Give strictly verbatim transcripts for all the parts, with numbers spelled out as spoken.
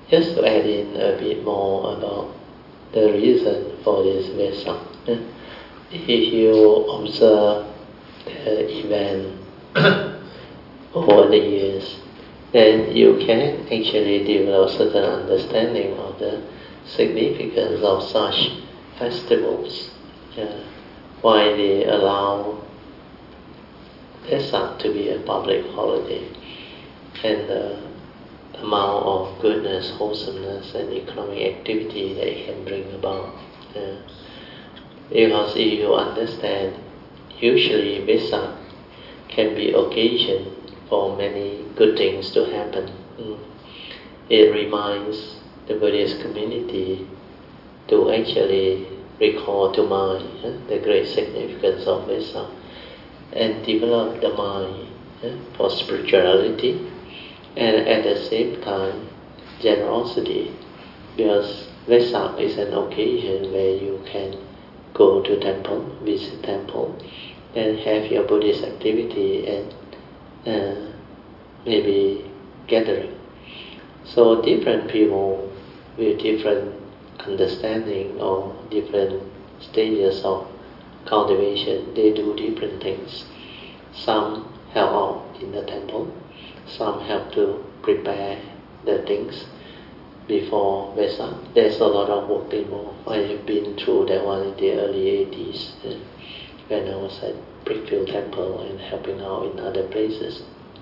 Just to add in a bit more about the reason for this Vesak. If you observe the event over the years, then you can actually develop certain understanding of the significance of such festivals. Uh, why they allow Vesak to be a public holiday, and the amount of goodness, wholesomeness, and economic activity that it can bring about. Uh, because if you understand, usually Vesak can be occasion for many good things to happen. Mm. It reminds the Buddhist community to actually recall to mind uh, the great significance of Vesak and develop the mind uh, for spirituality, and at the same time generosity, because Vesak is an occasion where you can go to temple, visit temple, and have your Buddhist activity and uh, maybe gathering. So different people with different understanding or different stages of cultivation, they do different things. Some help out in the temple, some help to prepare the things before Vesak. There's a lot of work involved. I have been through that one in the early eighties uh, when I was at Brickfield Temple and helping out in other places.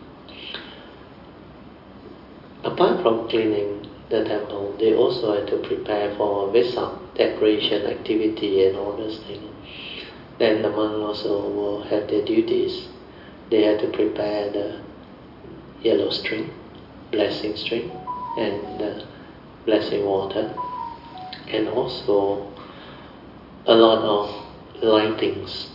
Apart from cleaning the temple, they also had to prepare for Vesak decoration activity and all those things. Then the monk also will have their duties. They had to prepare the yellow string, blessing string, and the blessing water, and also a lot of lightings,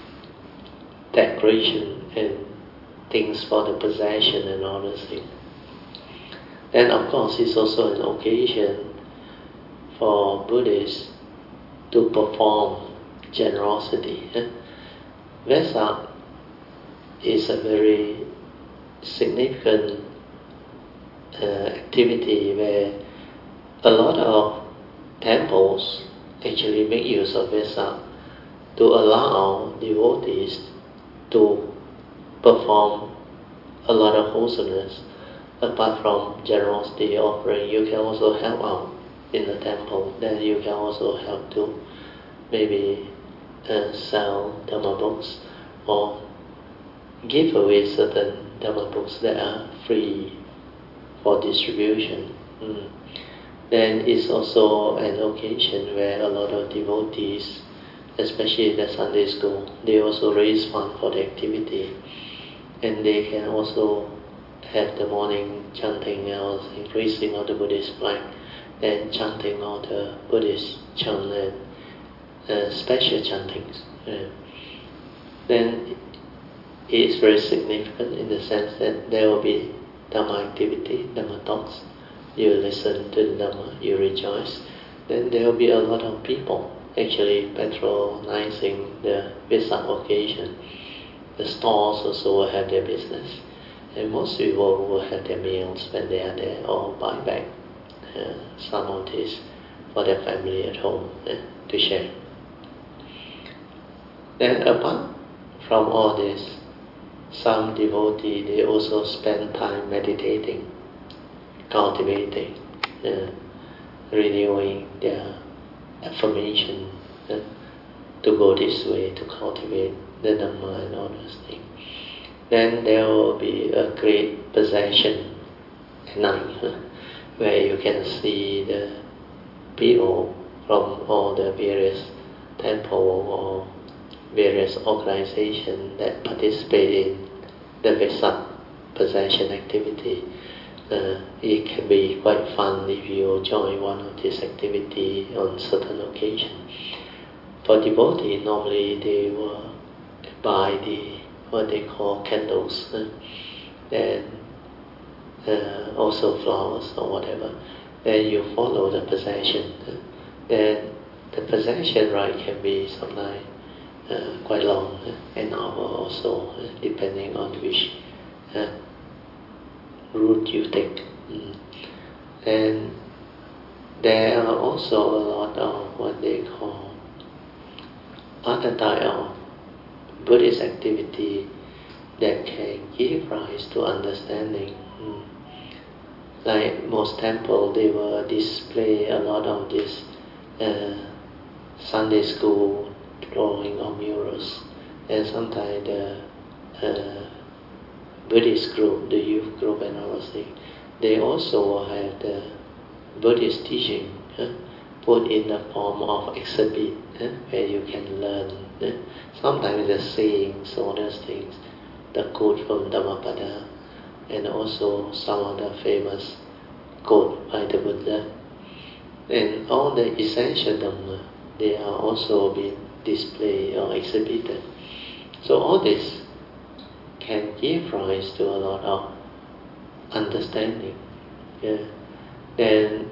decoration, and things for the possession and all those things. Then of course it's also an occasion for Buddhists to perform generosity. Vesak is a very significant uh, activity where a lot of temples actually make use of Vesak to allow devotees to perform a lot of wholesomeness. Apart from generosity offering, you can also help out in the temple. Then you can also help to maybe uh, sell Dhamma books or give away certain Dhamma books that are free for distribution. Mm. Then it's also an occasion where a lot of devotees, especially the Sunday school, they also raise funds for the activity, and they can also have the morning chanting or increasing of the Buddhist flag, and chanting of the Buddhist chant and uh, special chantings. Uh, then it is very significant in the sense that there will be Dhamma activity, Dhamma talks. You listen to the Dhamma, you rejoice. Then there will be a lot of people actually patronizing the Vesak occasion. The stalls also will have their business. And most people will have their meals when they are there, or buy back uh, some of this for their family at home uh, to share. Then apart from all this, some devotee, they also spend time meditating, cultivating, uh, renewing their affirmation uh, to go this way, to cultivate the Dhamma and all those things. Then there will be a great procession at night uh, where you can see the people from all the various temples or various organizations that participate in the Vesak possession activity. Uh, it can be quite fun if you join one of these activities on certain occasion. For devotees, normally they will buy the what they call candles, uh, and uh, also flowers or whatever. Then you follow the procession. Uh, then the procession ride can be sometimes uh, quite long, uh, an hour or so, uh, depending on which uh, route you take. Mm. And there are also a lot of what they call other type of Buddhist activity that can give rise to understanding. Mm. Like most temples, they will display a lot of this uh, Sunday school drawing or murals, and sometimes the uh, Buddhist group, the youth group and all those things, they also have the Buddhist teaching uh, put in the form of exhibit uh, where you can learn. Uh, sometimes the sayings, all those things, the quote from Dhammapada, and also some of the famous quote by the Buddha. And all the essential Dhamma, they are also being displayed or exhibited. So all this can give rise to a lot of understanding. Yeah. Then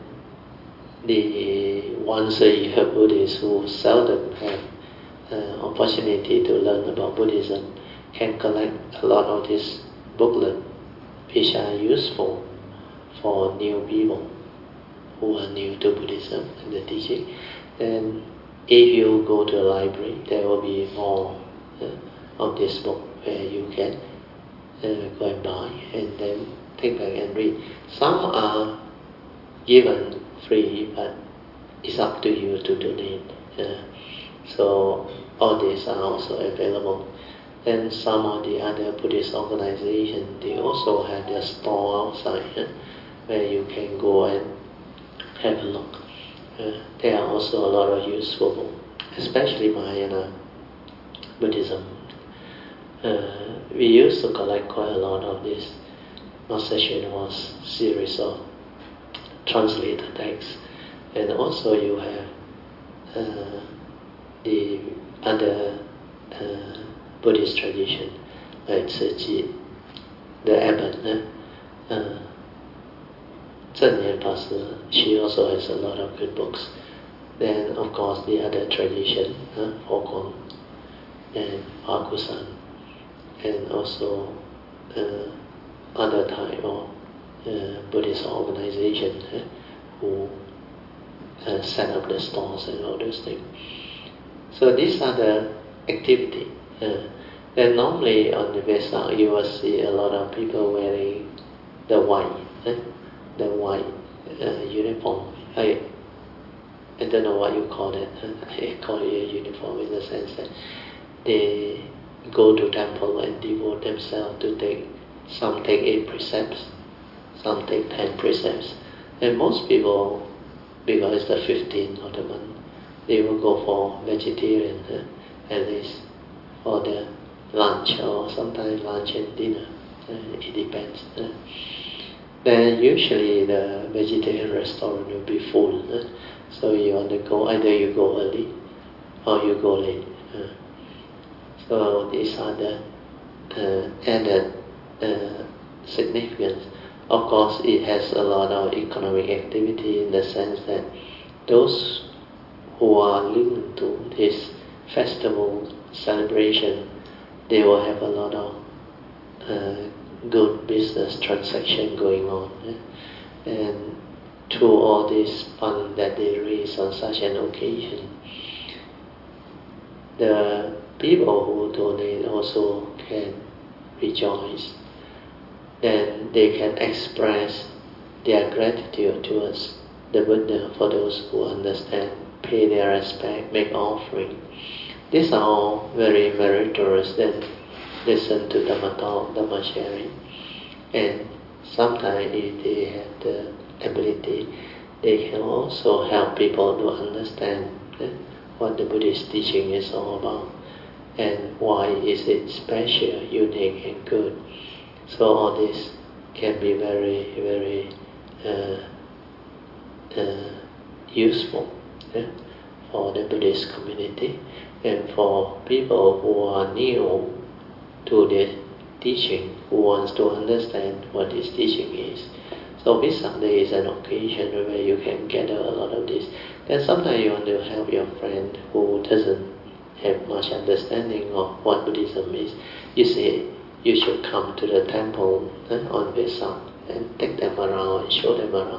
the once a year Buddhists who seldom have uh, opportunity to learn about Buddhism can collect a lot of this booklet, which are useful for new people who are new to Buddhism and the teaching. And if you go to a library, there will be more uh, of this book where you can uh, go and buy and then take back and read. Some are given free, but it's up to you to donate. Uh, so all these are also available. And some of the other Buddhist organizations, they also have their store outside uh, where you can go and have a look. Uh, there are also a lot of useful, especially Mahayana Buddhism. Uh, we used to collect quite a lot of this Master Hsuan Hua's series of translated texts, and also you have uh, the other uh, Buddhist tradition like Tzu Chi, the abbot, uh, uh, Zhen Yan Pa Si, she also has a lot of good books. Then of course the other tradition, uh, Fo Guang and Pa Kusan, and also uh, other type of uh, Buddhist organization uh, who uh, set up the stores and all those things. So these are the activity. Uh, then normally on the Vesak you will see a lot of people wearing the white, uh, the white uh, uniform. I I don't know what you call it. I call it a uniform in the sense that they go to temple and devote themselves to take, some take eight precepts, some take ten precepts. And most people, because it's the fifteenth of the month, they will go for vegetarian, uh, at least for the lunch, or sometimes lunch and dinner. Uh, it depends. Uh. Then usually the vegetarian restaurant will be full. Uh, so you want to go, either you go early or you go late. Uh. So these are the uh, added uh, significance. Of course, it has a lot of economic activity in the sense that those who are linked to this festival celebration, they will have a lot of uh, good business transaction going on. Eh? And through all this fund that they raise on such an occasion, the people who donate also can rejoice. Then they can express their gratitude towards the Buddha for those who understand, pay their respect, make offering. These are all very meritorious. Then listen to Dhamma talk, Dhamma sharing. And sometimes if they have the ability, they can also help people to understand eh, what the Buddhist teaching is all about and why is it special, unique and good. So all this can be very, very uh, uh, useful eh, for the Buddhist community and for people who are new to the teaching, who wants to understand what this teaching is. So Vesak Day is an occasion where you can gather a lot of this. Then sometimes you want to help your friend who doesn't have much understanding of what Buddhism is. You say, you should come to the temple eh, on Vesak and take them around and show them around.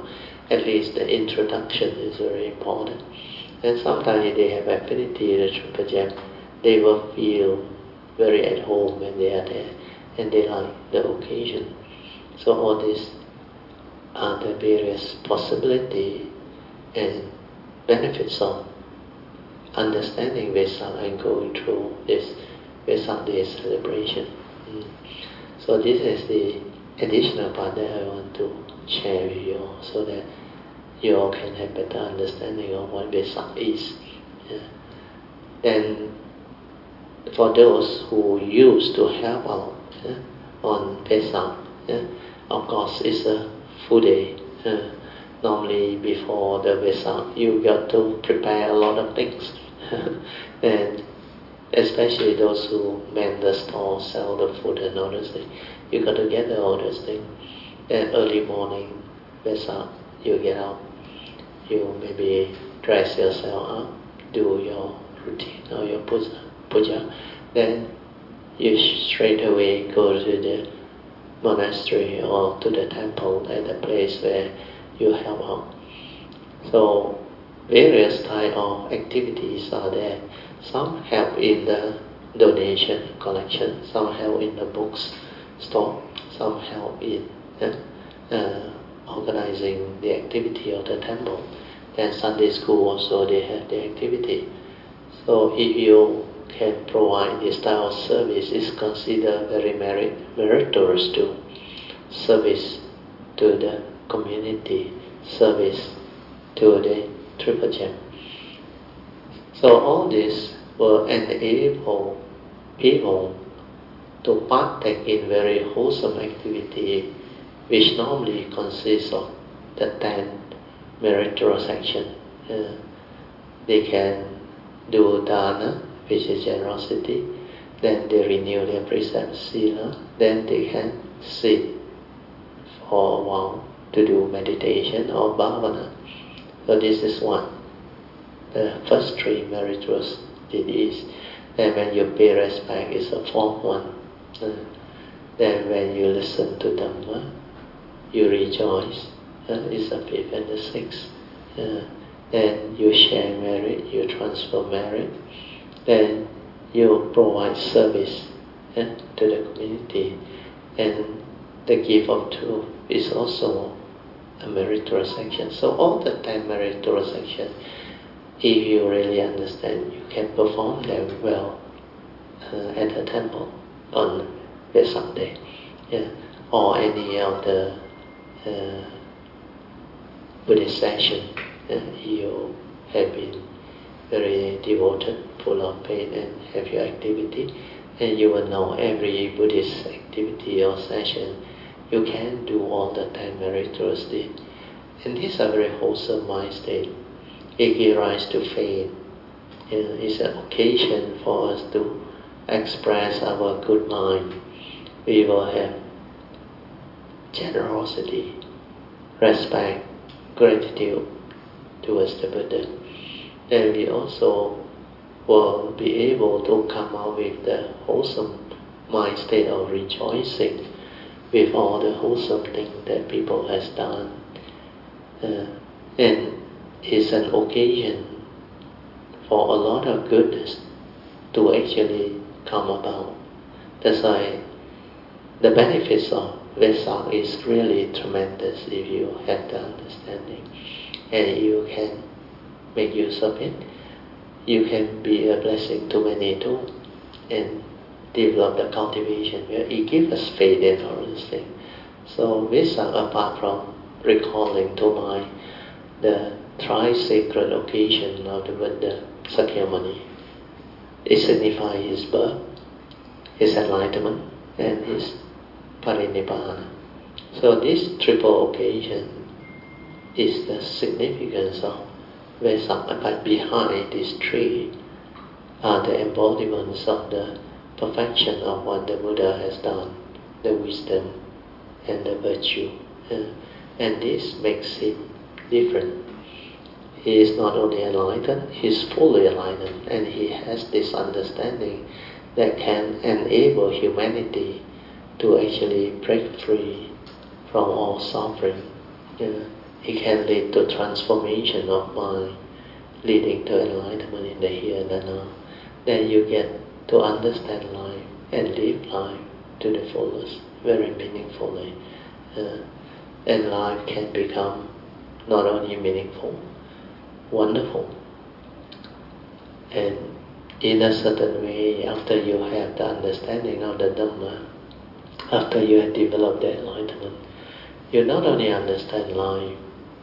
at least the introduction is very important. And sometimes if they have affinity to Triple Gem, they will feel very at home when they are there, and they like the occasion. So all these are the various possibility and benefits of understanding Vesak and going through this Vesak Day celebration. Mm. So this is the additional part that I want to share with you all, so that you all can have better understanding of what Vesak is. Yeah. Then for those who used to help out yeah, on Vesak, yeah, of course it's a full day. Uh, normally before the Vesak you got to prepare a lot of things. And especially those who man the store, sell the food and all those things, you got to gather all those things. Then early morning, Vesak, you get up, you maybe dress yourself up, do your routine or your puja, puja. Then you straight away go to the monastery or to the temple at the place where you help out. So various type of activities are there. Some help in the donation collection, some help in the books store, some help in uh, uh, organizing the activity of the temple. Then Sunday school also they have the activity. So if you can provide this type of service, it's considered very merit, meritorious to service to the community, service to the Triple Gem. So all this will enable people to partake in very wholesome activity, which normally consists of the ten meritorious action. Uh, they can do dana, which is generosity, then they renew their precept sila, then they can sit for a while to do meditation or bhavana. So this is one. The first three meritorious duties. Then when you pay respect is the fourth one. Uh, then when you listen to Dhamma, you rejoice, uh, is the fifth and the sixth. Uh, then you share merit, you transfer merit. Then you provide service uh, to the community. And the gift of truth is also a meritorious action. So all the ten meritorious actions, if you really understand, you can perform them well uh, at the temple on Vesak Day, yeah, or any of the uh, Buddhist session. Uh, you have been very devoted, full of faith, and have your activity, and you will know every Buddhist activity or session you can do all the ten meritorious deeds. And these are very wholesome mind state. It gives rise to faith. You know, it's an occasion for us to express our good mind. We will have generosity, respect, gratitude towards the Buddha. Then we also will be able to come out with the wholesome mind state of rejoicing with all the wholesome things that people has done. Uh, and it's an occasion for a lot of goodness to actually come about. That's why the benefits of Vesak is really tremendous if you have the understanding and you can make use of it. You can be a blessing to many too, and develop the cultivation where it gives us faith in all these things. So Vesak, apart from recalling to mind the tri-sacred occasion of the Buddha Sakyamuni, it signifies his birth, his enlightenment, and his parinibbana. So this triple occasion is the significance of Vesak. But behind these three are the embodiments of the perfection of what the Buddha has done, the wisdom and the virtue. Uh, and this makes him different. He is not only enlightened, he is fully enlightened, and he has this understanding that can enable humanity to actually break free from all suffering. Uh, it can lead to transformation of mind, leading to enlightenment in the here and the now. Then you get to understand life and live life to the fullest, very meaningfully. Uh, and life can become not only meaningful, wonderful. And in a certain way, after you have the understanding of the Dhamma, after you have developed the enlightenment, you not only understand life,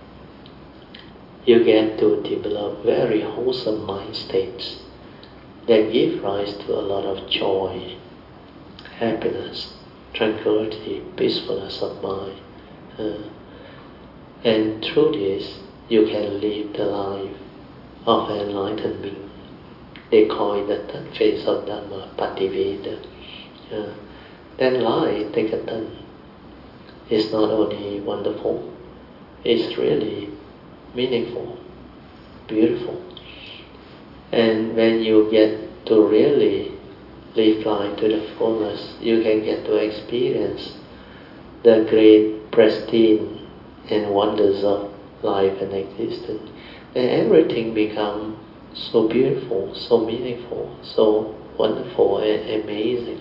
you get to develop very wholesome mind states that give rise to a lot of joy, happiness, tranquility, peacefulness of mind. Uh, and through this, you can live the life of an enlightened being. They call it the third phase of Dhamma, Pativeda. Uh, then life, take a turn. It's not only wonderful, it's really meaningful, beautiful. And when you get to really live life to the fullest, you can get to experience the great pristine and wonders of life and existence. And everything becomes so beautiful, so meaningful, so wonderful and amazing.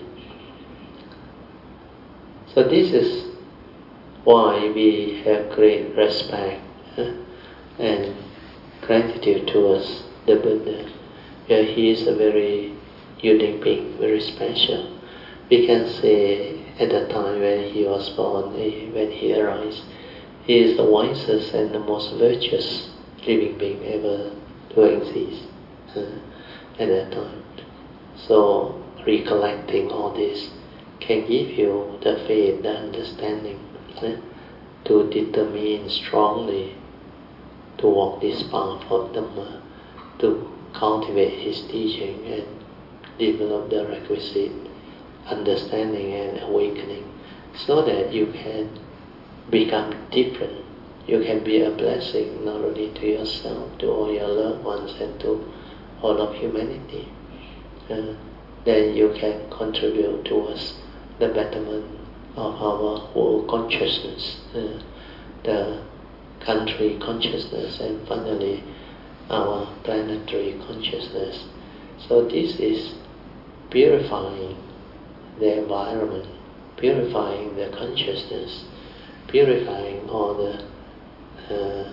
So this is why we have great respect and gratitude towards the Buddha. Yeah, he is a very unique being, very special. We can say at the time when he was born, when he arose, he is the wisest and the most virtuous living being ever to exist uh, at that time. So recollecting all this can give you the faith, the understanding uh, to determine strongly to walk this path of Dhamma, to cultivate his teaching and develop the requisite understanding and awakening, so that you can become different. You can be a blessing not only to yourself, to all your loved ones, and to all of humanity. Uh, then you can contribute towards the betterment of our whole consciousness, uh, the country consciousness, and finally our planetary consciousness. So this is purifying the environment, purifying the consciousness, purifying all the uh,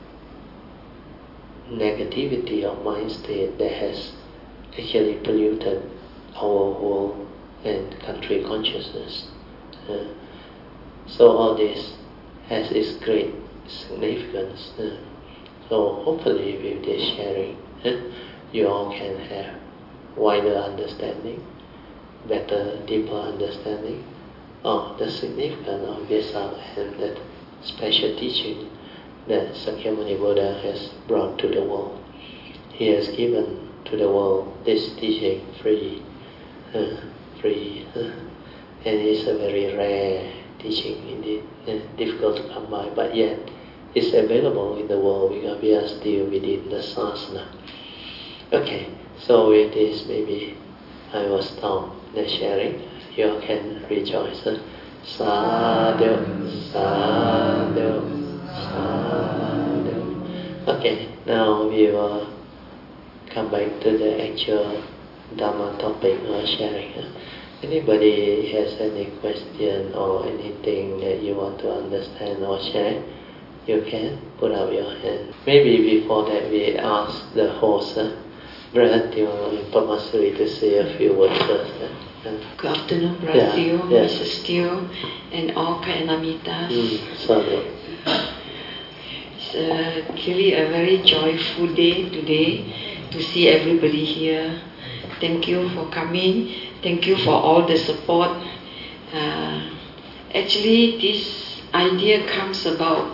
negativity of mind state that has actually polluted our whole and country consciousness. Uh, so all this has its great significance. Uh, so hopefully with this sharing, uh, you all can have wider understanding, better, deeper understanding of the significance of Vesak and that special teaching that Sakyamuni Buddha has brought to the world. He has given to the world this teaching free, uh, free, uh, and it's a very rare teaching indeed, uh, difficult to come by, but yet it's available in the world because we are still within the Sasana. Okay, so with this maybe I will stop the sharing. You all can rejoice. Uh, Sadhu, sadhu, sadhu. Okay, now we will come back to the actual Dhamma topic or sharing. Anybody has any question or anything that you want to understand or share, you can put up your hand. Maybe before that we ask the host, uh, Brother Teo and Pamasuri, to say a few words first. Uh, Good afternoon, Brother yeah, Teo, yeah. Missus Teo, and all Kayanamitas. Mm, sorry. It's uh, really a very joyful day today to see everybody here. Thank you for coming. Thank you for all the support. Uh, actually, this idea comes about.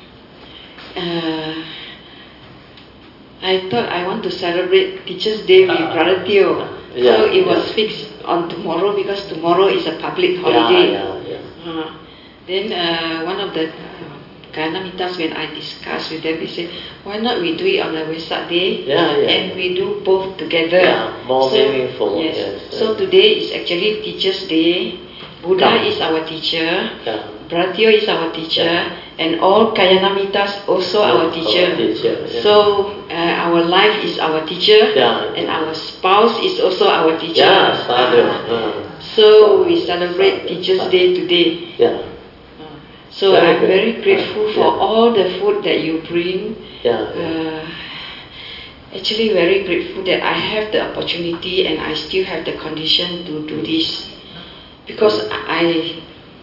Uh, I thought I want to celebrate Teachers' Day with uh, Brother Teo. Yeah, so it was yeah. fixed on tomorrow because tomorrow is a public holiday. Yeah, yeah, yeah. Uh, then uh, one of the Kayanamitas, when I discussed with them, they said, why not we do it on a Vesak day, yeah, yeah. and we do both together. Yeah, more so, meaningful. Yes. yes so uh, today is actually Teachers' Day. Buddha Come. is our teacher. Yeah. Bratio is our teacher, yeah. and all Kalyana also yeah, our teacher. Our teacher yeah. So uh, our life is our teacher, yeah. and our spouse is also our teacher. Yeah, sadhu. Uh, uh, so we celebrate sadhu, Teachers' sadhu. Day today. Yeah. So very I'm good. very grateful uh, for yeah. all the food that you bring. Yeah, yeah. Uh, actually very grateful that I have the opportunity and I still have the condition to do this. Because I,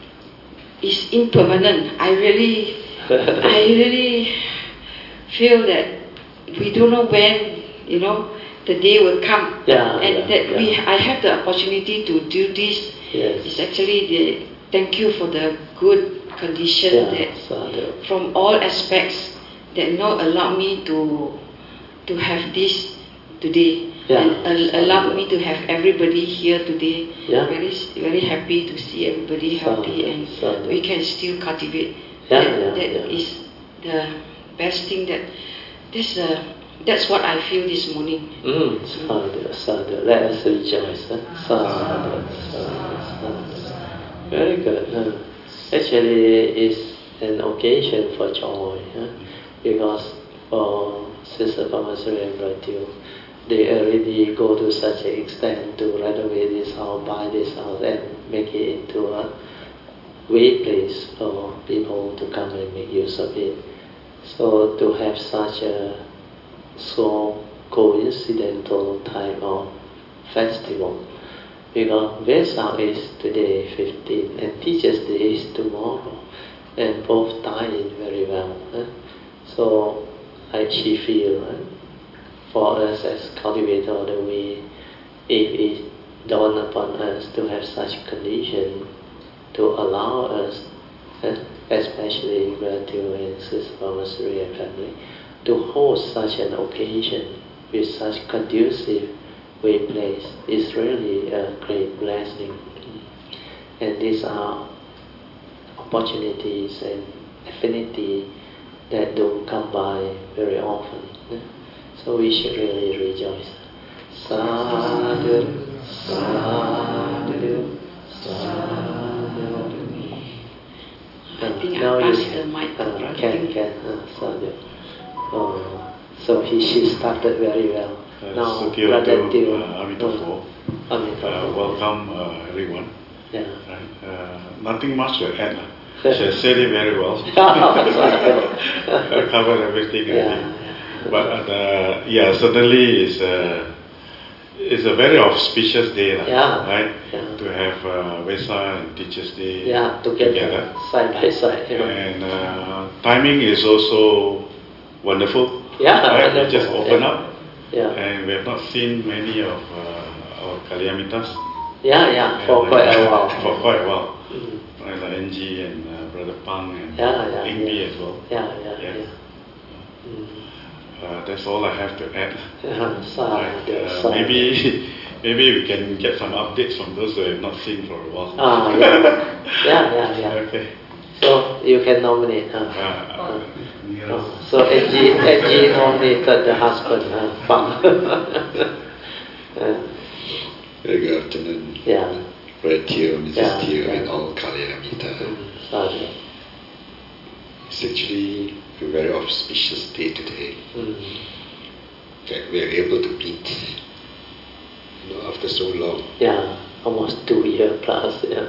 it's impermanent. I really, I really feel that we don't know when, you know, the day will come. Yeah, and yeah, that yeah. we, I have the opportunity to do this. Yes. It's actually the, thank you for the good condition yeah, that sadhu. from all aspects that now allow me to to have this today, yeah, and al- allow me to have everybody here today. Yeah. Very very happy to see everybody healthy, sadhu, and sadhu. we can still cultivate. Yeah, that yeah, that yeah. is the best thing. That this uh, that's what I feel this morning. Mm, sadhu, sadhu. Let us rejoice. Huh? Sadhu, sadhu, sadhu. Very good. Huh? Actually, it's an occasion for joy, huh? Because for Sister Pamasuri and Bratio, they already go to such an extent to renovate this house, buy this house, and make it into a way place for people to come and make use of it. So to have such a so coincidental type of festival, because Vesak is today fifteen and Teachers' Day is tomorrow, and both tie in very well. Huh? So I she feel uh, for us as cultivator of the way, if it dawned upon us to have such condition to allow us, uh, especially Bratio and Sister Pamasuri and family, to host such an occasion with such conducive way place is really a great blessing. And these are opportunities and affinity that don't come by very often. So we should really rejoice. Sadhu, sadhu, sadhu. I think now I pass you the mic to uh, Brother can, Tim. can, uh, sadhu. Oh, so he, she started very well. Uh, Now, Satya Brother to Teo, uh, Amitofo. uh, Amitofo. Uh, welcome uh, everyone. Yeah. Right. Uh, nothing much to add. Uh. She has said it very well. Covered everything. Yeah, I think. yeah. But uh, yeah, certainly it's a it's a very auspicious day, yeah, right? Yeah. To have uh, Vesak and Teachers' Day yeah, together, together. side by side. You know. And uh, timing is also wonderful. Yeah, right? wonderful. We just open yeah. up. Yeah. And we have not seen many of uh, our Kalyamitas. Yeah, yeah, for and, quite uh, a while. For quite a while. Mm. Right, like N G and uh, Brother Pang and yeah, yeah, Ing yeah. as well. Yeah, yeah, yeah. yeah. Mm. Uh, that's all I have to add. Yeah, sad, right. uh, sad. maybe, maybe we can get some updates from those who have not seen for a while. Ah, yeah, yeah, yeah, yeah. Okay. So you can nominate, huh? Uh, uh, oh. So N G, N G nominated the husband, huh? Pang. yeah. Very good afternoon. Yeah. Brother Teo, Missus Yeah, Teo, yeah. and all Kalyamita. Mm, sadhu. It's actually a very auspicious day today Mm. that we are able to meet, you know, after so long. Yeah, almost two years plus. Yeah.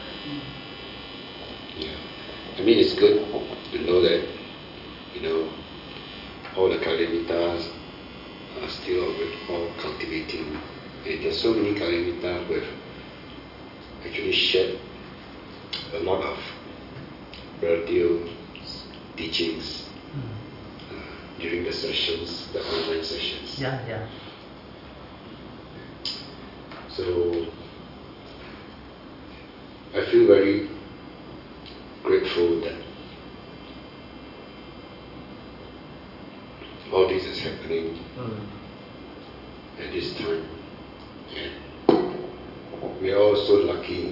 Yeah. I mean, it's good to know that, you know, all the Kalyamitas are still all cultivating. And there's so many Kalyamitas who have actually shared a lot of Bratio teachings uh, during the sessions, the online sessions. Yeah, yeah. So I feel very grateful that all this is happening Mm. at this time. And we are all so lucky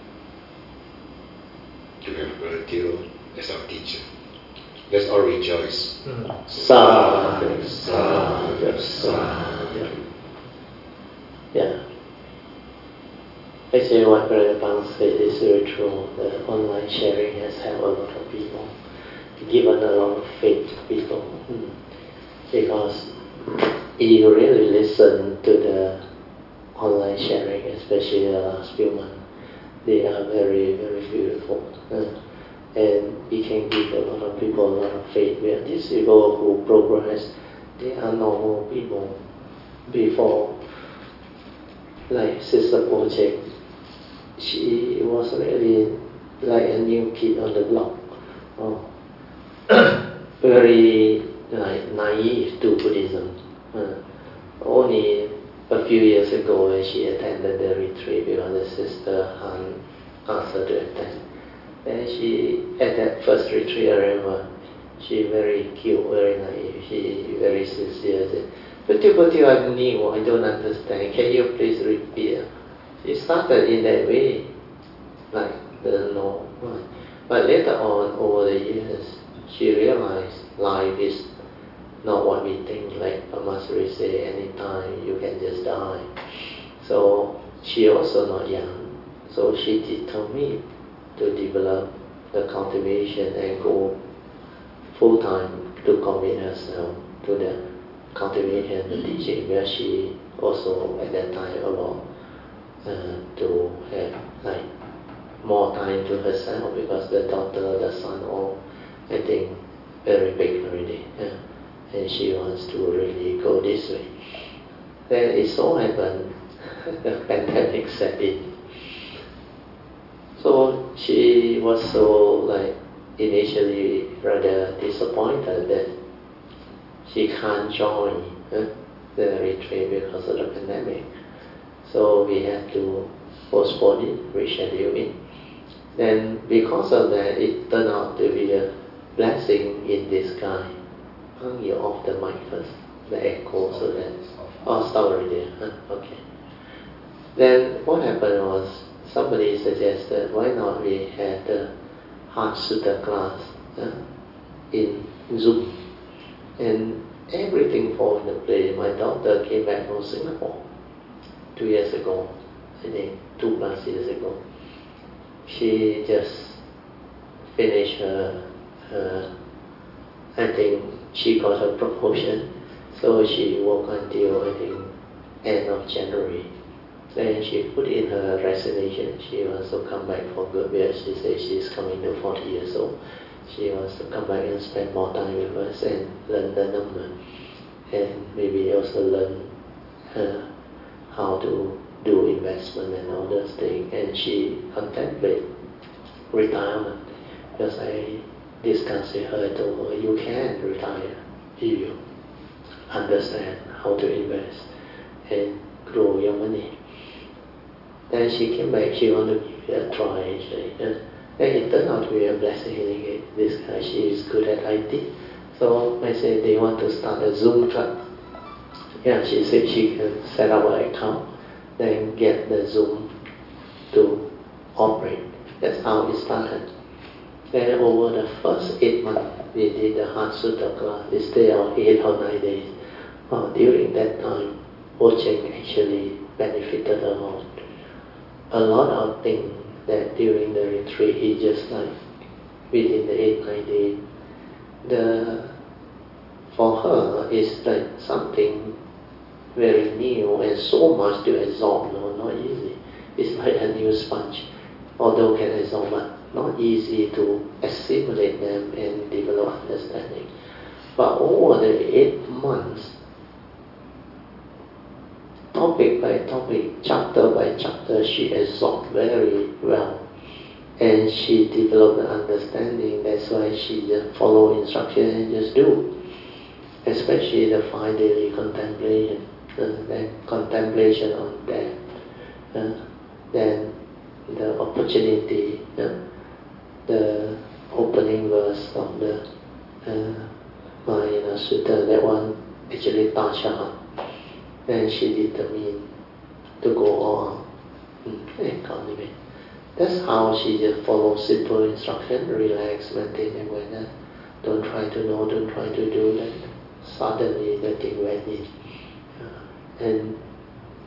to have Bratio as our teacher. Let's all rejoice. Mm. Sadhu, sadhu, sadhu. Yeah. Actually, what Brother Bang said is very true. The online sharing has helped a lot of people, given a lot of faith to people. Hmm. Because if you really listen to the online sharing, especially the last few months, they are very, very beautiful. Uh, and it can give a lot of people a lot of faith. Where these people who progress, they are normal people. Before, like Sister Project, she was really like a new kid on the block. Oh. Very like naive to Buddhism. Uh, only a few years ago when she attended the retreat because the sister Han asked her to attend. And she, at that first retreat, I remember, she very cute, very naive, she very sincere. Said, Putu Putu, I'm new, I don't understand. Can you please repeat? She started in that way, like, doesn't know. But later on, over the years, she realized life is not what we think. Like Amasri say, anytime you can just die. So she also not young. So she determined to develop the cultivation and go full time to commit herself to the cultivation, the teaching, where she also at that time allowed uh, to have like more time to herself because the daughter, the son, all I think very big already, yeah. And she wants to really go this way. Then it so happened the pandemic set in. So she was so like initially rather disappointed that she can't join uh, the retreat because of the pandemic. So we had to postpone it, reschedule it. Then because of that, it turned out to be a blessing in disguise. Hung you off the mic first, the echo, so that oh, stop already. Huh? Okay. Then what happened was somebody suggested why not we had the Heart Sutta class uh, in Zoom, and everything fall into place. My daughter came back from Singapore two years ago, I think two plus years ago. She just finished her, her I think she got her promotion, so she worked until I think end of January. Then she put in her resignation. She wants to come back for good because she says she's coming to forty years old. She wants to come back and spend more time with us and learn the number, and maybe also learn uh, how to do investment and all those things. And she contemplate retirement because I discussed with her, told her you can retire if you understand how to invest and grow your money. Then she came back, she wanted to give it a try actually. And it turned out to be a blessing. This guy, she is good at I T. So I said, they want to start a Zoom club. Yeah, she said she can set up an account, then get the Zoom to operate. That's how it started. Then over the first eight months, we did the Heart Sutta class. We stayed on eight or nine days. Uh, during that time, Ocheng actually benefited a lot. A lot of things that during the retreat, he just like within the eight, nine days, the for her is like something very new and so much to absorb. No, not easy. It's like a new sponge, although can absorb, but not easy to assimilate them and develop understanding. But over the eight months, topic by topic, chapter by chapter, she absorbed very well. And she developed the understanding. That's why she just follow instruction and just do. Especially the five daily contemplation, uh, then contemplation on death, uh, then the opportunity, uh, the opening verse of the uh, Mahayana Sutta, that one actually touched her heart. And she determined to go on and cultivate. That's how she just follows simple instruction, relax, maintain awareness. Don't try to know, don't try to do that. Suddenly the thing went in. Uh, and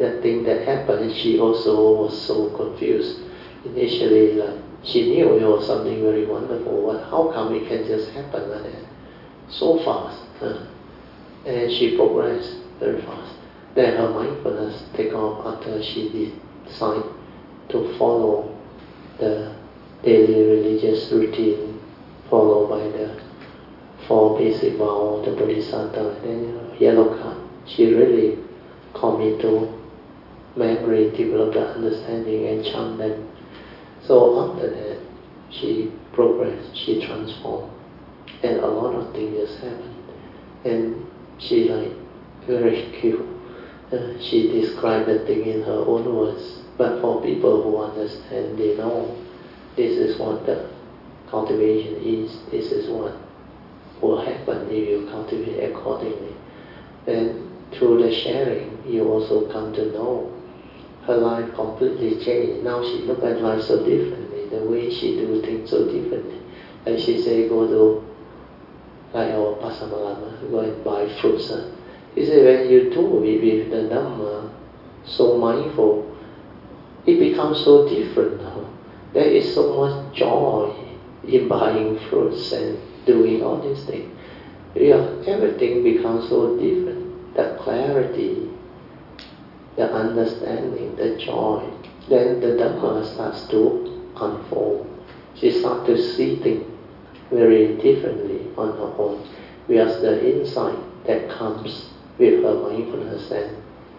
that thing that happened, she also was so confused. Initially, like, she knew it was something very wonderful, but how come it can just happen like that? So fast. Huh? And she progressed very fast. Then her mindfulness take off after she decided to follow the daily religious routine followed by the four basic vows, the Bodhisattva, and then you know, yellow card. She really committed to memory, develop the understanding, and chant them. So after that, she progressed, she transformed, and a lot of things just happened. And she like very cute. Uh, she described the thing in her own words. But for people who understand, they know this is what the cultivation is. This is what will happen if you cultivate accordingly. And through the sharing, you also come to know her life completely changed. Now she look at life so differently. The way she do things so differently. Like she say, go to like our Pasamalama, go and buy fruits. Huh? He said, when you do it with the Dhamma, so mindful, it becomes so different now. There is so much joy in buying fruits and doing all these things. Yeah, everything becomes so different. The clarity, the understanding, the joy. Then the Dhamma starts to unfold. She starts to see things very differently on her own. Because the insight that comes with her mindfulness and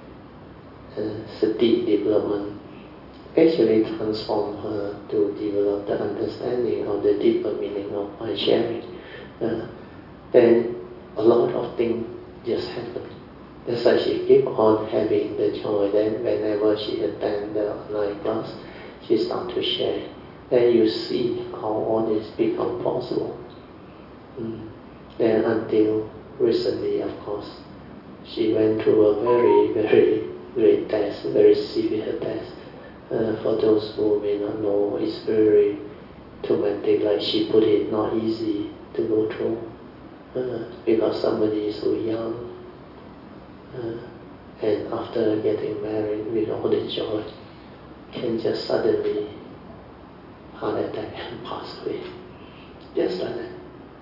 uh, sati development actually transform her to develop the understanding of the deeper meaning of my sharing. Uh, then a lot of things just happen. That's why she keep on having the joy. Then whenever she attend the online class, she start to share. Then you see how all this become possible. Mm. Then until recently, of course, she went through a very, very great test, very severe test. Uh, for those who may not know, it's very traumatic, like she put it, not easy to go through. Uh, because somebody is so young. Uh, and after getting married with all the joy, can just suddenly heart attack and pass away. Just like that.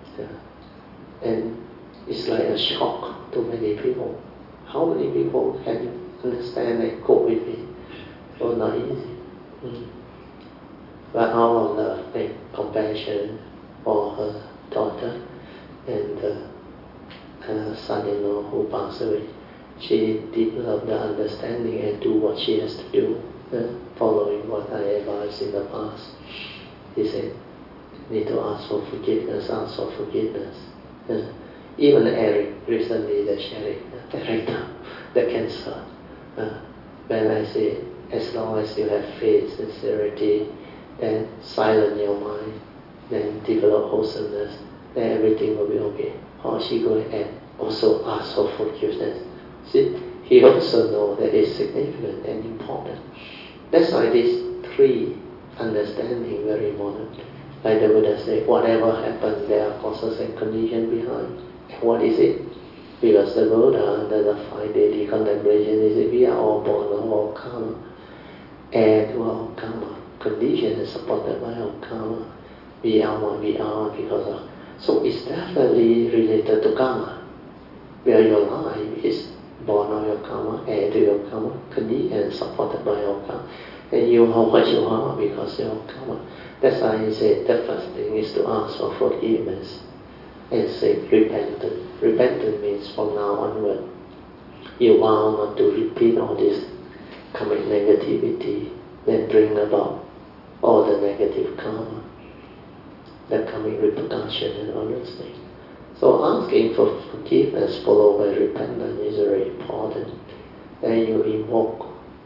Yeah. And it's like a shock to many people. How many people can understand and cope with it? So not easy. Mm. But out of love and compassion for her daughter and uh, her son-in-law who passed away, she developed the understanding and do what she has to do, uh, following what I advised in the past. He said, need to ask for forgiveness, ask for forgiveness. Uh, even Eric, recently the sharing, uh, Eric, the cancer. Uh, when I say, as long as you have faith, sincerity, then silence your mind, then develop wholesomeness, then everything will be okay. Or she go and also ask for forgiveness. See, he also knows that it's significant and important. That's why these three understanding very important. Like the Buddha said, whatever happens, there are causes and conditions behind. And what is it? Because the Buddha, under the five daily contemplation, is that we are all born of our karma. And to our karma, condition is supported by our karma. We are what we are because of. So it's definitely related to karma. Where your life is born of your karma, and to your karma, condition is supported by your karma. And you are what you are because of your karma. That's why I said the first thing is to ask for forgiveness and say repentance. Repentance means from now onward, you vow not to repeat all this coming negativity, then bring about all the negative karma, the coming repercussion and all those things. So asking for forgiveness followed by repentance is very important. Then you invoke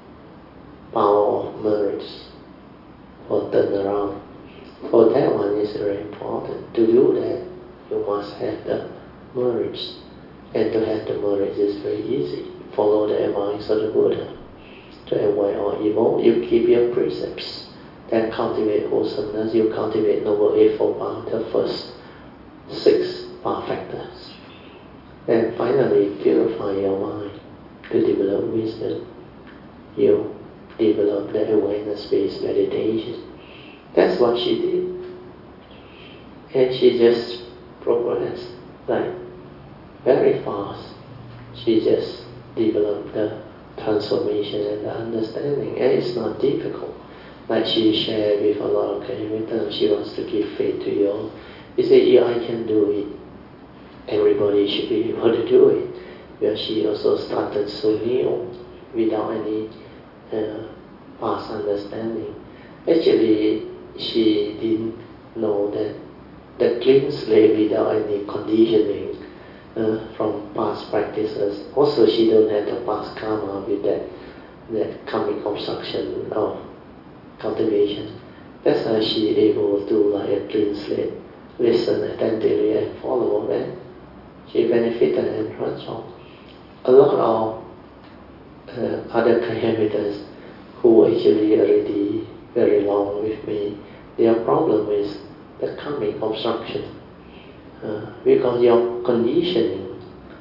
power of merits for turnaround. For that one is very important. To do that, you must have the merits. And to have the merits is very easy. Follow the advice of the Buddha. To avoid all evil, you keep your precepts. Then cultivate wholesomeness, you cultivate Noble Eightfold Path, the first six path factors. Then finally, purify your mind to develop wisdom. you develop the awareness-based meditation. That's what she did. And she just progressed like very fast. She just developed the transformation and the understanding. And it's not difficult. Like she shared with a lot of Kalyanamitta, she wants to give faith to you all. He said, yeah, I can do it. Everybody should be able to do it. Where she also started so new, without any uh, past understanding. Actually, she didn't know that the clean slate without any conditioning uh, from past practices. Also, she don't have the past karma with that, that karmic obstruction of cultivation. That's why she able to like a clean slate, listen attentively and follow that. She benefited and transformed. A lot of uh, other Kalyamittas who actually already very long with me, their problem is the karmic obstruction. Uh, because your conditioning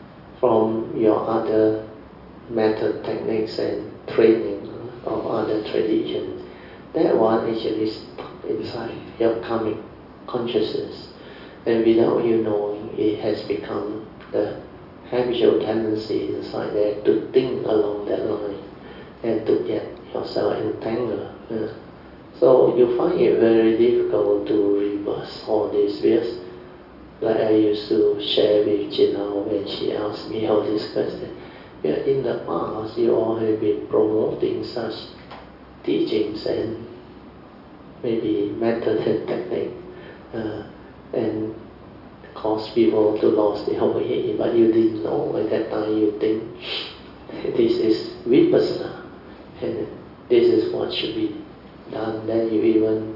from your other method, techniques and training of other traditions, that one actually is stuck inside your karmic consciousness. And without you knowing, it has become the habitual tendency inside there to think along that line and to get yourself entangled. Uh, so you find it very difficult to reverse all this because, like I used to share with Jinao when she asked me all this question, yeah, in the past you all have been promoting such teachings and maybe method and technique uh, and cause people to lose their way, but you didn't know at that time. You think this is vipassana and this is what should be done. Then you even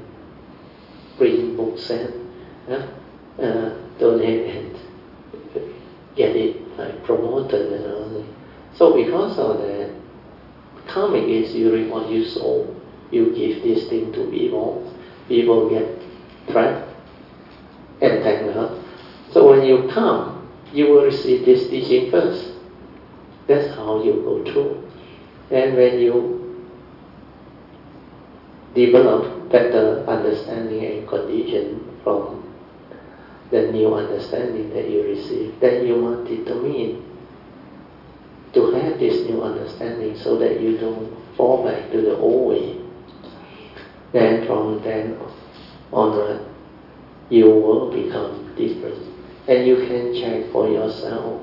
bring books and uh, uh, donate and get it like promoted and all. So because of that, karmic is you reap what you sow. You give this thing to people, people get trapped and tangled. So when you come, you will receive this teaching first. That's how you go through. And when you develop better understanding and condition from the new understanding that you receive, then you must determine to have this new understanding so that you don't fall back to the old way. Then from then onward, you will become different. And you can check for yourself.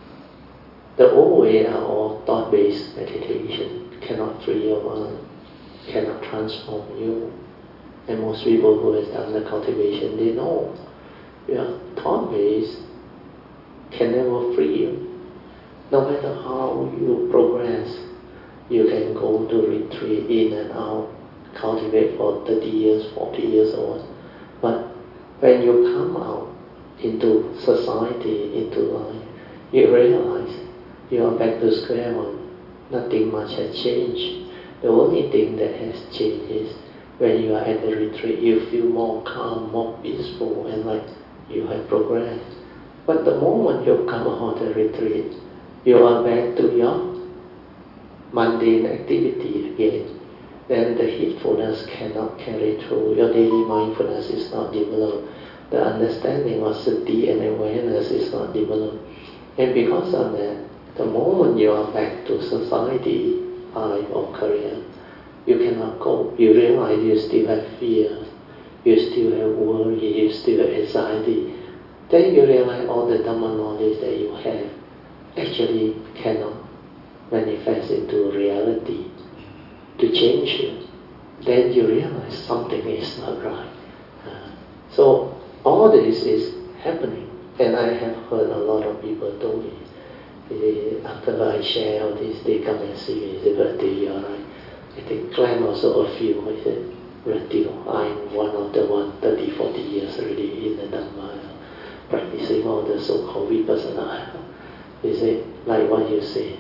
The old way are all thought-based meditation, cannot free your mind, cannot transform you. And most people who have done the cultivation, they know. Yeah, thought-based can never free you. No matter how you progress, you can go to retreat in and out, cultivate for thirty years, forty years or what. But when you come out into society, into life, you realize you are back to square one. Nothing much has changed. The only thing that has changed is when you are at the retreat, you feel more calm, more peaceful, and like you have progressed. But the moment you come out of the retreat, you are back to your mundane activity again. Then the heedfulness cannot carry through. Your daily mindfulness is not developed. The understanding of sati and awareness is not developed. And because of that, the moment you are back to society, life or career, you cannot cope. You realize you still have fear, you still have worry, you still have anxiety. Then you realize all the Dhamma knowledge that you have actually cannot manifest into reality to change you. Then you realize something is not right. Uh, so all this is happening, and I have heard a lot of people told me, eh, after I share all this, they come and see me, they say, Rati, you are right. I think Clem also a few, I said, Rati, I'm one of the one, thirty, forty years already in the Dhamma, practicing all the so-called vipassana. They say, like what you say,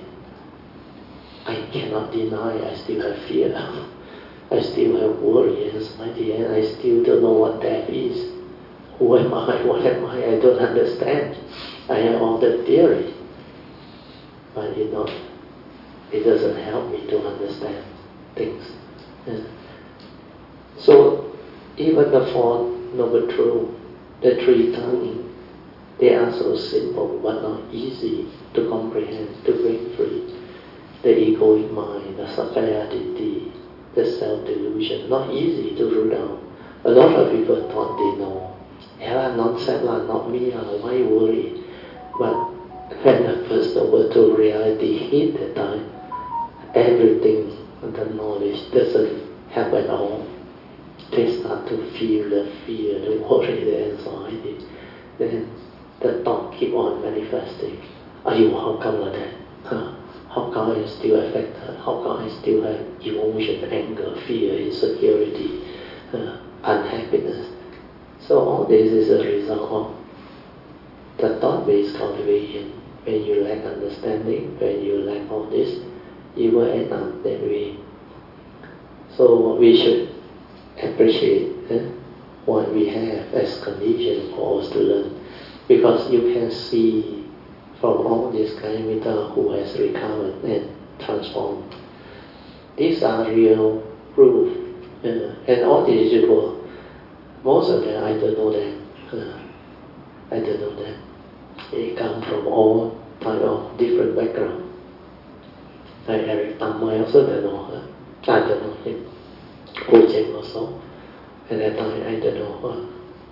I cannot deny I still have fear. I still have worry and anxiety, and I still don't know what death is. Who am I? What am I? I don't understand. I have all the theory, but you know, it doesn't help me to understand things. Yeah. So even the Fourth Noble Truth, the three tongues, they are so simple but not easy to comprehend, to break free. The egoic mind, the sakkayaditthi, the self-delusion, not easy to root out. A lot of people thought they know. Yeah, nonsense, not me, why worry? But when the First Noble Truth reality hit the time, everything, the knowledge doesn't have at all. They start to feel the fear, the worry, the anxiety. Then the thought keep on manifesting. Are you, how come like that? Huh? How come I still affected? How come I still have emotion, anger, fear, insecurity, uh, unhappiness? So all this is a result of the thought-based cultivation. When you lack understanding, when you lack all this, you will end up that way. So we should appreciate eh, what we have as condition for us to learn. Because you can see from all this Kalyamita who has recovered and transformed. These are real proof. Uh, and all these people, most of them, I don't know them. Uh, I don't know them. They come from all type of different background. Like Eric Tam, I also don't know her. I don't know him. Ho Cheng also. At that time, I don't know her.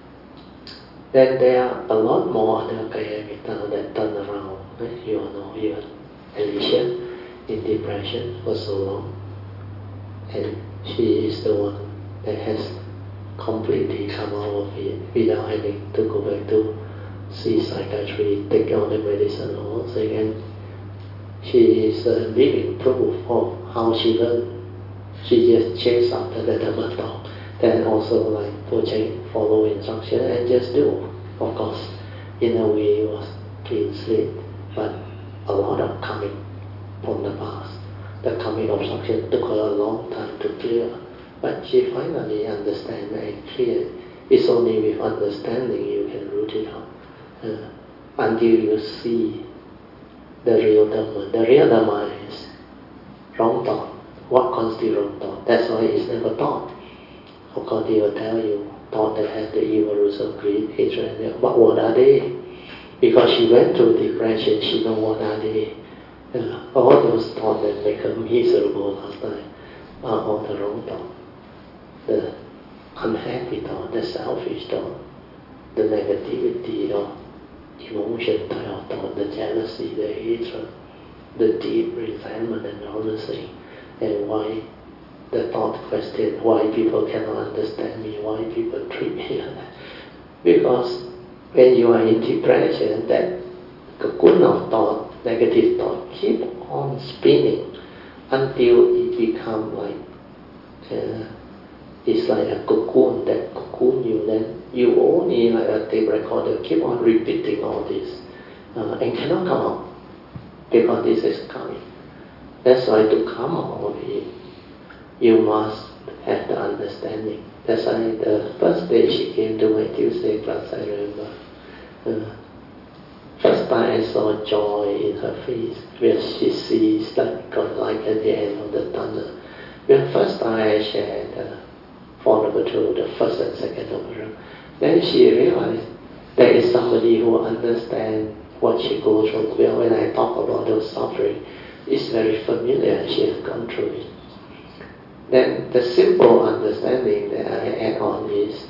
Then there are a lot more other Kalyamita that turn around. You all know even Alicia in depression for so long. And she is the one that has completely come out of it without having to go back to see psychiatry, take all the medicine and all thing. And she is a living proof of how she learned. She just chased after the Dhamma talk. Then also like Ho Cheng, follow instruction and just do. Of course, in a way it was clean slate, but a lot of coming from the past. The coming obstruction took her a long time to clear, but she finally understand and clear. It's only with understanding you can root it out. Uh, until you see the real Dhamma. The real Dhamma is wrong thought. What constitutes wrong thought? That's why it's never thought. Of course, they will tell you, thought that have the evil roots of greed, hatred, but what are they? Because she went through depression, she knows what are they. Uh, all those thoughts that make her miserable last time are all the wrong thought. The unhappy thought, the selfish thought, the negativity of emotion type of thought, the jealousy, the hatred, the deep resentment and all those things. And why the thought question, why people cannot understand me, why people treat me like that. Because when you are in depression, that cocoon of thought, negative thought, keep on spinning until it becomes like, uh, it's like a cocoon, that cocoon you, then you only like a tape recorder, keep on repeating all this, uh, and cannot come out, because this is coming. That's why to come out of it, you must have the understanding. That's why the first day she came to my Tuesday class, I remember. Uh, first time I saw joy in her face, where she sees that God light at the end of the tunnel. When first time I shared the Four Noble Truth, the first and second Noble Truth, then she realized there is somebody who understands what she goes through. Well, when I talk about those suffering, it's very familiar, she has gone through it. Then the simple understanding that I add on is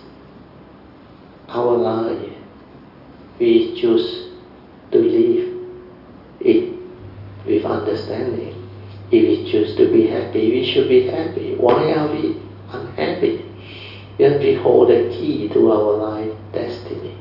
our life, we choose to live it with understanding. If we choose to be happy, we should be happy. Why are we unhappy? Because we hold the key to our life destiny.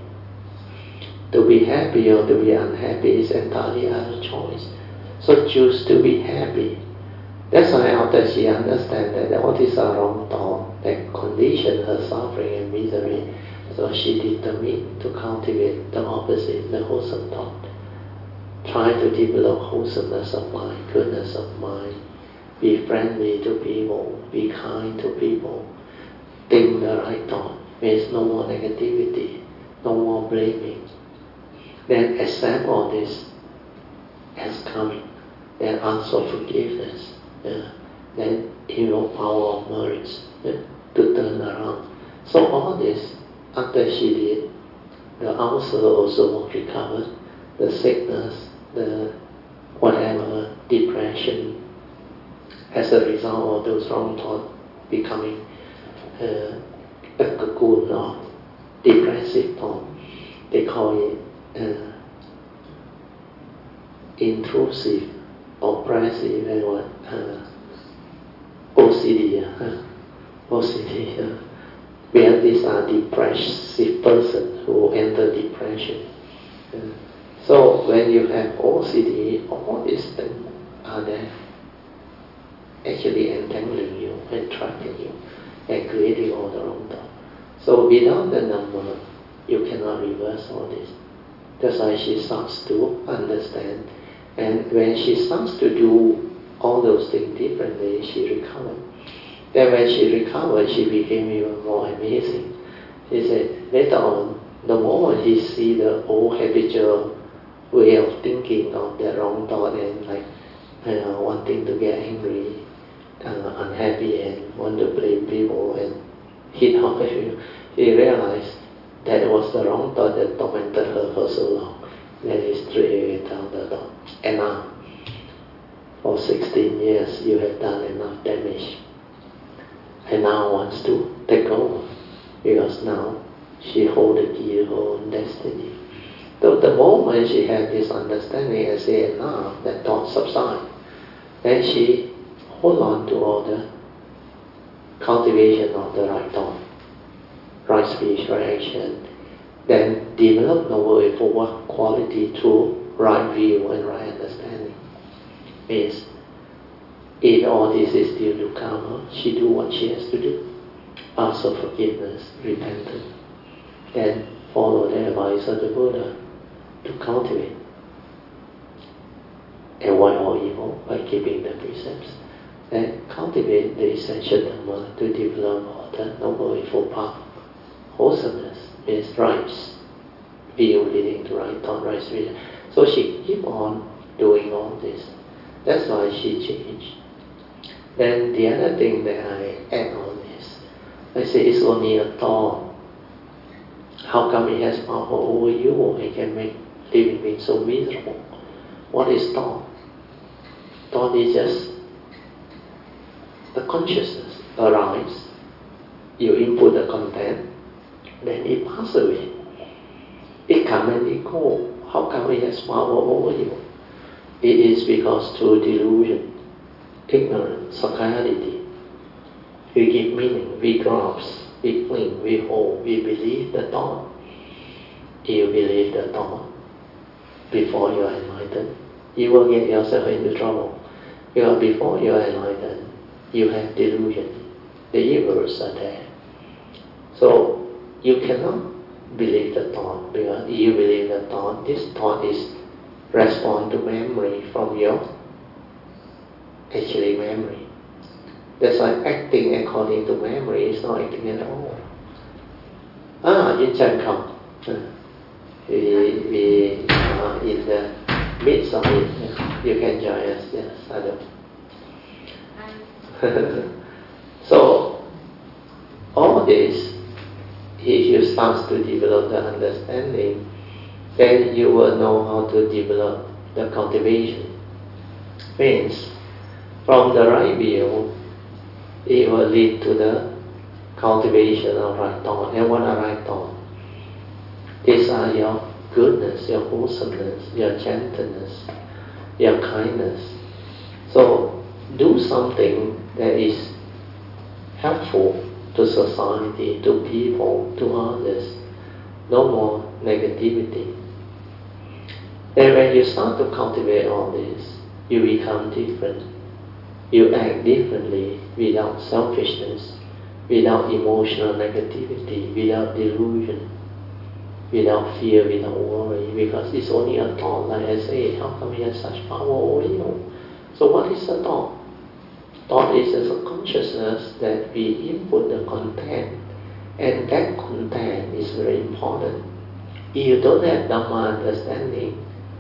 To be happy or to be unhappy is entirely our choice. So choose to be happy. That's why after she understands that all these are wrong thoughts that condition her suffering and misery, so she determined to cultivate the opposite, the wholesome thought. Try to develop wholesomeness of mind, goodness of mind. Be friendly to people, be kind to people. Think the right thought. There's no more negativity, no more blaming. Then accept all this as coming. then ask for forgiveness, yeah, then invoke power of merits, yeah, to turn around. So all this, after she did, the ulcer also won't recover, the sickness, the whatever, depression, as a result of those wrong thoughts becoming uh, a cocoon of depressive thought. They call it uh, intrusive, oppressive, and what? Uh, O C D. Uh, O C D. Uh, where these are depressive persons who enter depression. Uh, so when you have O C D, all these things are there, actually entangling you and trapping you and creating all the wrong thoughts. So without the number, you cannot reverse all this. That's why she starts to understand. And when she starts to do all those things differently, she recovered. Then when she recovered, she became even more amazing. She said, later on, the moment he see the old habitual way of thinking of the wrong thought and like uh, wanting to get angry, uh, unhappy and want to blame people and hit on people, she realized that it was the wrong thought that tormented her for so long. Then he straight away tell the thought, enough. For sixteen years you have done enough damage. And now wants to take over, because now she holds the key to her own destiny. So the moment she had this understanding and say enough, that thought subside. Then she hold on to all the cultivation of the right thought, right speech, right action, then develop noble eightfold quality through right view and right understanding. Means if all this is still to come, she do what she has to do. Ask for forgiveness, repentance, then follow the advice of the Buddha to cultivate, avoid all evil by keeping the precepts, and cultivate the essential Dhamma to develop all the noble eightfold path. Wholesomeness means rights, view leading to right thought, right speech. So she keep on doing all this. That's why she changed. Then the other thing that I add on is, I say it's only a thought. How come it has power over you and can make living beings so miserable? What is thought? Thought is just the consciousness arises. You input the content, then it passes away. It comes and it goes. How come it has power over you? It is because through delusion, ignorance, psychiatry, we give meaning, we grasp, we cling, we hold, we believe the thought. You believe the thought before you are enlightened, you will get yourself into trouble. Because before you are enlightened, you have delusion. The evils are there. So you cannot believe the thought, because you believe the thought, this thought is respond to memory from your actually memory. That's why acting according to memory is not acting at all. Ah, Yin Chan come. We, we are in the midst of it. You can join us, yes, I do. So, all this, if you start to develop the understanding, then you will know how to develop the cultivation. Means, from the right view, it will lead to the cultivation of right thought. And what are right thought? These are your goodness, your wholesomeness, your gentleness, your kindness. So, do something that is helpful to society, to people, to others. No more negativity. And when you start to cultivate all this, you become different. You act differently without selfishness, without emotional negativity, without delusion, without fear, without worry, because it's only a thought. Like I say, how come it has such power over you? So what is a thought? Thought is a consciousness that we input the content, and that content is very important. If you don't have Dhamma understanding,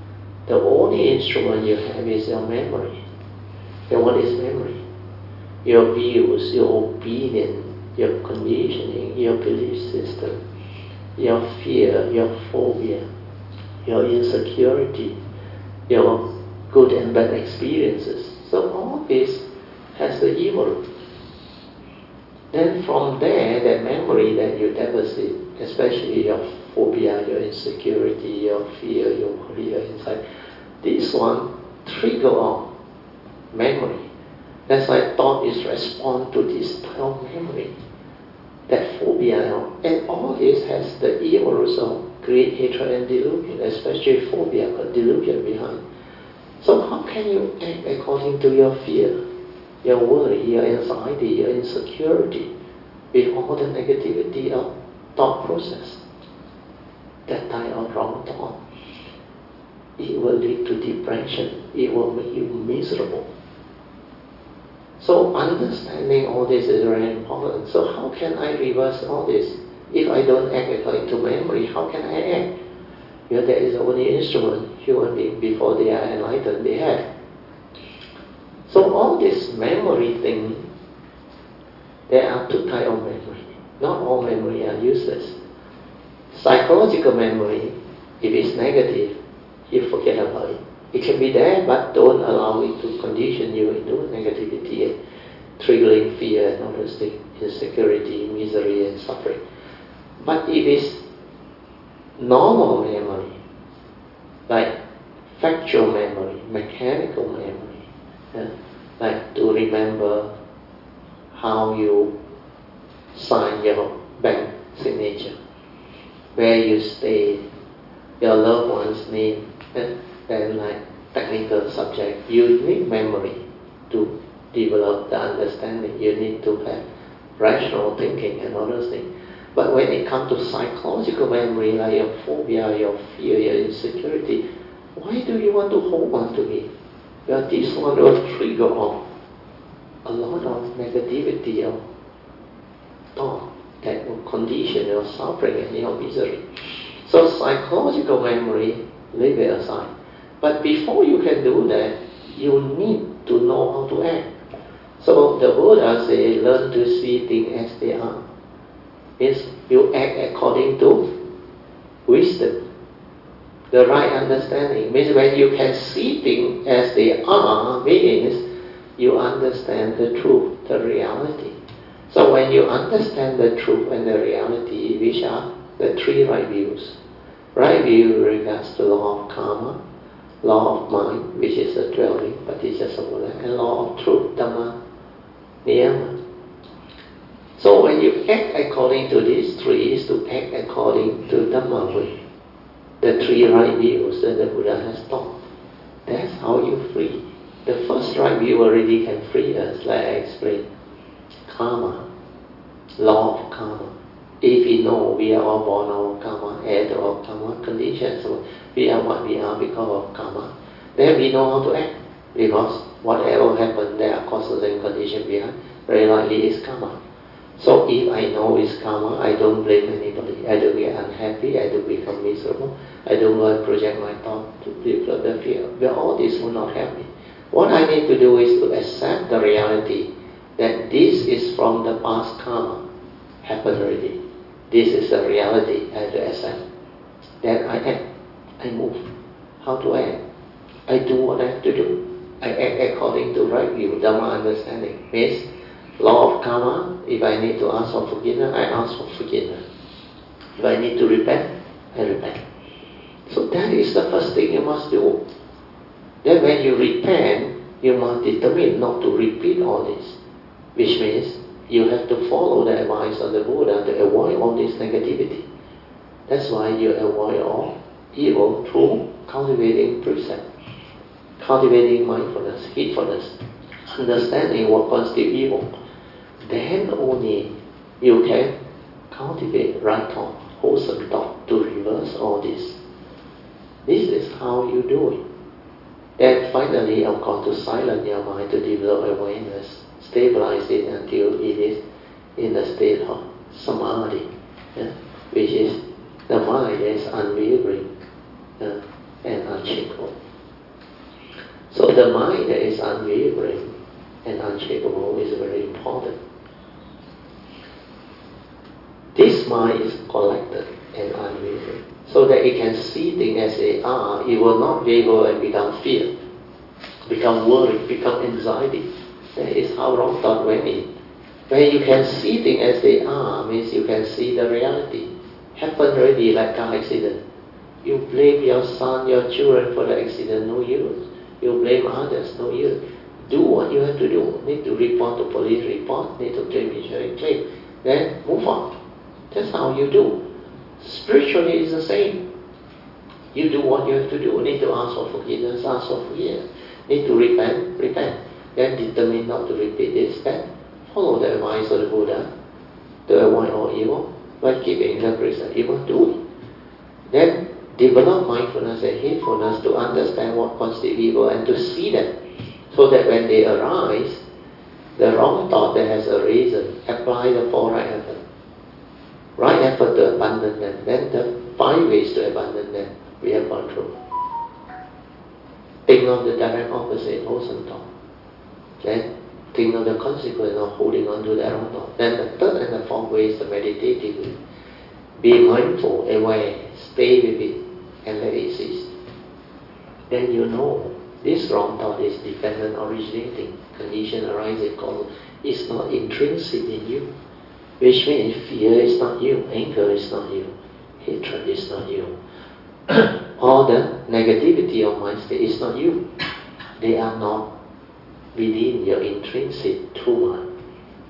The only instrument you have is your memory. And what is memory? Your views, your opinion, your conditioning, your belief system, your fear, your phobia, your insecurity, your good and bad experiences. So all this has the evil. Then from there, that memory that you deposit, especially your phobia, your insecurity, your fear, your worry, your insight, this one trigger off memory. That's why thought is respond to this type of memory. That phobia, and all this has the evil result, create hatred and delusion, especially phobia, but delusion behind. So how can you act according to your fear, your worry, your anxiety, your insecurity, with all the negativity of thought process? That type of wrong thought, it will lead to depression, it will make you miserable. So understanding all this is very important. So how can I reverse all this? If I don't act according to memory, how can I act? Because that is the only instrument human beings before they are enlightened they have. So all this memory thing, there are two types of memory. Not all memory are useless. Psychological memory, if it's negative, you forget about it. It can be there, but don't allow it to condition you into negativity and triggering fear and all those things, insecurity, misery and suffering. But if it's normal memory, like factual memory, mechanical memory, yeah, like to remember how you sign your bank signature, where you stay, your loved one's name, and then like technical subject, you need memory to develop the understanding. You need to have rational thinking and all those things. But when it comes to psychological memory, like your phobia, your fear, your insecurity, why do you want to hold on to it? Well, this one will trigger off a lot of negativity of thought that will condition your suffering and your misery. So psychological memory, leave it aside. But before you can do that, you need to know how to act. So the Buddha says, learn to see things as they are. Means you act according to wisdom, the right understanding. Means when you can see things as they are, means you understand the truth, the reality. So when you understand the truth and the reality, which are the three right views. Right view regards to law of karma, law of mind, which is the dwelling, paticca-samuppada, and law of truth, dhamma, niyama. So when you act according to these three, is to act according to Dhamma way, the three right views that the Buddha has taught. That's how you free. The first right view already can free us, like I explained. Karma, law of karma. If we know we are all born of karma, heir of karma, conditions, so we are what we are because of karma, then we know how to act. Because whatever happened, there are causes and conditions behind, very likely is karma. So if I know it's karma, I don't blame anybody. I don't get unhappy, I don't become miserable, I don't go and project my thought to develop the fear. But all this will not help me. What I need to do is to accept the reality that this is from the past karma, happened already. This is the reality I have to accept. Then I act, I move. How do I act? I do what I have to do. I act according to right view, Dhamma understanding. Means law of karma, if I need to ask for forgiveness, I ask for forgiveness. If I need to repent, I repent. So that is the first thing you must do. Then when you repent, you must determine not to repeat all this. Which means you have to follow the advice of the Buddha to avoid all this negativity. That's why you avoid all evil through cultivating precept, cultivating mindfulness, heedfulness, understanding what constitutes evil. Then only you can cultivate right thought, wholesome thought to reverse all this. This is how you do it. Then finally, of course, to silence your mind, to develop awareness, stabilize it until it is in the state of samadhi, yeah? Which is the mind is unwavering, yeah? And unshakable. So the mind that is unwavering and unshakable is very important. This mind is collected and unwavering, so that it can see things as they are. It will not waver and become fear, become worry, become anxiety. That is how wrong thought went in. When you can see things as they are, means you can see the reality. Happened already, like car accident. You blame your son, your children for the accident, no use. You blame others, no use. Do what you have to do. Need to report to police, report. Need to claim insurance, claim. Then move on. That's how you do. Spiritually it's the same. You do what you have to do. Need to ask for forgiveness, ask for forgiveness. Need to repent, repent. Then determine not to repeat this. Then follow the advice of the Buddha to avoid all evil. But keep anger, present evil, do it. Then develop mindfulness and heedfulness to understand what constitutes evil and to see them, so that when they arise, the wrong thought that has arisen, apply the four right effort. Right effort to abandon them. Then the five ways to abandon them we have gone through. Think of the direct opposite, wholesome thought. Then think of the consequence of holding on to that wrong thought. Then the third and the fourth way is the meditative way. Be mindful, aware, stay with it, and let it cease. Then you know this wrong thought is dependent originating. Condition arises, cause it's not intrinsic in you. Which means fear is not you, anger is not you, hatred is not you. All the negativity of mind state is not you. They are not within your intrinsic true mind.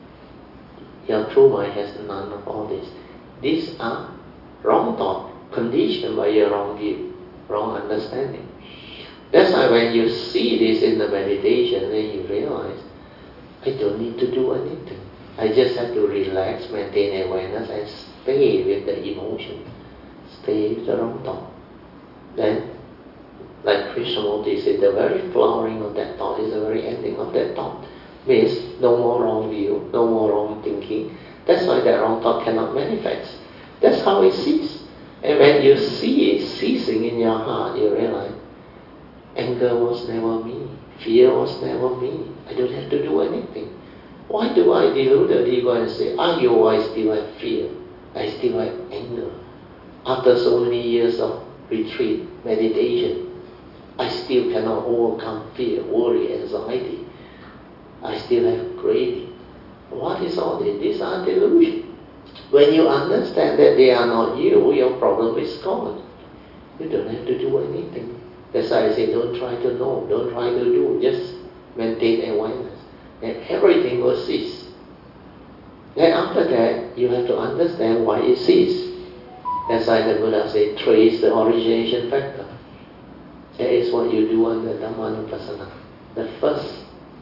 Your true mind has none of all this. These are wrong thought, conditioned by your wrong view, wrong understanding. That's why when you see this in the meditation, then you realize, I don't need to do anything. I just have to relax, maintain awareness, and stay with the emotion, stay with the wrong thought. Then, like Krishnamurti said, the very flowering of that thought is the very ending of that thought. Means no more wrong view, no more wrong thinking. That's why that wrong thought cannot manifest. That's how it ceases. And when you see it ceasing in your heart, you realize, anger was never me, fear was never me. I don't have to do anything. Why do I delude the ego and say, ah, you, I still have fear, I still have anger? After so many years of retreat, meditation, I still cannot overcome fear, worry, anxiety. I still have craving. What is all this? These are delusions. When you understand that they are not you, your problem is gone. You don't have to do anything. That's why I say, don't try to know, don't try to do, just maintain awareness. And everything will cease. Then after that, you have to understand why it ceases. That's why the Buddha said, trace the origination factor. That is what you do under Dhammanupassana. The first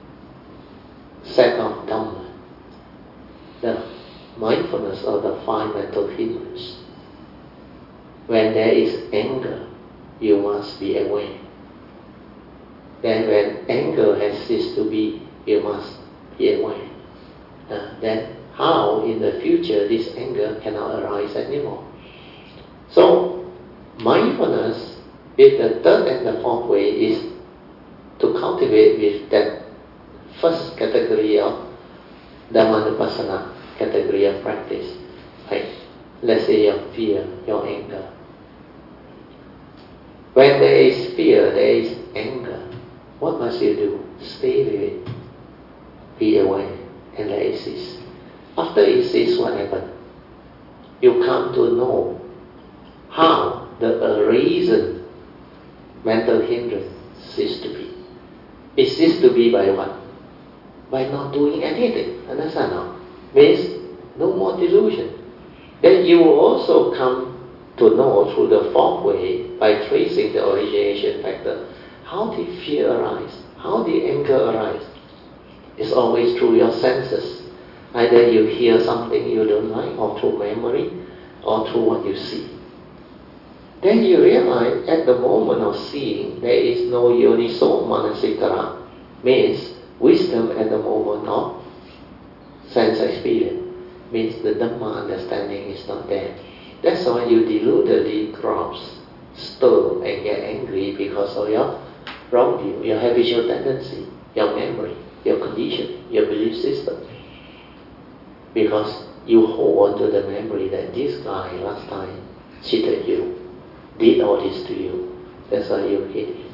set of Dhamma, the mindfulness of the five mental hindrances. When there is anger, you must be aware. Then when anger has ceased to be, you must be aware. Uh, then how in the future this anger cannot arise anymore. So mindfulness with the third and the fourth way is to cultivate with that first category of Dhammanupassana, category of practice. Like let's say your fear, your anger. When there is fear, there is anger. What must you do? Stay with it. Be aware and let it cease. After it ceases, what happens? You come to know how the arisen mental hindrance ceases to be. It ceases to be by what? By not doing anything. Understand now? Means no more delusion. Then you will also come to know through the fourth way, by tracing the origination factor, how did fear arise? How did anger arise? It's always through your senses. Either you hear something you don't like, or through memory, or through what you see. Then you realize at the moment of seeing, there is no yoniso manasikara, means wisdom at the moment of sense experience, means the Dhamma understanding is not there. That's why you deludedly grasp, stir, and get angry because of your wrong view, your habitual tendency, your memory, your condition, your belief system. Because you hold on to the memory that this guy last time cheated you, did all this to you. That's why you hate him.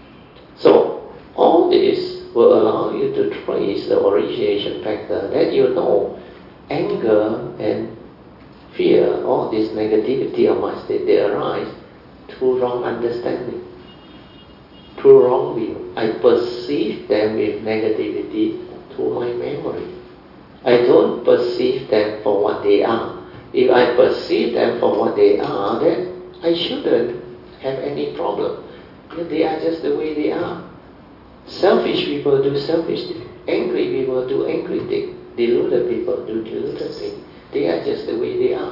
So all this will allow you to trace the origination factor, that you know anger and fear, all this negativity of my state, they arise through wrong understanding, through wrong view. I perceive them with negativity through my memory. I don't perceive them for what they are. If I perceive them for what they are, then I shouldn't have any problem. They are just the way they are. Selfish people do selfish things. Angry people do angry things. Deluded people do deluded things. They are just the way they are.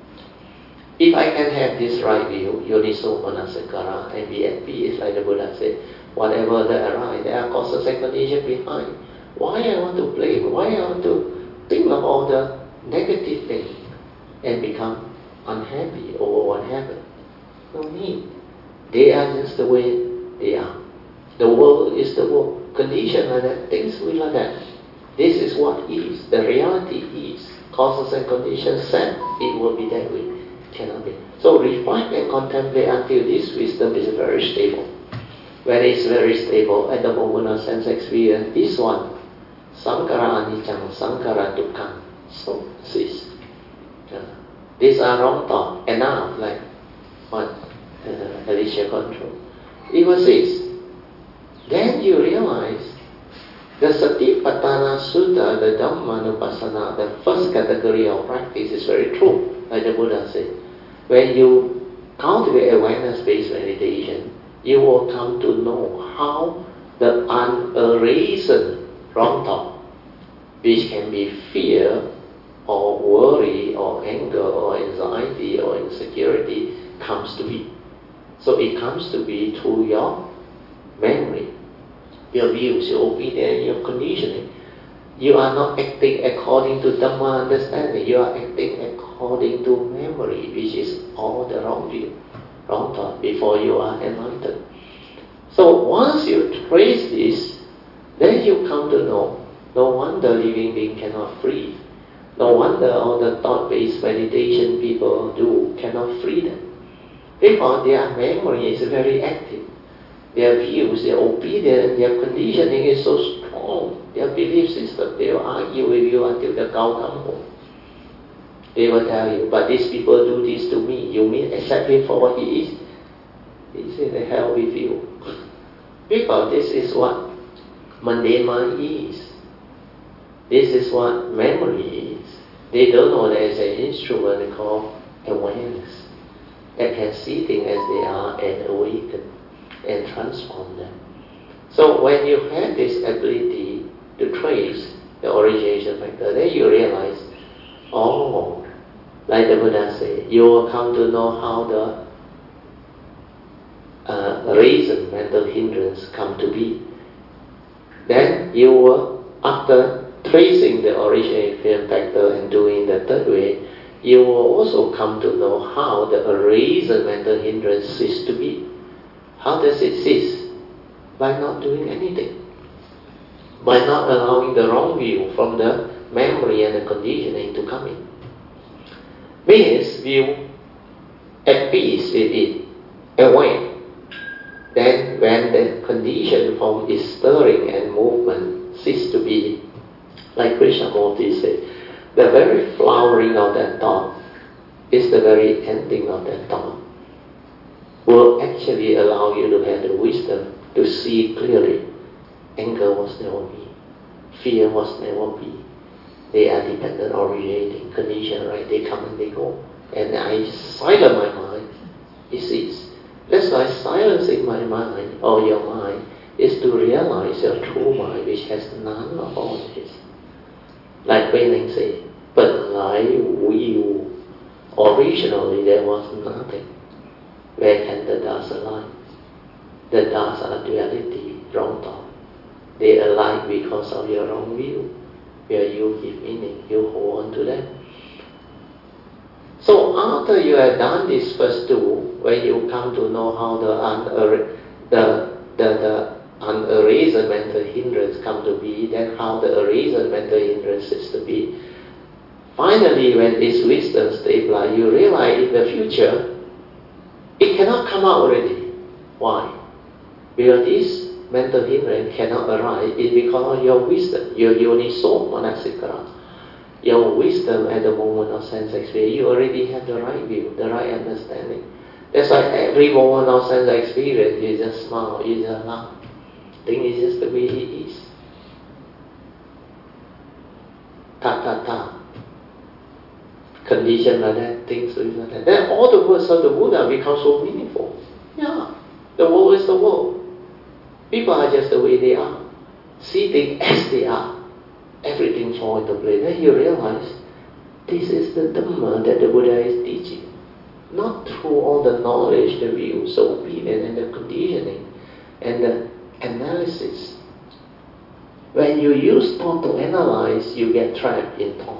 If I can have this right view, Yoniso Manasikara, and be at peace, like the Buddha said, whatever that arise, there are causes and conditions behind. Why I want to blame? Why I want to think of all the negative things and become unhappy over what happened? No need. They are just the way they are. The world is the world. Condition like that, things will like that. This is what is. The reality is. Causes and conditions set, it will be that way. Cannot be. So reflect and contemplate until this wisdom is very stable. When it's very stable at the moment of sense experience, this one, Sankara Anicca, Sankara Dukkha, so cease. Uh, these are wrong thoughts. Enough, like what uh, Alicia control. It was this. Then you realize the Satipatthana Sutta, the Dhammanupassana, the first category of practice is very true, like the Buddha said. When you cultivate awareness-based meditation, you will come to know how the unarisen wrong thought, which can be fear or worry or anger or anxiety or insecurity, comes to be. So it comes to be through your memory, your views, your opinion, your conditioning. You are not acting according to Dhamma understanding. You are acting according to memory, which is all the wrong view, wrong thought, before you are enlightened. So once you trace this, then you come to know, no wonder living being cannot free. No wonder all the thought-based meditation people do cannot free them. Because their memory is very active. Their views, their opinion, their conditioning is so strong. Their belief system, they will argue with you until the cow comes home. They will tell you, but these people do this to me. You mean accept him for what he is? He said, the hell with you. Because this is what mundane mind is. This is what memory is. They don't know there is an instrument called awareness that can see things as they are and awaken and transform them. So when you have this ability to trace the origination factor, then you realize, oh, like the Buddha said, you will come to know how the uh, reason, mental hindrance come to be. Then you will, after tracing the origination factor and doing the third way, you will also come to know how the reason mental hindrance cease to be. How does it cease? By not doing anything. By not allowing the wrong view from the memory and the conditioning to come in. Means you at peace with it, aware. Then when the condition from its stirring and movement cease to be, like Krishnamurti said, the very flowering of that thought is the very ending of that thought. Will actually allow you to have the wisdom to see clearly. Anger was never me. Fear was never me. They are dependent, originating, condition, right? They come and they go. And I silence my mind, it ceases. That's why silencing my mind or your mind is to realize your true mind, which has none of all this. Like Huineng said, but like we, originally there was nothing. Where can the dust align? The dust are duality, wrong thought. They align because of your wrong view, where you give meaning, you hold on to them. So after you have done this first two, when you come to know how the, un- the the, the unerased mental hindrance come to be, then how the erased mental hindrance is to be. Finally, when this wisdom stabilizes, you realize in the future, it cannot come out already. Why? Because this mental hindrance cannot arise, it's because of your wisdom, your yoniso manasikara. Your wisdom at the moment of sense experience, you already have the right view, the right understanding. That's why every moment of sense experience, you just smile, you just laugh. Thing is just the way it is. Ta ta ta. Condition like that, things like that. Then all the words of the Buddha become so meaningful. Yeah. The world is the world. People are just the way they are. See things as they are. Everything falls into place. Then you realize this is the Dhamma that the Buddha is teaching. Not through all the knowledge, the views, the opinion, and the conditioning, and the analysis. When you use thought to analyze, you get trapped in thought.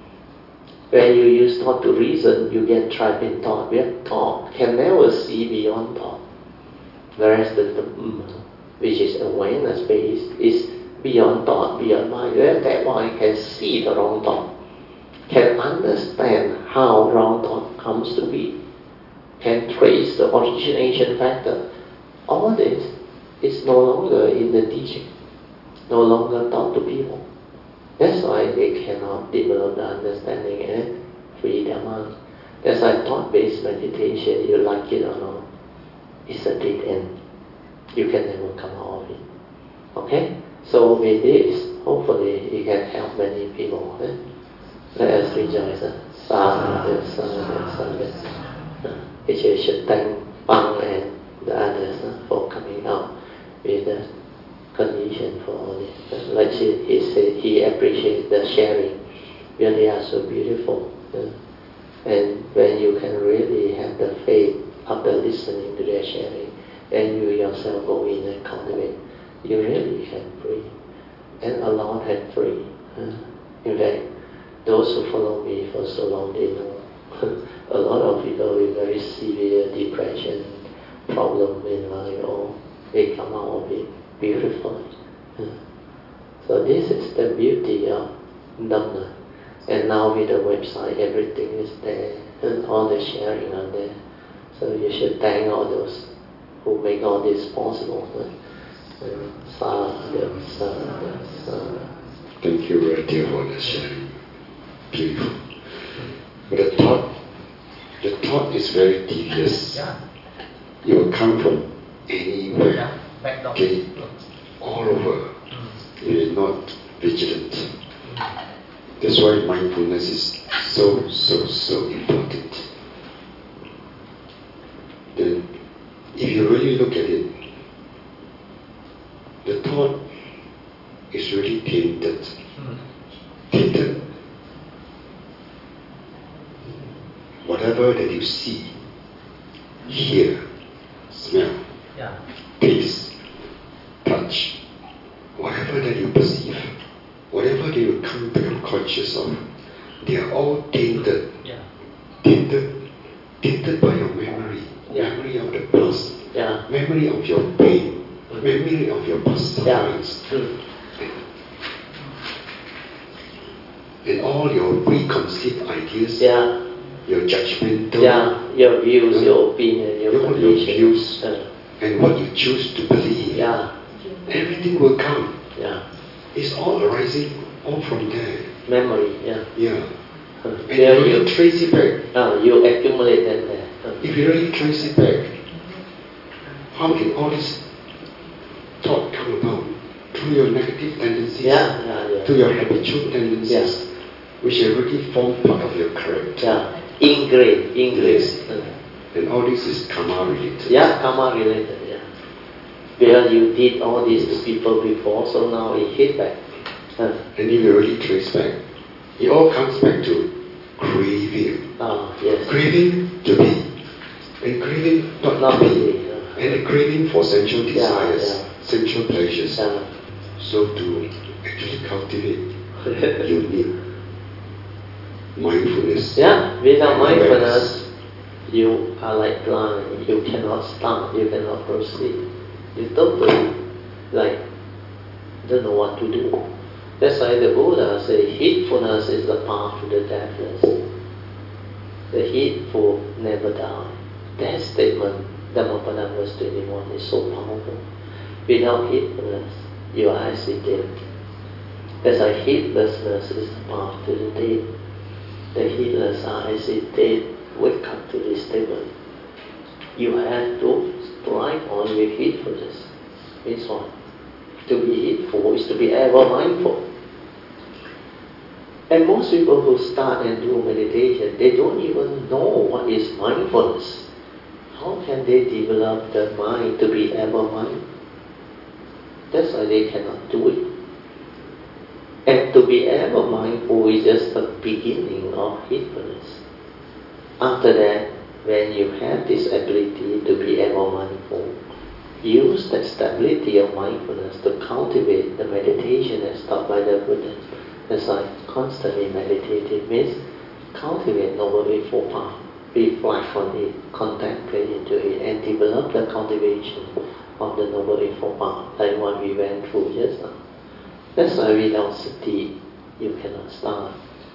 When you use thought to reason, you get trapped in thought. Where thought can never see beyond thought. Whereas the Dhamma, which is awareness based, is beyond thought, beyond mind. Where that one can see the wrong thought, can understand how wrong thought comes to be, can trace the origination factor. All this is no longer in the teaching, no longer taught to people. That's why they cannot develop the understanding and free their mind. That's why thought-based meditation, you like it or not, it's a dead end. You can never come out of it. Okay? So with this, hopefully it can help many people. Eh? Let us rejoice. Sadhu, sadhu, sadhu. We should thank Pang and the others uh, for coming out with the condition for all this. Uh, like he, he said, he appreciates the sharing. Really are so beautiful. Uh, and when you can really have the faith after listening to their sharing, and you yourself go in and cultivate, you really can free. And Allah had free. Uh, in fact, those who follow me for so long, they know a lot of people with very severe depression, problem in life, or they come out of it beautifully. Uh, so this is the beauty of Dhamma. And now with the website, everything is there, and all the sharing are there. So you should thank all those who make all this possible. Uh, sadhu, sadhu, sadhu. Thank you, very dear, for the sharing. Beautiful. But the thought, the thought is very devious. It will come from anywhere, okay, all over. It is not vigilant. That's why mindfulness is so, so, so important. Then, if you really look at it, the thought is really tainted. Tainted. Whatever that you see, hear, smell, yeah. taste, touch, whatever that you perceive, whatever that you come become conscious of, they are all tainted. Yeah. Tainted, tainted by your memory, yeah. memory of the past, yeah. memory of your pain, mm. memory of your past sufferings. Yeah. Mm. And all your preconceived ideas, yeah. your judgmental, yeah. your views, uh, your opinion, your, your, your views, uh. and what you choose to believe. Yeah. Everything will come. Yeah. It's all arising all from there. Memory, yeah. Yeah. Uh, and you really you, trace it back. Uh, you accumulate them there. Uh. If you really trace it back, how can all this thought come about? Through your negative tendencies, yeah, yeah, yeah. through your habitual tendencies, yeah. which have already formed part of your character. Yeah. Ingrained, ingrained. Yes. Uh. And all this is karma related. Yeah, karma related, yeah. Because you did all this to people before, so now it hit back. Uh. And if you really trace back, it all comes back to craving. Oh, yes. Craving to be. And craving not, not to be. be. Uh. And a craving for sensual desires, yeah, yeah. sensual pleasures. Yeah. So to actually cultivate, you need mindfulness. Yeah, without mindfulness, you are like blind. You cannot start, you cannot proceed. You totally, like, don't know what to do. That's why the Buddha said, heedfulness is the path to the deathless. The heedful never die. That statement, Dhammapada verse twenty-one, is so powerful. Without heedfulness, you are as if dead. That's why heedlessness is the path to the dead. The heedless are as if dead. Wake up to this statement. You have to strive on with heedfulness. Means what? To be heedful is to be ever mindful. And most people who start and do meditation, they don't even know what is mindfulness. How can they develop the mind to be ever mindful? That's why they cannot do it. And to be ever mindful is just the beginning of heedfulness. After that, when you have this ability to be ever mindful, use that stability of mindfulness to cultivate the meditation as taught by the Buddha. That's why constantly meditating means cultivate Noble Eightfold Path, reflect on it, contemplate into it, and develop the cultivation of the Noble Eightfold Path, like what we went through just now. That's why without sati, you cannot start.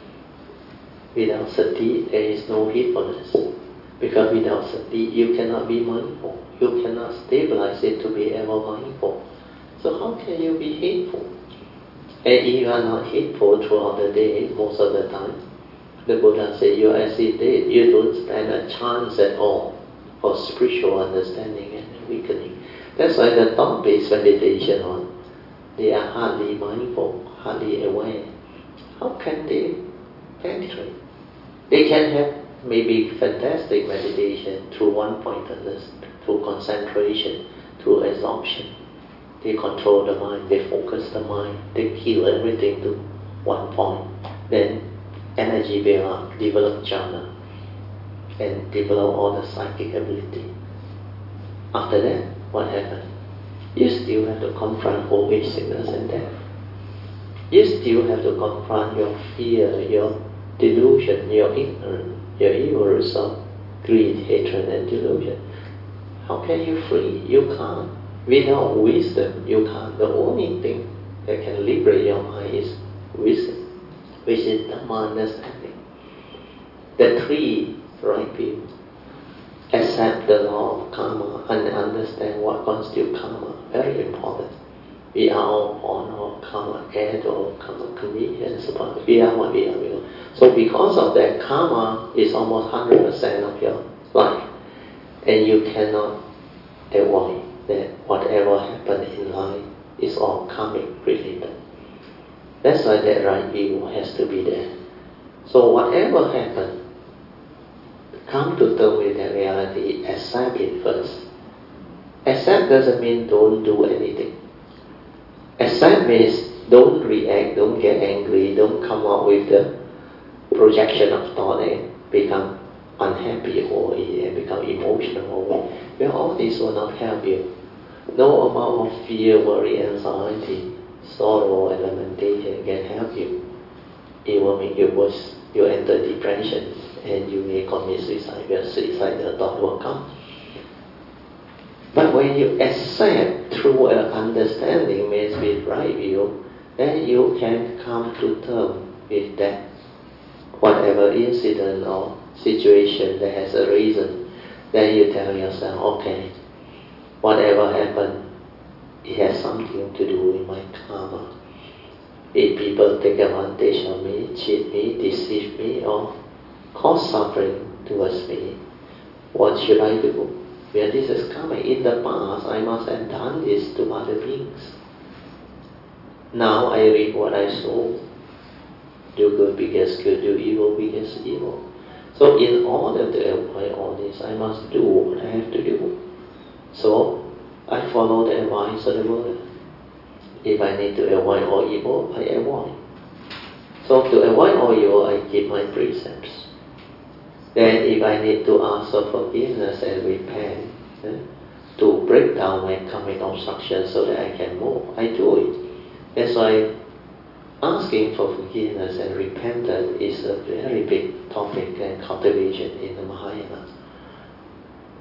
Without sati, there is no heedfulness. Because without sati, you cannot be mindful. You cannot stabilize it to be ever mindful. So how can you be heedful? And if you are not heedful throughout the day, most of the time, the Buddha said, you are as if dead. You don't stand a chance at all for spiritual understanding and awakening. That's why the thought-based meditation on, they are hardly mindful, hardly aware. How can they penetrate? They can have maybe fantastic meditation through one-pointedness, through concentration, through absorption. They control the mind, they focus the mind, they kill everything to one point. Then energy build up, develop jhana, and develop all the psychic ability. After that, what happens? You still have to confront old age, sickness and death. You still have to confront your fear, your delusion, your ignorance, your evil result, greed, hatred and delusion. How can you free? You can't. Without wisdom, you can't. The only thing that can liberate your mind is wisdom, which is Dhamma understanding. The three right view. Accept the law of karma and understand what constitutes karma. Very important. We are all born of karma, heir of karma, conditions. We are what we are. We are. So because of that, karma is almost one hundred percent of your life. And you cannot avoid that whatever happened in life is all karmic related. That's why that right view has to be there. So whatever happened, come to terms with that reality, accept it first. Accept doesn't mean don't do anything. Accept means don't react, don't get angry, don't come out with the projection of thought and become unhappy over it and become emotional over it. Well, all this will not help you. No amount of fear, worry, anxiety, sorrow and lamentation can help you. It will make you worse. You enter depression and you may commit suicide. Your suicidal thought will come. But when you accept through an understanding means with right view, then you can come to terms with that whatever incident or situation that has a reason. Then you tell yourself, okay, whatever happened, it has something to do with my karma. If people take advantage of me, cheat me, deceive me, or cause suffering towards me, what should I do? Well, this is karma. In the past, I must have done this to other beings. Now I reap what I sow. Do good begets good, do evil begets evil. So in order to avoid all this, I must do what I have to do. So I follow the advice of the Buddha. If I need to avoid all evil, I avoid. So to avoid all evil, I keep my precepts. Then if I need to ask for forgiveness and repent, eh, to break down my karmic obstruction so that I can move, I do it. That's why asking for forgiveness and repentance is a very big topic and cultivation in the Mahayana.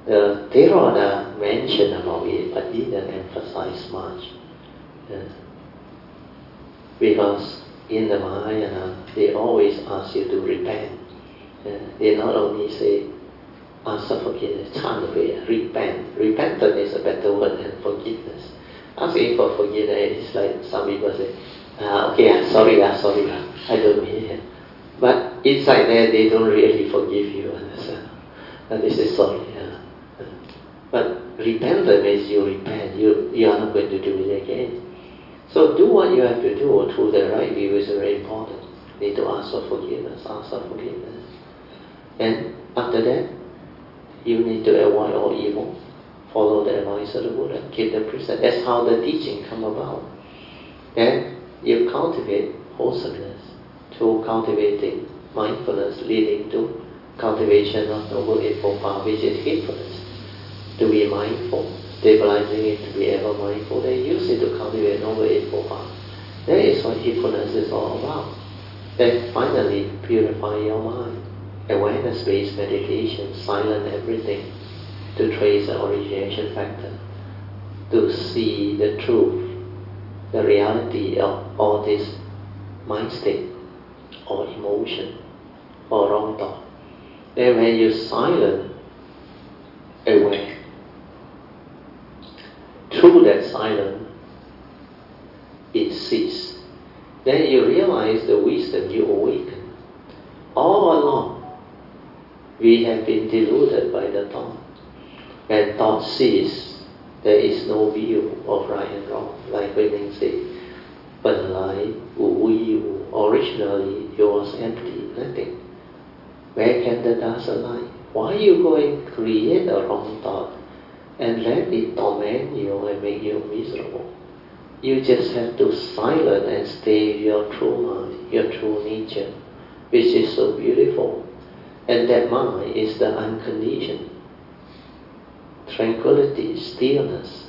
the Theravada mentioned about it, but didn't emphasize much. Yes. Because in the Mahayana, they always ask you to repent. Yeah. They not only say, ask for forgiveness, repent. Repentance is a better word than forgiveness. Asking for forgiveness is like some people say, ah, okay, ah, sorry, ah, sorry, ah, I don't mean it. But inside there, they don't really forgive you, understand? And this is sorry. Yeah. But repentance means you repent, you, you are not going to do it again. So do what you have to do through the right view is very important. You need to ask for forgiveness, ask for forgiveness. And after that, you need to avoid all evil. Follow the advice of the Buddha, keep the precept. That's how the teaching come about. And you cultivate wholesomeness through cultivating mindfulness, leading to cultivation of Noble Eightfold Path, which is heedfulness. To be mindful, stabilizing it to be ever mindful. They use it to cultivate Noble Eightfold Path. That is what heedfulness is all about. Then finally, purify your mind. Awareness-based meditation, silence everything, to trace the origination factor, to see the truth, the reality of all this mind state, or emotion, or wrong thought. Then when you silence, aware, through that silence, it ceases. Then you realize the wisdom you awaken. All along, we have been deluded by the thought. When thought ceases, there is no view of right and wrong. Like when they say, originally it was empty, nothing. Where can the dust lie? Why you go and create a wrong thought and let it torment you and make you miserable? You just have to silence and stay with your true mind, your true nature, which is so beautiful. And that mind is the unconditioned tranquility, stillness,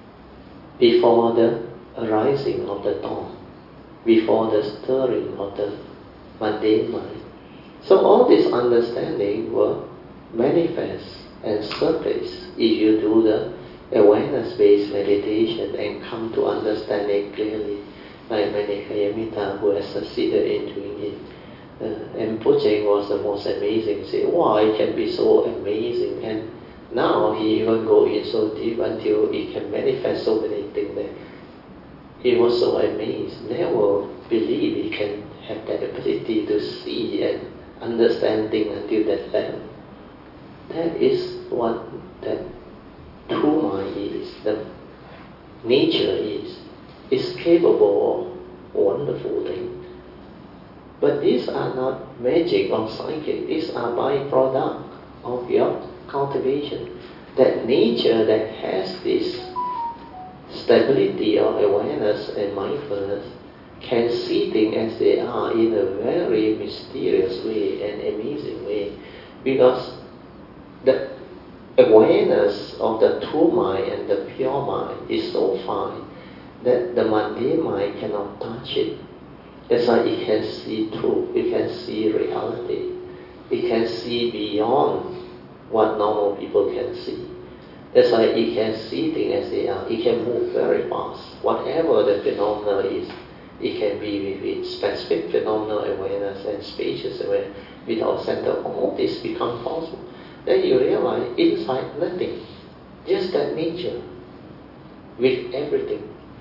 before the arising of the dawn, before the stirring of the mundane mind. So all this understanding will manifest and surface if you do the awareness-based meditation and come to understand it clearly, like Manikhayamita, who has succeeded in doing it. Uh, and Pujeng was the most amazing. Say, wow, it can be so amazing. And now he even go in so deep until he can manifest so many things that he was so amazed. Never believe he can have that ability to see and understand things until that level. That is what that true mind is, the nature is. Is capable of wonderful things. But these are not magic or psychic. These are byproduct of your cultivation. That nature that has this stability of awareness and mindfulness can see things as they are in a very mysterious way and amazing way, because the awareness of the true mind and the pure mind is so fine that the mundane mind cannot touch it. That's why it can see truth, it can see reality, it can see beyond what normal people can see. That's why it can see things as they are. It can move very fast. Whatever the phenomena is, it can be with its specific phenomenal awareness and spacious awareness without center. All this become possible. Then you realize inside nothing, just that nature with everything,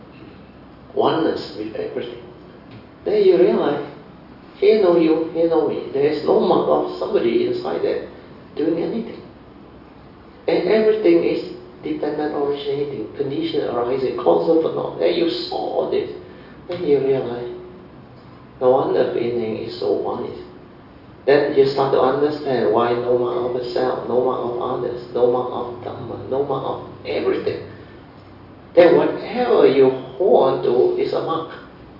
oneness with everything. Then you realize, here know you, here know me. There is no mark of somebody inside there doing anything. And everything is dependent, originating, condition arising, causal phenomenon. Then you saw this. Then you realize, no wonder being is so wise. Then you start to understand why no mark of the self, no mark of others, no mark of Dhamma, no mark of everything. Then whatever you hold on to is a mark.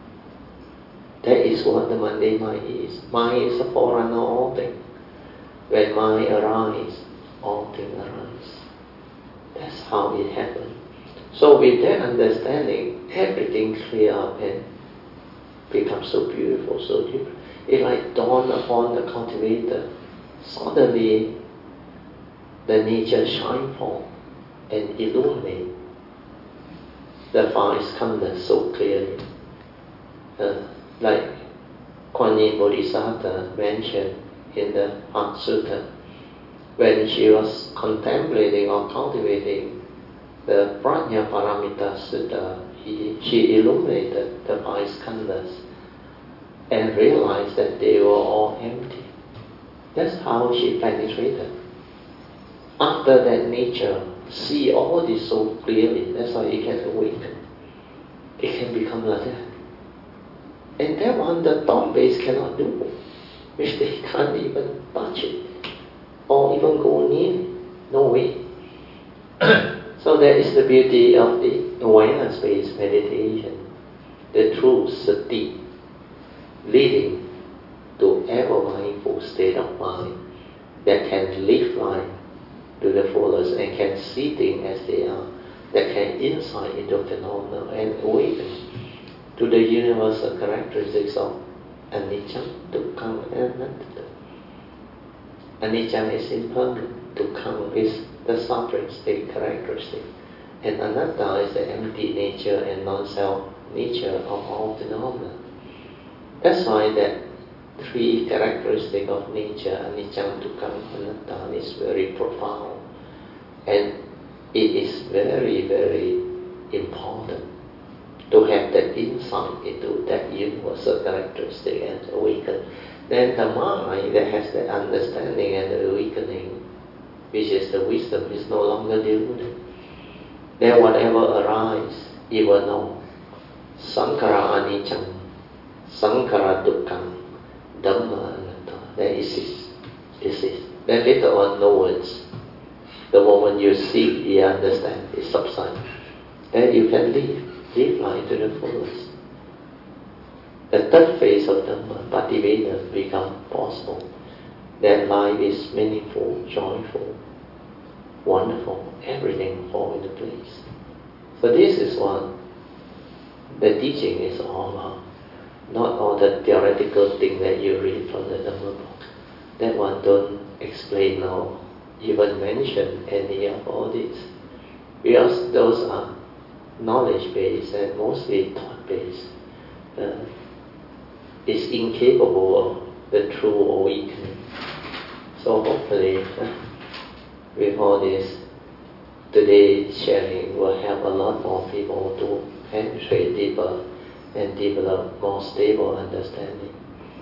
That is what the mundane mind is. Mind is the forerunner of all things. When mind arises, all things arise. That's how it happens. So with that understanding, everything clear up and becomes so beautiful, so deep. It like dawn upon the cultivator. Suddenly, the nature shine forth and illuminate the five skandhas so clearly. Uh, like Kuan Yin Bodhisattva mentioned in the Heart Sutta, when she was contemplating or cultivating the Prajna Paramita Sutta, he, she illuminated the five skandhas and realized that they were all empty. That's how she penetrated. After that nature see all this so clearly, that's why it can awaken. It can become like that. And that one the thought base cannot do, which they can't even touch it or even go near. No way. So that is the beauty of the awareness-based meditation, the true sati, leading to ever-mindful state of mind that can live life to the fullest and can see things as they are, that can insight into phenomena and awaken to the universal characteristics of anicca, dukkha, and anatta. Anicca is impermanent, dukkha is the suffering state characteristic, and anatta is the empty nature and non-self nature of all phenomena. That's why that three characteristics of nature, anicca, dukkha, anatta, is very profound, and it is very, very important to have that insight into that universal characteristic and awaken. Then the mind that has that understanding and awakening, which is the wisdom, is no longer deluded. Then whatever arises, it will know. Sankhara aniccam, sankhara dukkham, dhamma anatta. That is it. Is it. Then later on, no words. The moment you see, you understand, it subsides. Then you can live. Live life to the fullest. The third phase of Dhamma, Pativeda, become possible. That life is meaningful, joyful, wonderful, everything fall into place. So this is what the teaching is all about. Not all the theoretical thing that you read from the Dhamma book. That one don't explain or even mention any of all this. Because those are knowledge-based and mostly thought-based, uh, is incapable of the true awakening. So hopefully, uh, with all this, today's sharing will help a lot more people to penetrate deeper and develop more stable understanding.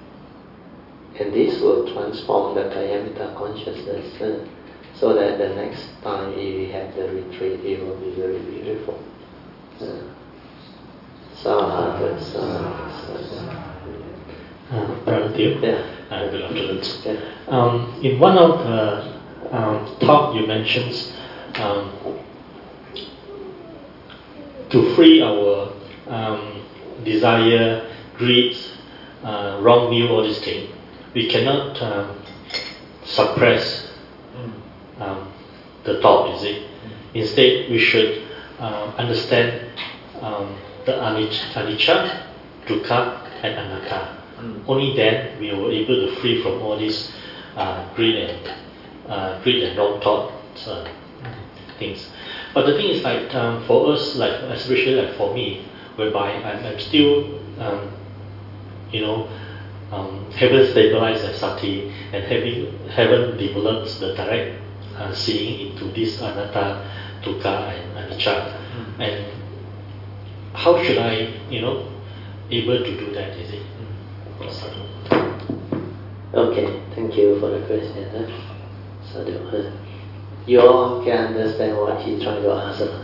And this will transform the Kayamita consciousness, uh, so that the next time we have the retreat, it will be very beautiful. Sadhu, sadhu, uh, Brother Theo, yeah. uh, good afternoon. Yeah. Um, in one of the um, talk you mentioned, um, to free our um, desire, greed, uh, wrong view, all these things, we cannot um, suppress um, the thought, is it? Instead, we should um, understand um, the anicca, dukkha, and anatta. Mm. Only then we were able to free from all these uh, greed and uh, greed and wrong thoughts uh, things. But the thing is, like um, for us, like especially like for me, whereby I'm, I'm still, um, you know, um, haven't stabilized as sati and having haven't developed the direct uh, seeing into this anatta, dukkha, and anicca. Mm. And how should I, you know, able to do that? Is it? Mm. Okay, thank you for the question. Huh? So you all can understand what he's trying to answer.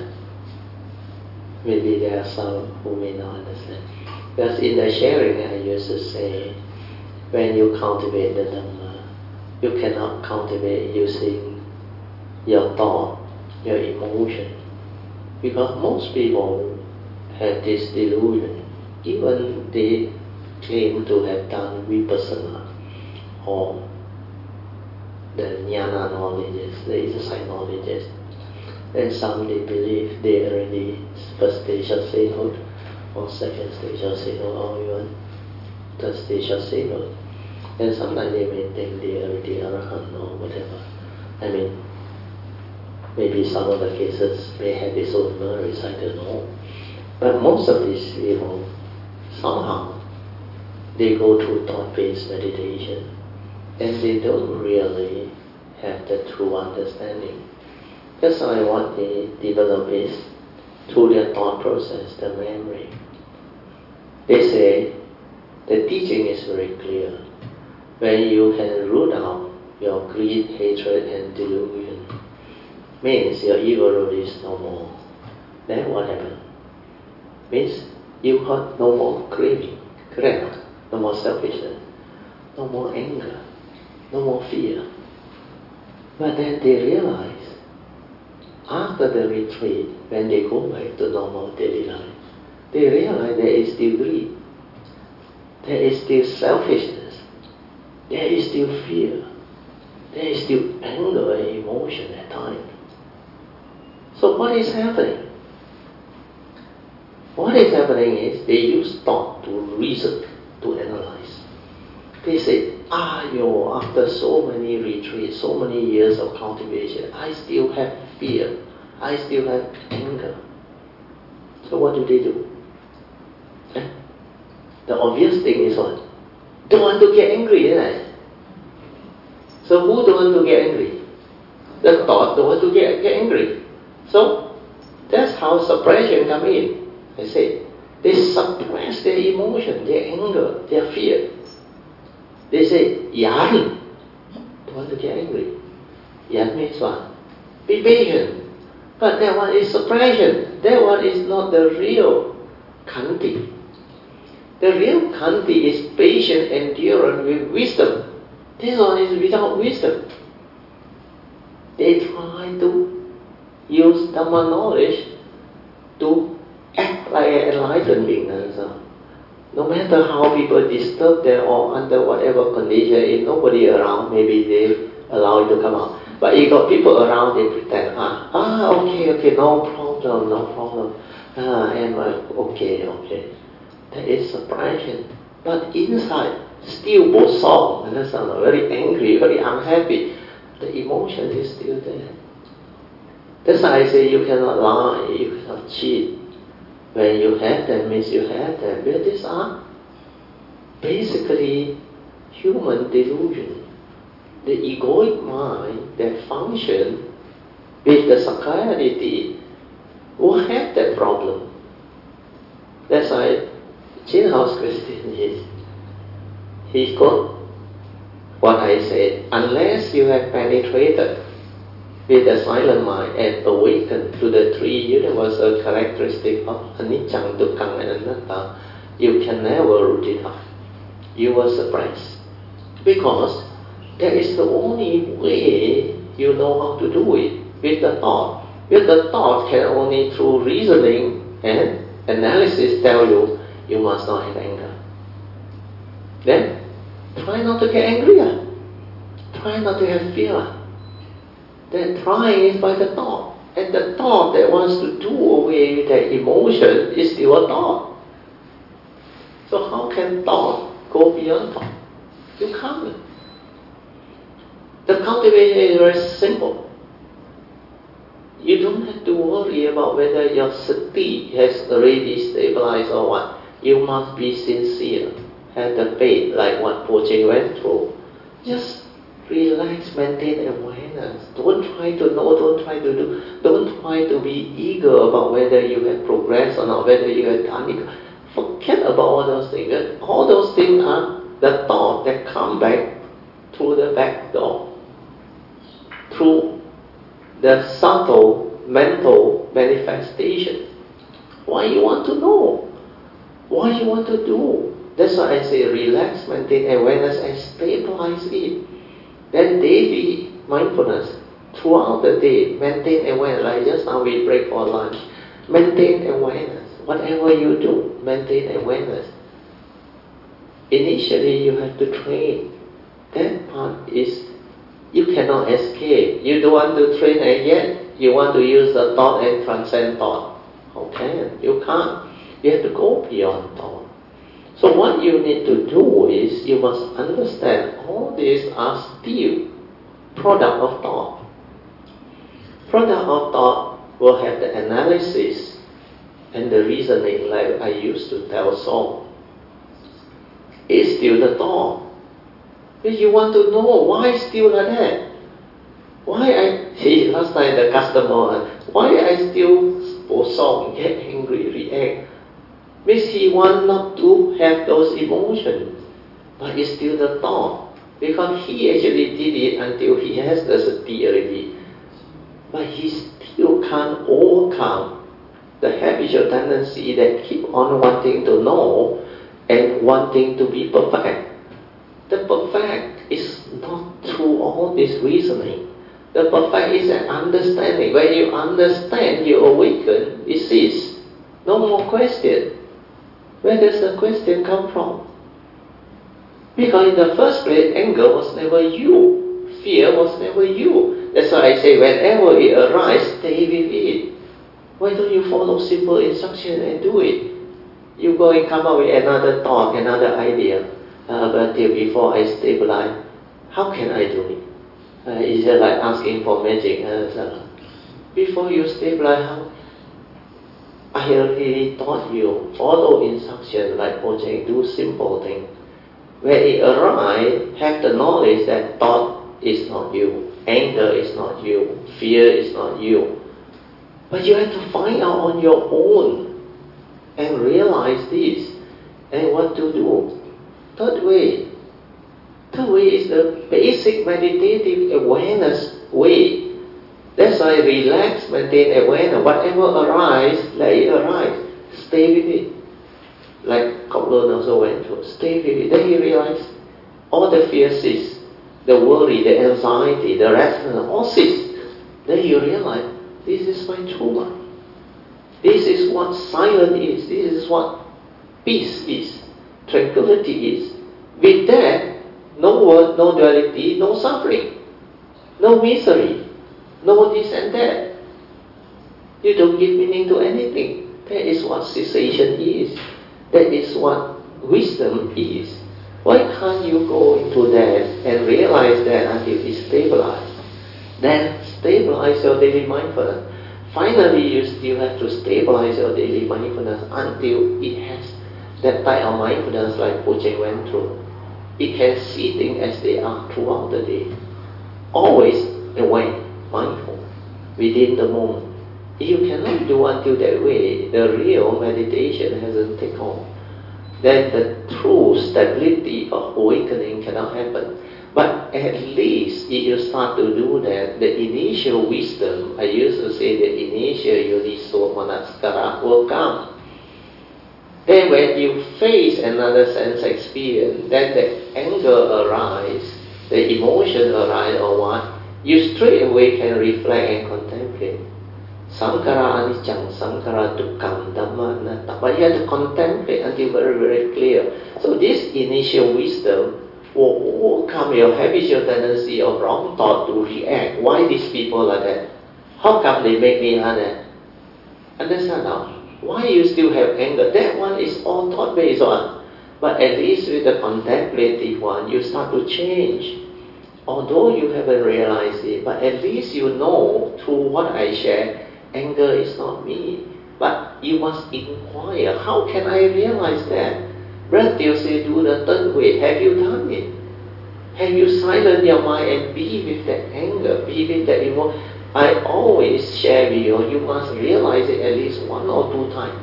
Maybe there are some who may not understand. Because in the sharing, I used to say, when you cultivate the Dhamma, you cannot cultivate using your thought, your emotion. Because most people have this delusion. Even they claim to have done vipassana or the jnana knowledges, the insight knowledges. And some they believe they already first stage of sainthood, or second stage of sainthood, or even third stage of sainthood. And sometimes they may think they already arahant or whatever. I mean, Maybe some of the cases may have its own merits, I don't know. But most of these people, somehow, they go through thought-based meditation and they don't really have the true understanding. That's why what they develop is through their thought process, the memory. They say the teaching is very clear. When you can root out your greed, hatred and delusion, means your ego root is no more. Then what happens? Means you got no more craving, correct? No more selfishness, no more anger, no more fear. But then they realize, after the retreat, when they go back to normal daily life, they realize there is still greed, there is still selfishness, there is still fear, there is still anger and emotion at times. So what is happening? What is happening is they use thought to reason, to analyze. They say, ah, yo, after so many retreats, so many years of cultivation, I still have fear, I still have anger. So what do they do? Eh? The obvious thing is what? Don't want to get angry, isn't it? So who don't want to get angry? The thought don't want to get, get angry. So that's how suppression comes in. I say, they suppress their emotion, their anger, their fear. They say, Yan, don't want to get angry. Yan means what? Be patient. But that one is suppression. That one is not the real Khanti. The real Khanti is patient endurance with wisdom. This one is without wisdom. They try to use Dhamma knowledge to act like an enlightened being. So, no matter how people disturb them or under whatever condition, if nobody around, maybe they allow it to come out. But if got people around, they pretend, ah, ah, okay, okay, no problem, no problem. Ah, am I okay, okay. That is suppression. But inside, still bosong, understand? Very angry, very unhappy. The emotion is still there. That's why I say you cannot lie, you cannot cheat. When you have them, means you have them. But these are basically human delusion. The egoic mind that function with the Sakayaditi will have that problem. That's why Chin House Christian is, he got what I said, unless you have penetrated with the silent mind and awakened to the three universal characteristics of anicca, dukkha and anatta, you can never root it out. You will suppress. Because that is the only way you know how to do it, with the thought. With the thought can only through reasoning and analysis tell you, you must not have anger. Then, try not to get angry. Try not to have fear. Then trying is by the thought. And the thought that wants to do away with that emotion is still a thought. So how can thought go beyond thought? You can't. The cultivation is very simple. You don't have to worry about whether your sati has already stabilized or what. You must be sincere. Have the faith like what Po Ching went through. Just relax, maintain awareness. Don't try to know, don't try to do. Don't try to be eager about whether you have progressed or not, whether you have done it. Forget about all those things. All those things are the thought that come back through the back door, through the subtle mental manifestation. Why you want to know? Why you want to do? That's why I say relax, maintain awareness and stabilize it. Then daily mindfulness throughout the day, maintain awareness. Like just now we break for lunch. Maintain awareness. Whatever you do, maintain awareness. Initially you have to train. That part is, you cannot escape. You don't want to train and yet you want to use the thought and transcend thought. How can? You can't. You have to go beyond thought. So what you need to do is, you must understand all these are still product of thought. product of thought will have the analysis and the reasoning, like I used to tell Saul. It's still the thought. If you want to know why still like that, why I see last night the customer, why I still for Saul get angry, react. Means he want not to have those emotions, but it's still the thought, because he actually did it until he has the sati already, but he still can't overcome the habitual tendency that keep on wanting to know and wanting to be perfect. The perfect is not through all this reasoning. The perfect is an understanding. When you understand, you awaken, it ceases. No more question. Where does the question come from? Because in the first place, anger was never you. Fear was never you. That's why I say, whenever it arises, stay with it. Why don't you follow simple instruction and do it? You go and come up with another thought, another idea. Uh, but till before I stabilize, how can I do it? Uh, it's just like asking for magic. Uh, so before you stabilize, how? I already taught you, follow instruction like project, do simple things. When it arises, have the knowledge that thought is not you, anger is not you, fear is not you. But you have to find out on your own and realize this and what to do. Third way. Third way is the basic meditative awareness way. That's why relax, maintain awareness. Whatever arises, let it arise. Stay with it. Like Copeland also went through. Stay with it. Then you realize all the fear cease. The worry, the anxiety, the restlessness, all cease. Then you realize, this is my true mind. This is what silence is. This is what peace is. Tranquility is. With that, no word, no duality, no suffering, no misery, no this and that. You don't give meaning to anything. That is what cessation is. That is what wisdom is. Why can't you go into that and realize that until it's stabilized? Then stabilize your daily mindfulness. Finally, you still have to stabilize your daily mindfulness until it has that type of mindfulness like Pujang went through. It can see things as they are throughout the day. Always aware, mindful, within the moment. If you cannot do until that way, the real meditation hasn't taken on. Then the true stability of awakening cannot happen. But at least if you start to do that, the initial wisdom, I used to say the initial yoniso manasikara will come. Then when you face another sense experience, then the anger arises, the emotion arises or what, you straight away can reflect and contemplate. Sankara anicca, sankara dukkha, dhamma anatta. But you have to contemplate until very, very clear. So this initial wisdom will overcome your habitual tendency of wrong thought to react. Why these people like that? How come they make me like that? Understand now? Why you still have anger? That one is all thought based on. But at least with the contemplative one, you start to change. Although you haven't realized it, but at least you know through what I share, anger is not me. But you must inquire, how can I realize that? Brother Teo say, do the third way. Have you done it? Have you silenced your mind and be with that anger, be with that emotion? I always share with you, you must realize it at least one or two times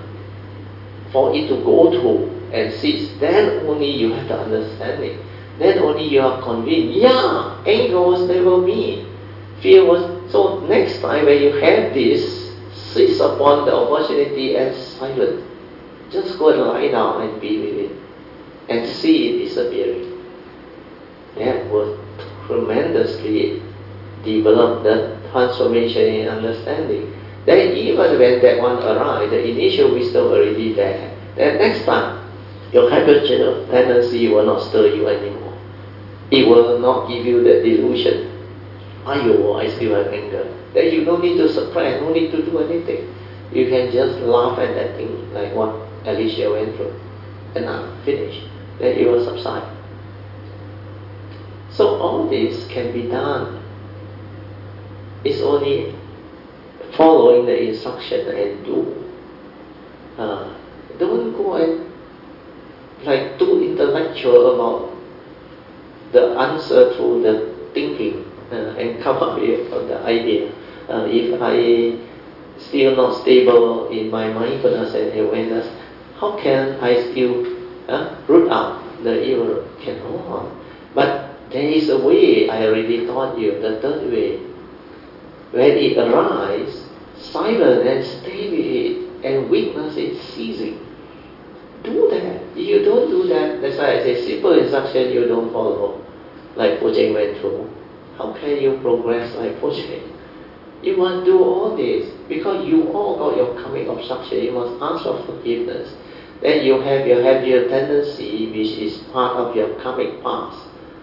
for it to go through and cease. Then only you have to understand it. Then only you are convinced, yeah, anger was never me. Fear was. So next time when you have this, seize upon the opportunity and silence. Just go and lie down and be with it and see it disappearing. That will tremendously develop the transformation in understanding. Then even when that one arrives, the initial wisdom already there. Then next time, your habitual tendency will not stir you anymore. It will not give you the delusion. Ayo, I still have anger. Then you don't need to suppress, no need to do anything. You can just laugh at that thing, like what Alicia went through. And now, finish. Then it will subside. So all this can be done. It's only following the instruction and do. Uh, don't go and like too intellectual about the answer to the thinking uh, and come up with the idea. Uh, if I still not stable in my mindfulness and awareness, how can I still uh, root out the evil? Cannot. But there is a way, I already taught you, the third way. When it arises, silent and stay with it and witness it ceasing. Do that. If you don't do that, that's why I say simple instruction you don't follow, like Pujeng went through. How can you progress like Pujeng? You must do all this because you all got your karmic obstruction. You must ask for forgiveness. Then you have your habitual tendency, which is part of your karmic past.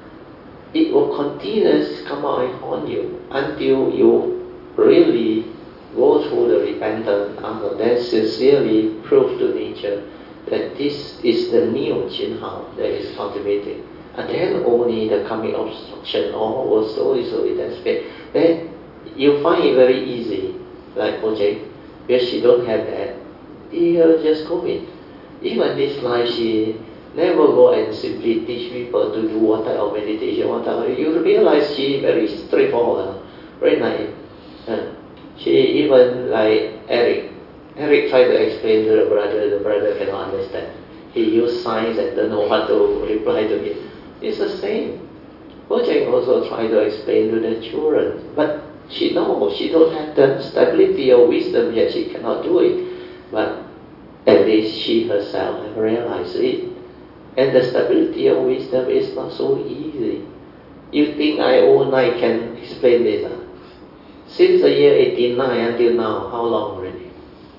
It will continuously come out and haunt you until you really go through the repentance and then sincerely prove to nature that this is the new Jinhao that is cultivating. And then only the karmic obstruction all will slowly, slowly dissipate. Then you find it very easy, like Pujeng, because she don't have that. You just go in. Even this life, she never go and simply teach people to do what type of meditation, what type of, you realize she very straightforward, very nice. Uh, she even like Eric. Eric tried to explain to the brother, the brother cannot understand. He used signs and don't know what to reply to him. It's the same. Pujeng also tried to explain to the children, but she knows she don't have the stability or wisdom yet, she cannot do it. But at least she herself has realized it. And the stability of wisdom is not so easy. You think I overnight can explain this? Huh? Since the year eighty-nine until now, how long already?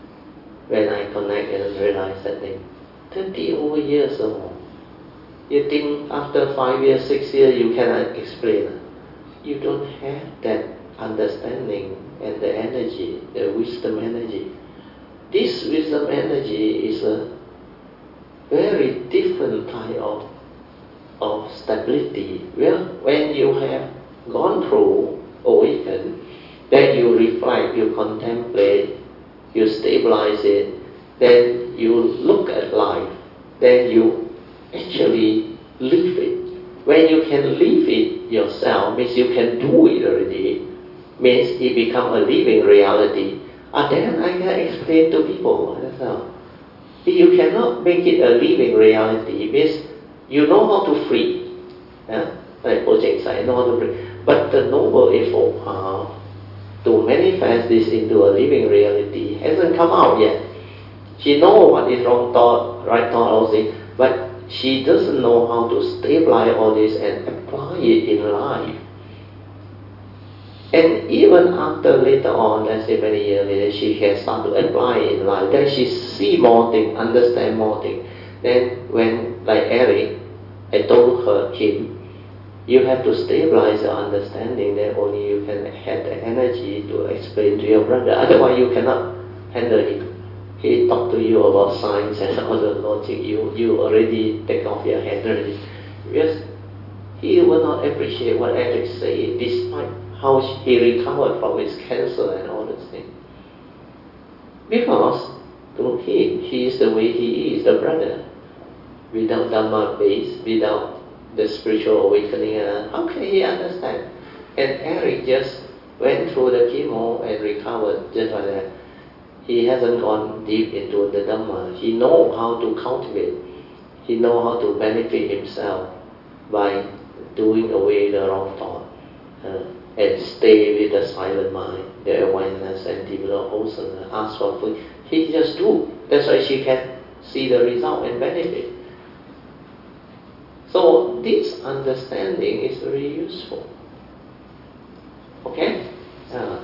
When I connect and realize that thing. thirty over years or more. You think after five years, six years, you cannot explain? Huh? You don't have that understanding and the energy, the wisdom energy. This wisdom energy is a very different type of, of stability. Well, when you have gone through awaken, then you reflect, you contemplate, you stabilize it, then you look at life, then you actually live it. When you can live it yourself, means you can do it already, means it become a living reality. And then I can explain to people. That's how. If you cannot make it a living reality, means you know how to free. Yeah? Like Pujeng said, know how to free. But the noble effort uh, to manifest this into a living reality hasn't come out yet. She knows what is wrong thought, right thought, all things, but she doesn't know how to stabilize all this and apply it in life. And even after later on, let's say many years later, she can start to apply it in life. Then she see more things, understand more things. Then when, like Eric, I told her, him, you have to stabilize your understanding, then only you can have the energy to explain to your brother. Otherwise you cannot handle it. He talk to you about science and all the logic, you, you already take off your head already. Because he will not appreciate what Eric said, despite how he recovered from his cancer and all those things. Because to him, he is the way he is, the brother. Without Dhamma base, without the spiritual awakening, uh, how can he understand? And Eric just went through the chemo and recovered just like that. He hasn't gone deep into the Dhamma. He knows how to cultivate. He knows how to benefit himself by doing away the wrong thought. Uh, and stay with the silent mind, the awareness, and develop wholesome, ask for food. He just do. That's why she can see the result and benefit. So this understanding is very useful. Okay? Uh,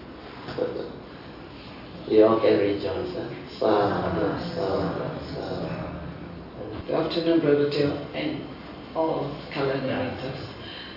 you all can rejoice. Huh? Sadhu, sadhu, sadhu. Good afternoon, Brother Teo, and all color narrators.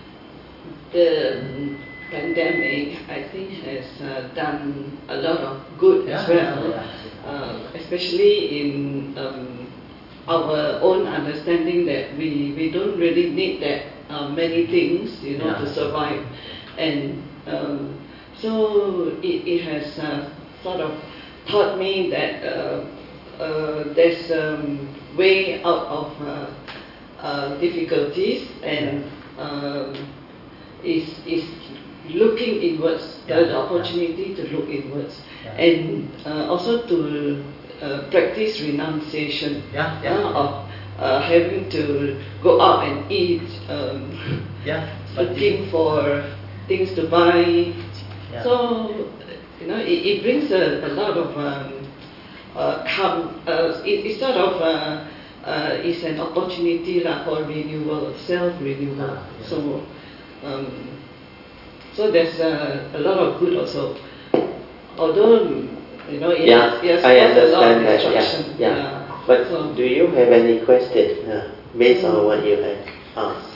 The pandemic, I think, has uh, done a lot of good yeah, as well, yeah. uh, especially in um, our own understanding that we, we don't really need that uh, many things, you know, yeah. to survive. And um, So it, it has uh, sort of taught me that uh, uh, there's a um, way out of uh, uh, difficulties, and um, is is looking inwards, Yeah. the opportunity to look inwards, Yeah. and uh, also to uh, practice renunciation Yeah, yeah. uh, of uh, having to go out and eat, um, Yeah, but looking for things to buy. Yeah. So, you know, it, it brings a, a lot of um, uh, calm. Uh, it, it sort of uh, uh, is an opportunity lah for renewal, self-renewal. Ah, yeah. So, um, so there's uh, a lot of good also. Although, you know, it Yeah, has, it has I caused a lot of understand that. destruction. Yeah, yeah. But So- do you have any question uh, based on what you have asked?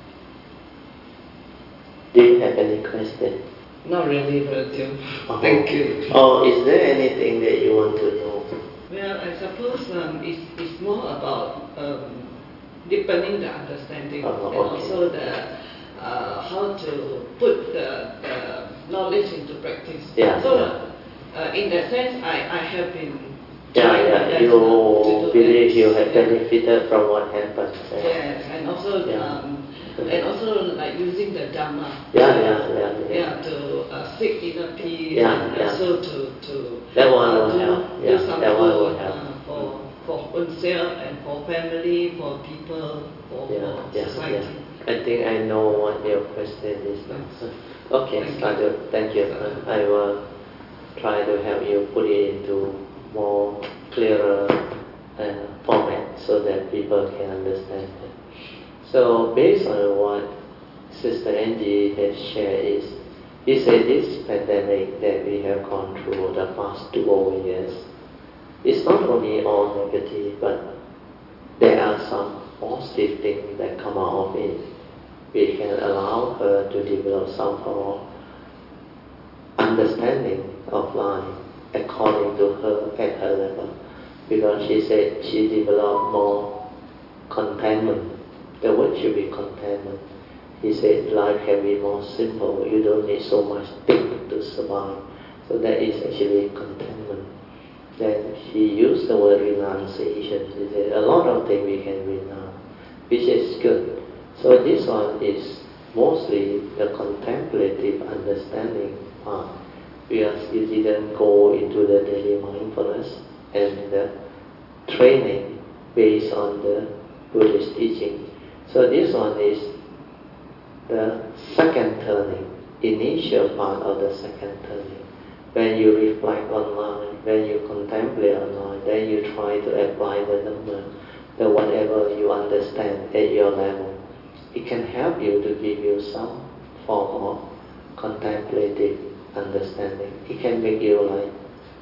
Do you have any question? Not really, but you. Oh. Thank you. Or is there anything that you want to know? Well, I suppose um, it's, it's more about um, deepening the understanding, Oh, and okay. also the uh, how to put the, the knowledge into practice. Yeah, So, yeah. Uh, in that sense, I, I have been Yeah, trying my yeah. best You uh, to do believe that. you have Yeah. benefited from what happened. eh? Yes, and also Yeah. um, and also like using the Dhamma. Yeah, yeah, yeah, yeah. Yeah, to uh, seek inner peace, Yeah, and yeah. also to to That one uh, will do, help. do Yeah, some that one will good help. uh, for for oneself and for family, for people, for, Yeah, for yeah, society. yeah. I think I know what your question is now. Okay, Thank you. Sadhu, thank you. I will try to help you put it into more clearer uh, format so that people can understand it. So based on what Sister Angie has shared is, he said this pandemic that we have gone through the past two over years, it's not only all negative, but there are some positive things that come out of it. We can allow her to develop some form of understanding of life according to her at her level. Because she said she developed more contentment. The word should be contentment. He said life can be more simple. You don't need so much thing to survive. So that is actually contentment. Then he used the word renunciation. He said a lot of things we can renounce, which is good. So this one is mostly the contemplative understanding part. Because you didn't go into the daily mindfulness and the training based on the Buddhist teaching. So this one is the second turning, initial part of the second turning. When you reflect on life, when you contemplate on life, then you try to apply the Dhamma, the whatever you understand at your level. It can help you to give you some form of contemplative understanding. It can make you like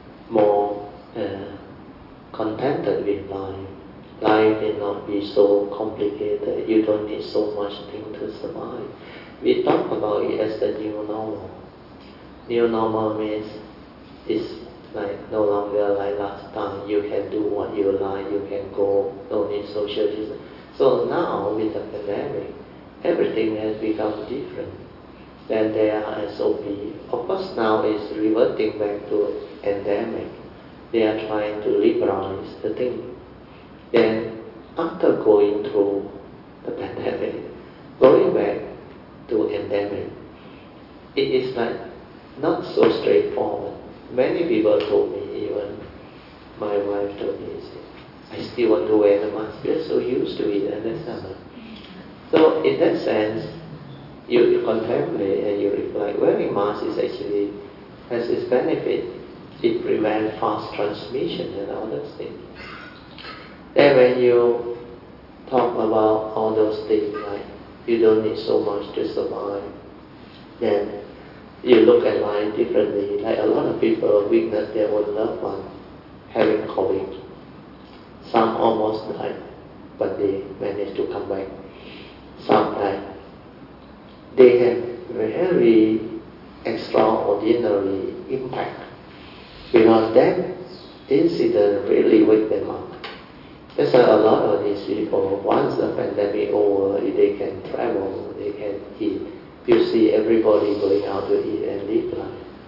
more uh, contented with life. Life may not be so complicated. You don't need so much thing to survive. We talk about it as the new normal. New normal means it's like no longer like last time. You can do what you like. You can go. No need social distance. So now with the pandemic, everything has become different. Then there are S O P. Of course, now it's reverting back to endemic. They are trying to liberalize the thing. Then, after going through the pandemic, going back to endemic, it is like not so straightforward. Many people told me, even my wife told me, I still want to wear the mask. We're so used to it, understand? So, in that sense, you, you contemplate and you reflect. Wearing mask is actually has its benefit. It prevents fast transmission and all those things. Then when you talk about all those things, like you don't need so much to survive, then you look at life differently. Like a lot of people witness their own loved one having COVID. Some almost died, but they managed to come back. Some died. They have very extraordinary impact because that incident really waked them up. There's a lot of these people, once the pandemic over, they can travel, they can eat. You see everybody going out to eat and live life.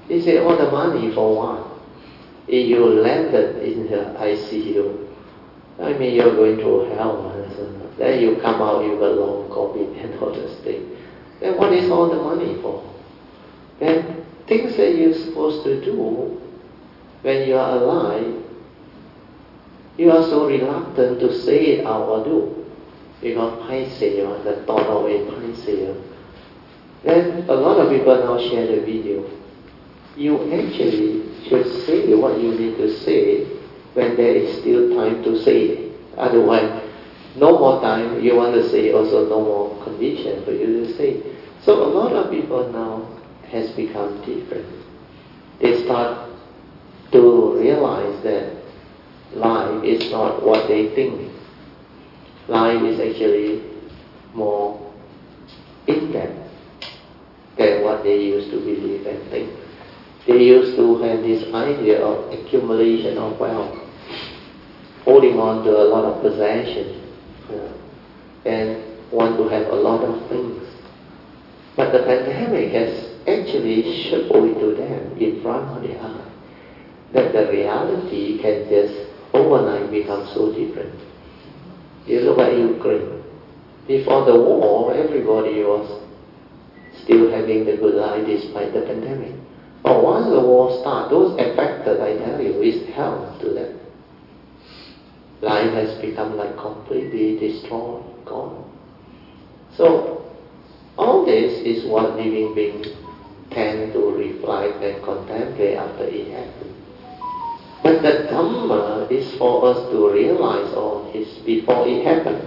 He said, all the money for what? If you landed in the I C U, I mean, you're going through hell. Then you come out, you got long COVID and all this thing. Then what is all the money for? Then things that you're supposed to do when you are alive, you are so reluctant to say it out or do. Because paiseh, the thought of it, paiseh. Then a lot of people now share the video. You actually should say what you need to say when there is still time to say it. Otherwise, no more time, you want to say, also no more condition for you to say. So a lot of people now has become different. They start to realize that life is not what they think. Life is actually more in-depth than what they used to believe and think. They used to have this idea of accumulation of wealth, holding on to a lot of possessions, uh, and want to have a lot of things. But the pandemic has actually shown to them in front of their eyes that the reality can just overnight become so different. You look at Ukraine. Before the war, everybody was still having the good life despite the pandemic. But once the war starts, those affected, I tell you, is hell to them. Life has become like completely destroyed, gone. So, all this is what living beings tend to reflect and contemplate after it happens. But the Dhamma is for us to realize all this before it happens.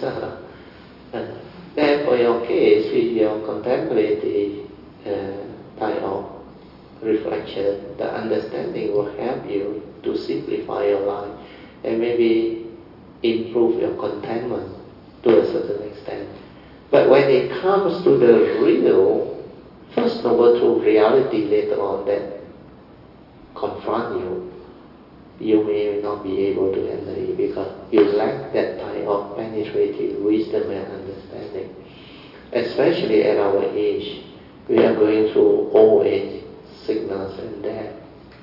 Then for your case, with your contemplative uh, type of reflection, the understanding will help you to simplify your life and maybe improve your contentment to a certain extent. But when it comes to the real, first noble truth reality later on that confront you, you may not be able to handle it because you lack that type of penetrative wisdom and understanding. Especially at our age, we are going through old age, sickness and death.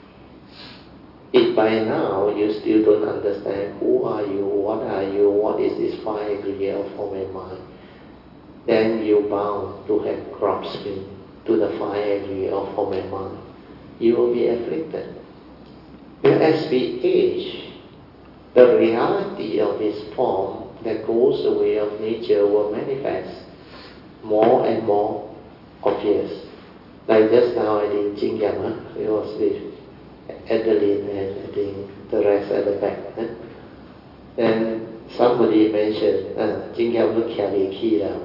If by now you still don't understand who are you, what are you, what is this five aggregate of form and mind, then you're bound to have grasping to the five aggregate of form and mind. You will be afflicted. But as we age, the reality of this form that goes away of nature will manifest more and more obvious. Like just now, I think Jing Yam, huh? It was with Adeline and I think the rest at the back. Huh? Then somebody mentioned, uh, Jing Yam look carry key now.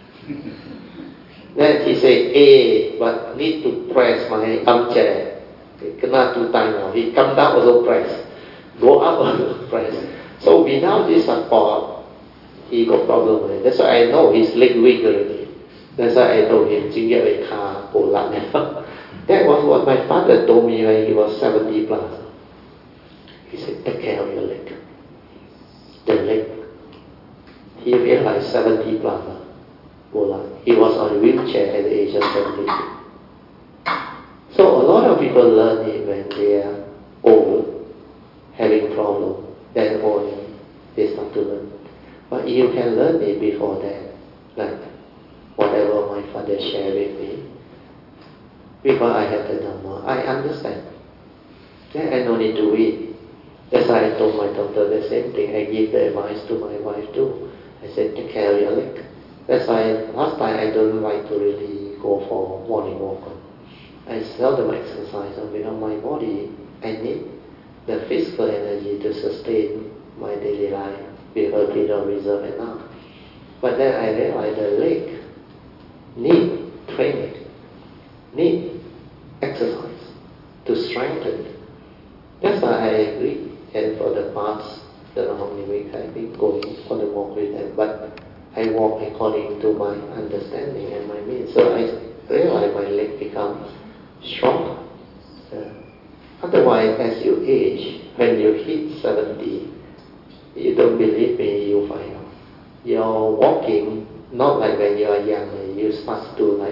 Then he said, eh, but need to press my armchair. Not too time now. He come down also press. Go up also press. So without this support, he got problem with it. That's why I know his leg weak already. That's why I told him, Jingya car That was what my father told me when he was seventy plus. He said, take care of your leg. The leg. He realized seventy plus. He was on a wheelchair at the age of seventy-two. So a lot of people learn it when they are old, having problem, then only they start to learn. But you can learn it before that, like whatever my father shared with me. Before I have the Dhamma, I understand. Then I don't need to wait. That's why I told my daughter the same thing. I give the advice to my wife too. I said, take care of your leg. That's why last time I don't like to really go for morning walk. I seldom exercise because my body, I need the physical energy to sustain my daily life with a bit of reserve enough. But then I realized the leg need training, need exercise to strengthen. That's why I agree. And for the past, I don't know how many weeks I've been going on the walk with them, but I walk according to my understanding and my means. So I realized my leg becomes stronger. Uh, otherwise, as you age, when you hit seventy, you don't believe me, you find out. You're walking not like when you are young, you start to like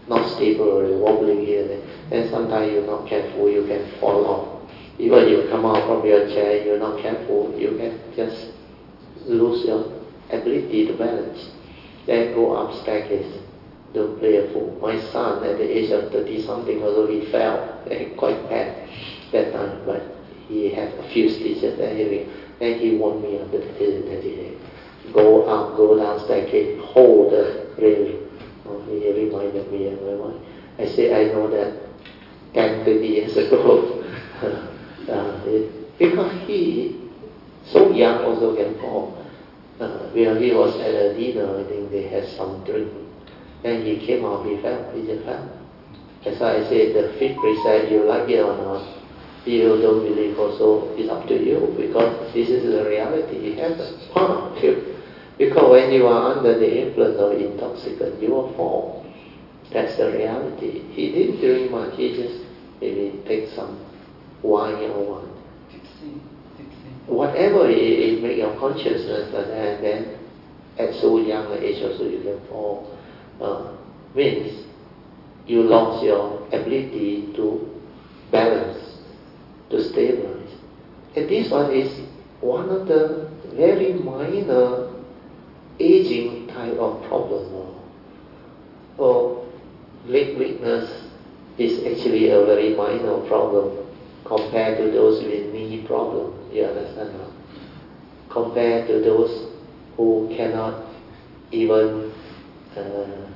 not stable or wobbling here and there. And sometimes you're not careful, you can fall off. Even you come out from your chair, you're not careful, you can just lose your ability to balance. Then go up staircase, don't play a fool. My son at the age of thirty something although he fell, quite bad that time, but he had a few stitches and everything. And he warned me after the day, go up, go down staircase, hold the railing. Oh, he reminded me of my wife. I say, I know that ten, twenty years ago. uh, because he, so young also can fall. Uh, when he was at a dinner, I think they had some drink. And he came out, he fell, he just fell. That's why I say the fifth precept, you like it or not, you don't believe also, it's up to you, because this is the reality, it happens. Because when you are under the influence of intoxicant, you will fall. That's the reality. He didn't drink much, he just maybe take some wine or what. Whatever it, it make your consciousness, and then at so young an age also you can fall. Uh, means you lost your ability to balance, to stabilize. And this one is one of the very minor aging type of problem. Or leg weakness is actually a very minor problem compared to those with knee problem. You understand? Huh? Compared to those who cannot even uh,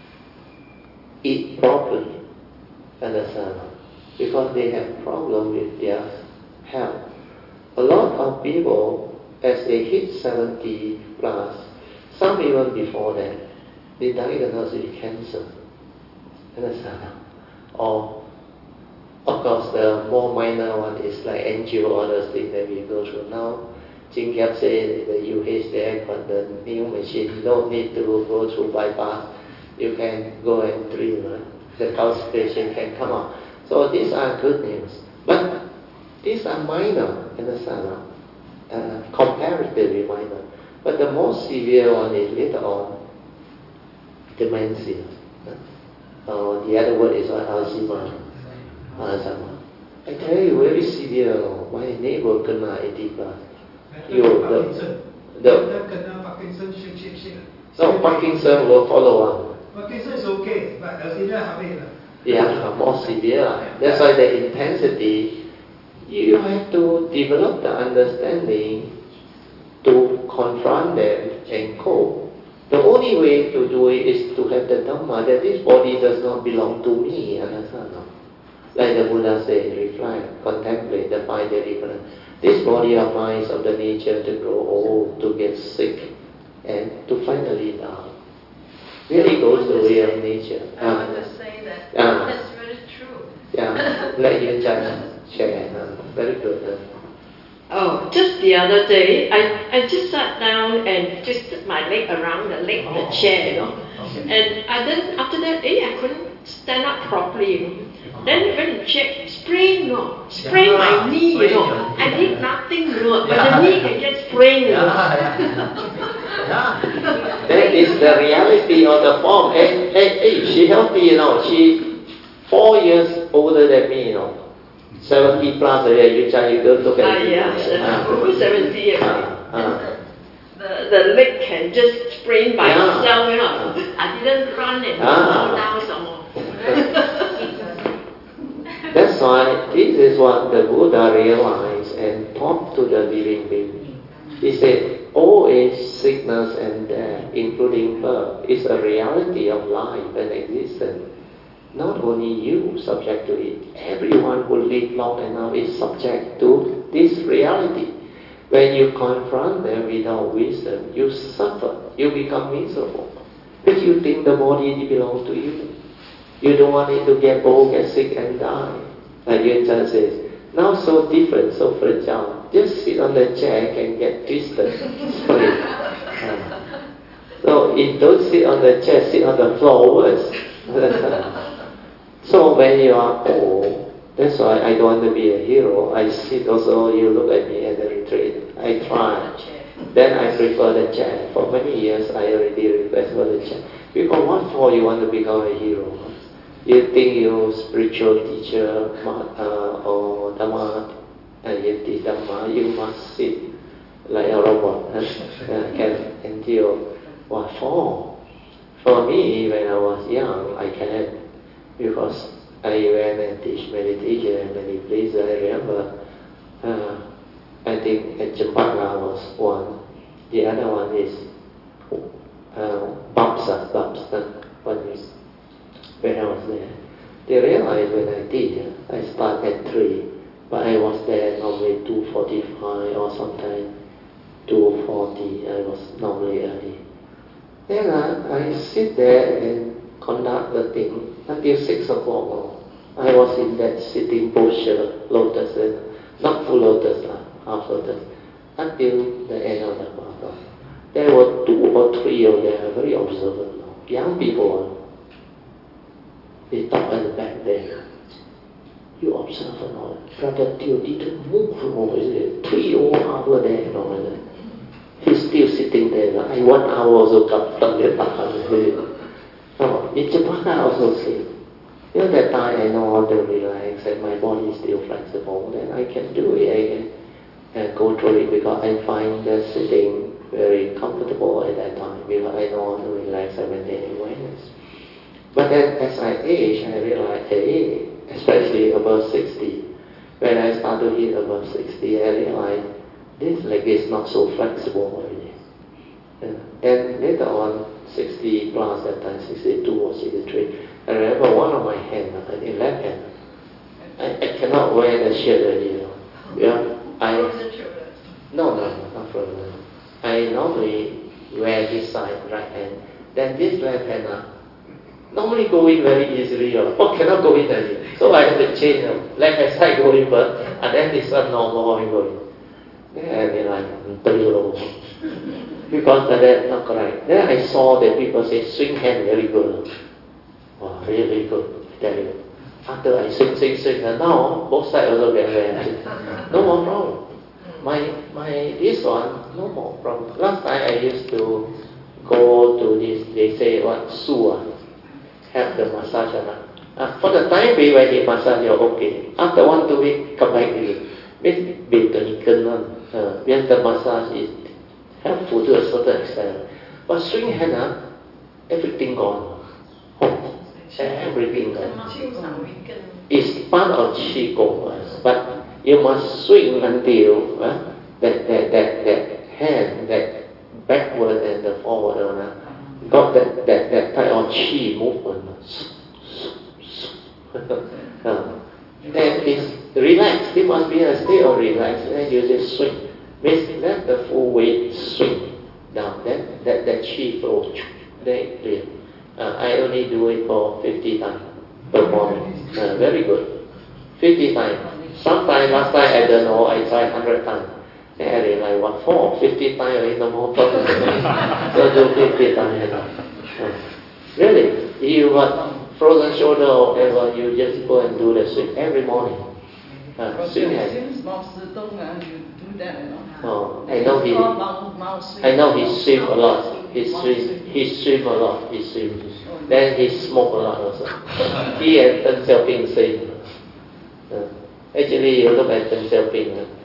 eat properly. Understand? Huh? Because they have problem with their health. A lot of people, as they hit seventy plus, some even before that, they diagnosed with cancer. Understand? Or, of course, the more minor one is like angio or other things that we go through now. Jim Gap said the U H there got the new machine. You don't need to go through bypass. You can go and dream. Right? The calcification can come out. So these are good news. But these are minor, understand? Uh, comparatively minor. But the most severe one is later on dementia. Uh, the other word is Alzheimer. Alzheimer. I tell you, very severe. My neighbor kena eighty plus. You, the, the, no, Parkinson will follow on. Parkinson is okay, but Alzheimer have Yeah, more severe. That's why the intensity, you have to develop the understanding to confront them and cope. The only way to do it is to have the Dhamma that this body does not belong to me, understand? Like the Buddha said, reflect, contemplate the five different. This body of mine is of the nature to grow old, to get sick, and to finally die. Really goes the way of nature. I uh, want to say that. uh, That's very true. Yeah, let you just share. Uh, very good. Uh. Oh, just the other day, I, I just sat down and twisted my leg around the leg of the chair, you know. Okay. And I then after that, eh, I couldn't stand up properly, you know. Then I went and checked, sprain, no, sprain Yeah, my knee, you know. sprain your- I did nothing, you know, but Yeah. the knee can get sprained, you know. Yeah, yeah. Yeah. That is the reality of the form. Hey, hey, hey, she healthy, you know. She four years older than me, you know. Seventy plus, yeah. You try, you don't look at Ah, me. yeah, Ah. over seventy years. Ah, ah. The, the leg can just sprain by Yeah. itself, you know. I didn't run and Ah. fall down some more. That's why this is what the Buddha realized and taught to the living being. He said, all age, sickness and death, including birth, is a reality of life and existence. Not only you subject to it, everyone who lives long enough is subject to this reality. When you confront them without wisdom, you suffer, you become miserable. Because you think the body belongs to you. You don't want it to get old, get sick and die. Like Yuan Chan says, now so different, so fragile. Just sit on the chair can get twisted. Sorry. Uh, so if don't sit on the chair, sit on the floor worse. So when you are old, that's why I don't want to be a hero. I sit also, you look at me at the retreat. I try. Then I prefer the chair. For many years I already request for the chair. Because what for you want to become a hero? You think you spiritual teacher uh, or Dhamma, uh, you teach Dhamma, you must sit like a robot, huh? uh, can endure. What for? For me, when I was young, I can, because I went and teach meditation in many places. I remember, uh, I think at Champaka was one. The other one is uh, Babsa, Babsa, one is when I was there. They realized when I did, I start at three, but I was there normally two forty-five or sometimes two forty. I was normally early. Then uh, I sit there and conduct the thing until six o'clock. I was in that sitting posture, lotus, uh, not full lotus, uh, half lotus, until the end of the class. There were two or three of them, very observant, young people. They talk at the back there. You observe or not? Brother Teo didn't move from over there. Three or hour there, you know. He's still sitting there. I one hour also come from the back. No, in Japan I also sleep. You know, that time I know how to relax and my body is still flexible. Then I can do it. I can uh, go through it because I find the sitting very comfortable at that time because I know how to relax and maintain awareness. But then as I age, I realize, hey, especially above sixty, when I start to hit above sixty, I realize this leg is not so flexible already. Yeah. Then later on, sixty plus, that time sixty-two or sixty-three, I remember one of my hands, I think left hand, I, I cannot wear the shirt already. You know. Yeah, I, no, no, no, not frozen. I normally wear this side, right hand. Then this left hand, uh, normally go in very easily, or oh, cannot go in already. So I have to change uh, left hand side go in first, and then this one normal go in. Then I mean like, because of that not correct. Then I saw that people say swing hand very good. Wow, really good, I tell you. After I swing, swing, swing, and now both sides also get very no more problem. My my this one, no more problem. Last time I used to go to this, they say what, Su, have the massage. Uh, for the time being when they massage, you're okay. After one, two weeks, come back again. It's big uh, when the massage is helpful to a certain extent. But swing hand, uh, everything gone. Oh, everything gone. It's part of Qi Gong, uh, but you must swing until uh, that, that, that, that hand, that backward and the forward, uh, got that, that, that type of Qi movement. uh, then it's relaxed. It must be a state of relax. Then you just swing. Means let the full weight swing down. Then that, that Qi flow. Then clear. Uh, I only do it for fifty times per morning. Uh, very good. fifty times. Sometimes last time I don't know, I tried one hundred times. Then I realized, what for? fifty times is no more problem. So do fifty times. Uh, really? You got frozen shoulder or whatever, you just go and do the swing every morning. Uh, swing hand. Since Mao Zedong, uh, you do that, you know. Oh, I know he. I know he swim a lot. He swim. He swim a lot. He swim. Then he smoke a lot also. He and Deng Xiaoping same. Uh, actually, you look at Deng Xiaoping, uh,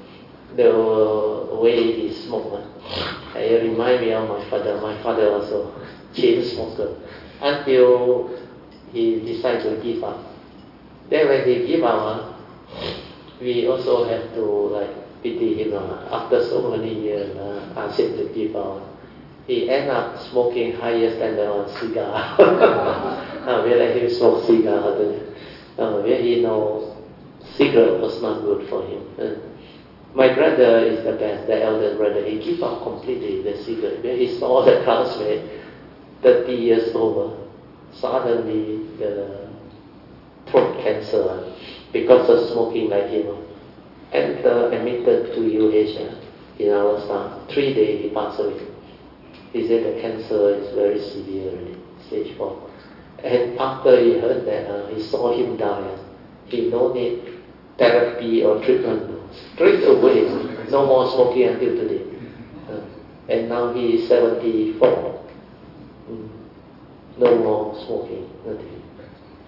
the way he smoked. Uh, it remind me of my father. My father also chain smoker until he decided to give up. Then when he give up, uh, we also have to like pity him. Uh, after so many years, uh, ask him to give up. He ended up smoking higher standard on cigar. uh, we let him smoke cigar. Uh, where he know cigarette was not good for him. Uh, my brother is the best, the elder brother. He gave up completely the cigarette. When he saw the classmate, thirty years over, suddenly the throat cancer because of smoking like him, and uh, admitted to U H uh, in our staff. Three days he passed away. He said the cancer is very severe already, stage four. And after he heard that, uh, he saw him die. He no need therapy or treatment. Straight away, no more smoking until today. Uh, and now he is seventy-four. Mm. No more smoking. Nothing.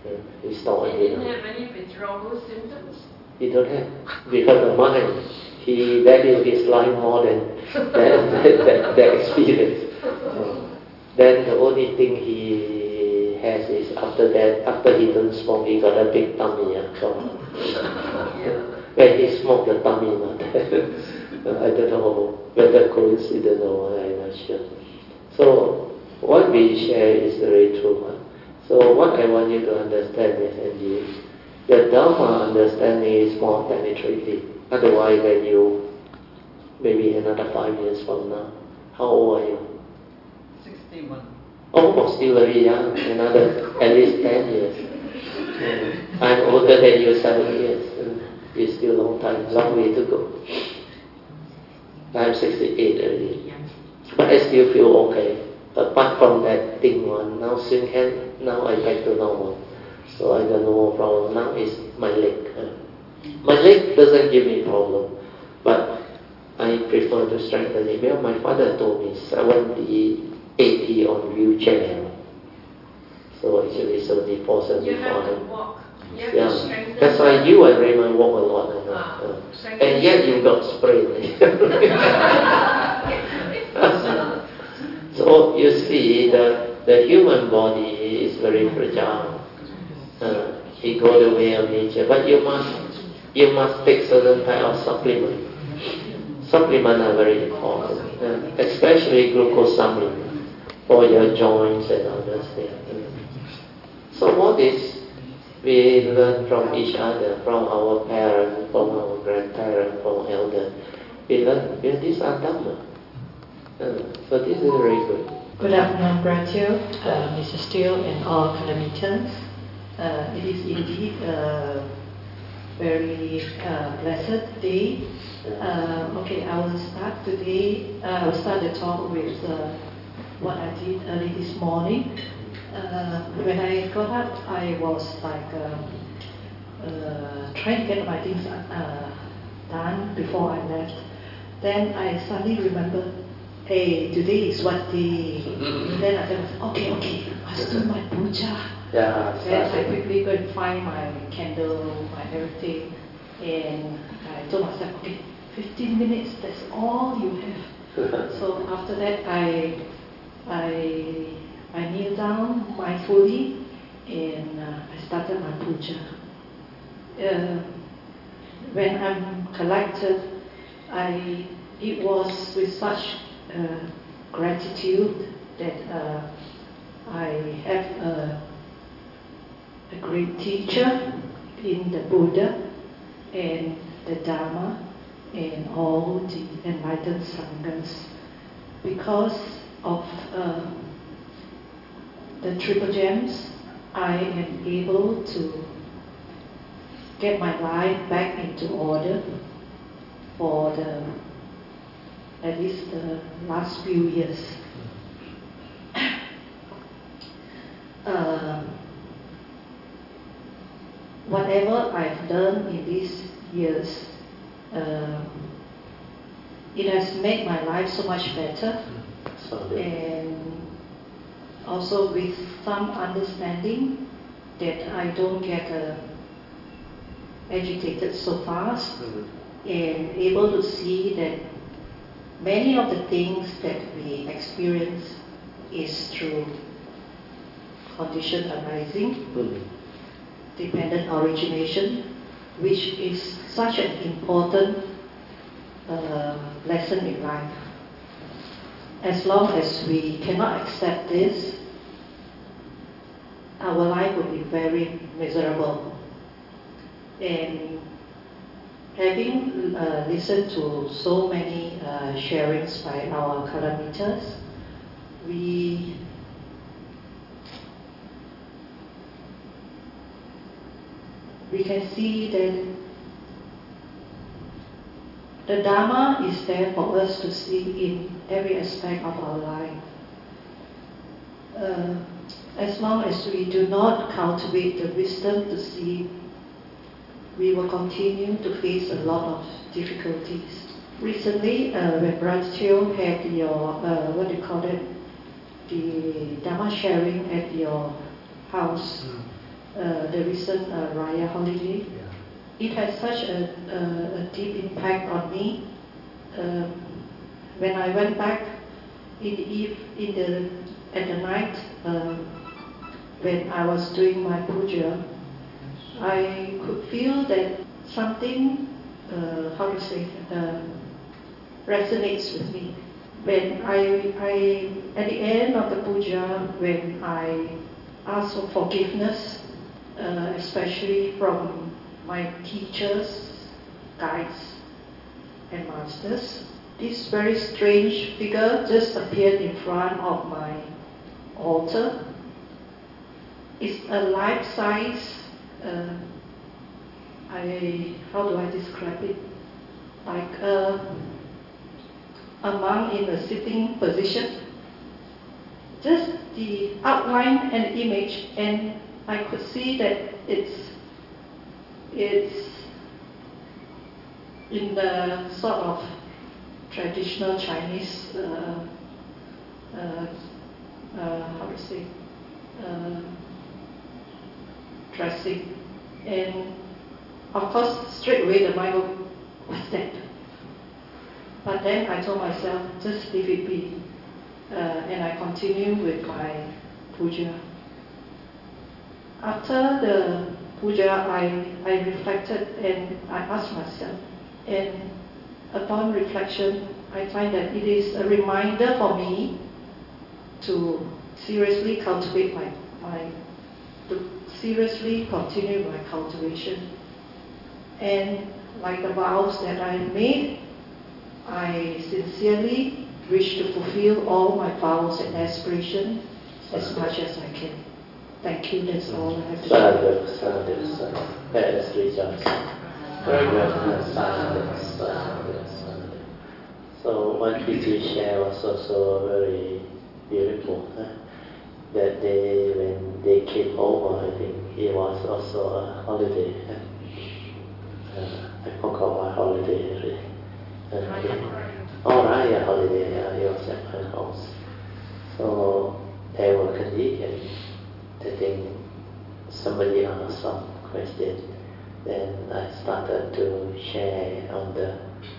Yeah, he stopped He again. didn't have any withdrawal symptoms? He don't have. Because the mind, he valued his life more than than that, that, that experience. Uh, then the only thing he has is after that, after he don't smoke, he got a big tummy. Uh, so, when he smoked, the tummy not there. I don't know whether coincidence or what, I'm not sure. So what we share is very true. Huh? So what I want you to understand is, Angie, the Dharma understanding is more penetrating. Otherwise, when you, maybe another five years from now, how old are you? sixty-one. Oh, still very young. Another at least ten years. Yeah. I'm older than you seven years. It's still a long time, long way to go. I'm sixty-eight already. But I still feel okay. Apart from that thing one, now swing hand, now I back to normal. So I got no more problem. Now is my leg. My leg doesn't give me problem, but I prefer to strengthen it. Well, my father told me seventy, eighty on wheelchair. So actually seventy-four, You have seventy-five. to walk. You have Yeah, to strengthen. that's why you and Raymond walk a lot. You know? Ah, uh, and yet you got sprain. So you see, the, the human body is very fragile. Uh, it goes the way of nature. But you must you must take certain type of supplement. Supplements are very important, uh, especially glucosamine for your joints and others. Yeah. So what is we learn from each other, from our parents, from our grandparents, from elders. We learn, yeah, these are Dhamma. Uh, so this is very good. Good afternoon, Gratitude, uh, Mister Steele, and all Kalamitans. Uh, it is indeed a very uh, blessed day. Uh, okay, I will start today. Uh, I will start the talk with uh, what I did early this morning. Uh, when I got up, I was like uh, uh, trying to get my things uh, done before I left. Then I suddenly remembered, hey, today is what day? And then I said, okay, okay, I must do my puja. Yeah, Then I quickly go and find my candle, my everything, and I told myself, okay, fifteen minutes, that's all you have. So after that, I, I, I kneel down mindfully, and uh, I started my puja. Uh, when I'm collected, I, it was with such uh, gratitude that uh, I have a, a great teacher in the Buddha and the Dharma and all the enlightened Sanghas. Because of uh, the Triple Gems, I am able to get my life back into order for the at least the last few years. Uh, whatever I've done in these years, uh, it has made my life so much better, and also with some understanding that I don't get uh, agitated so fast, mm-hmm. and able to see that many of the things that we experience is through condition arising, mm-hmm. dependent origination, which is such an important uh, lesson in life. As long as we cannot accept this, our life will be very miserable. And having uh, listened to so many uh, sharings by our Kalamitas, we we can see that the Dharma is there for us to see in every aspect of our life. Uh, as long as we do not cultivate the wisdom to see, we will continue to face a lot of difficulties. Recently, uh, when Gratitude had your, uh, what do you call it, the Dharma sharing at your house, mm. uh, the recent uh, Raya holiday. It has such a, a, a deep impact on me. Uh, when I went back in the eve, in the at the night, uh, when I was doing my puja, I could feel that something, uh, how to say, uh, resonates with me. When I, I, at the end of the puja, when I ask for forgiveness, uh, especially from my teachers, guides, and masters, this very strange figure just appeared in front of my altar. It's a life-size, uh, I, how do I describe it? Like a, a monk in a sitting position. Just the outline and image, and I could see that it's it's in the sort of traditional Chinese, uh, uh, uh, how to say, uh, dressing. And of course, straight away the mind goes, what's that? But then I told myself, just leave it be. Uh, and I continue with my puja. After the puja, I, I reflected and I asked myself, and upon reflection, I find that it is a reminder for me to seriously cultivate my, my to seriously continue my cultivation. And like the vows that I made, I sincerely wish to fulfill all my vows and aspirations as much as I can. Thank you, that's all I have to Sadhu, sadhu, sadhu. Let us rejoice. Very good. Sadhu, sadhu, sadhu. So what P G shared was also very beautiful. Huh? That day when they came over, I think it was also a holiday. Huh? Uh, I forgot what holiday really. Uh, oh, Raya holiday, uh, it was at my house. So they were Canadian. I think somebody asked some question. Then I started to share on the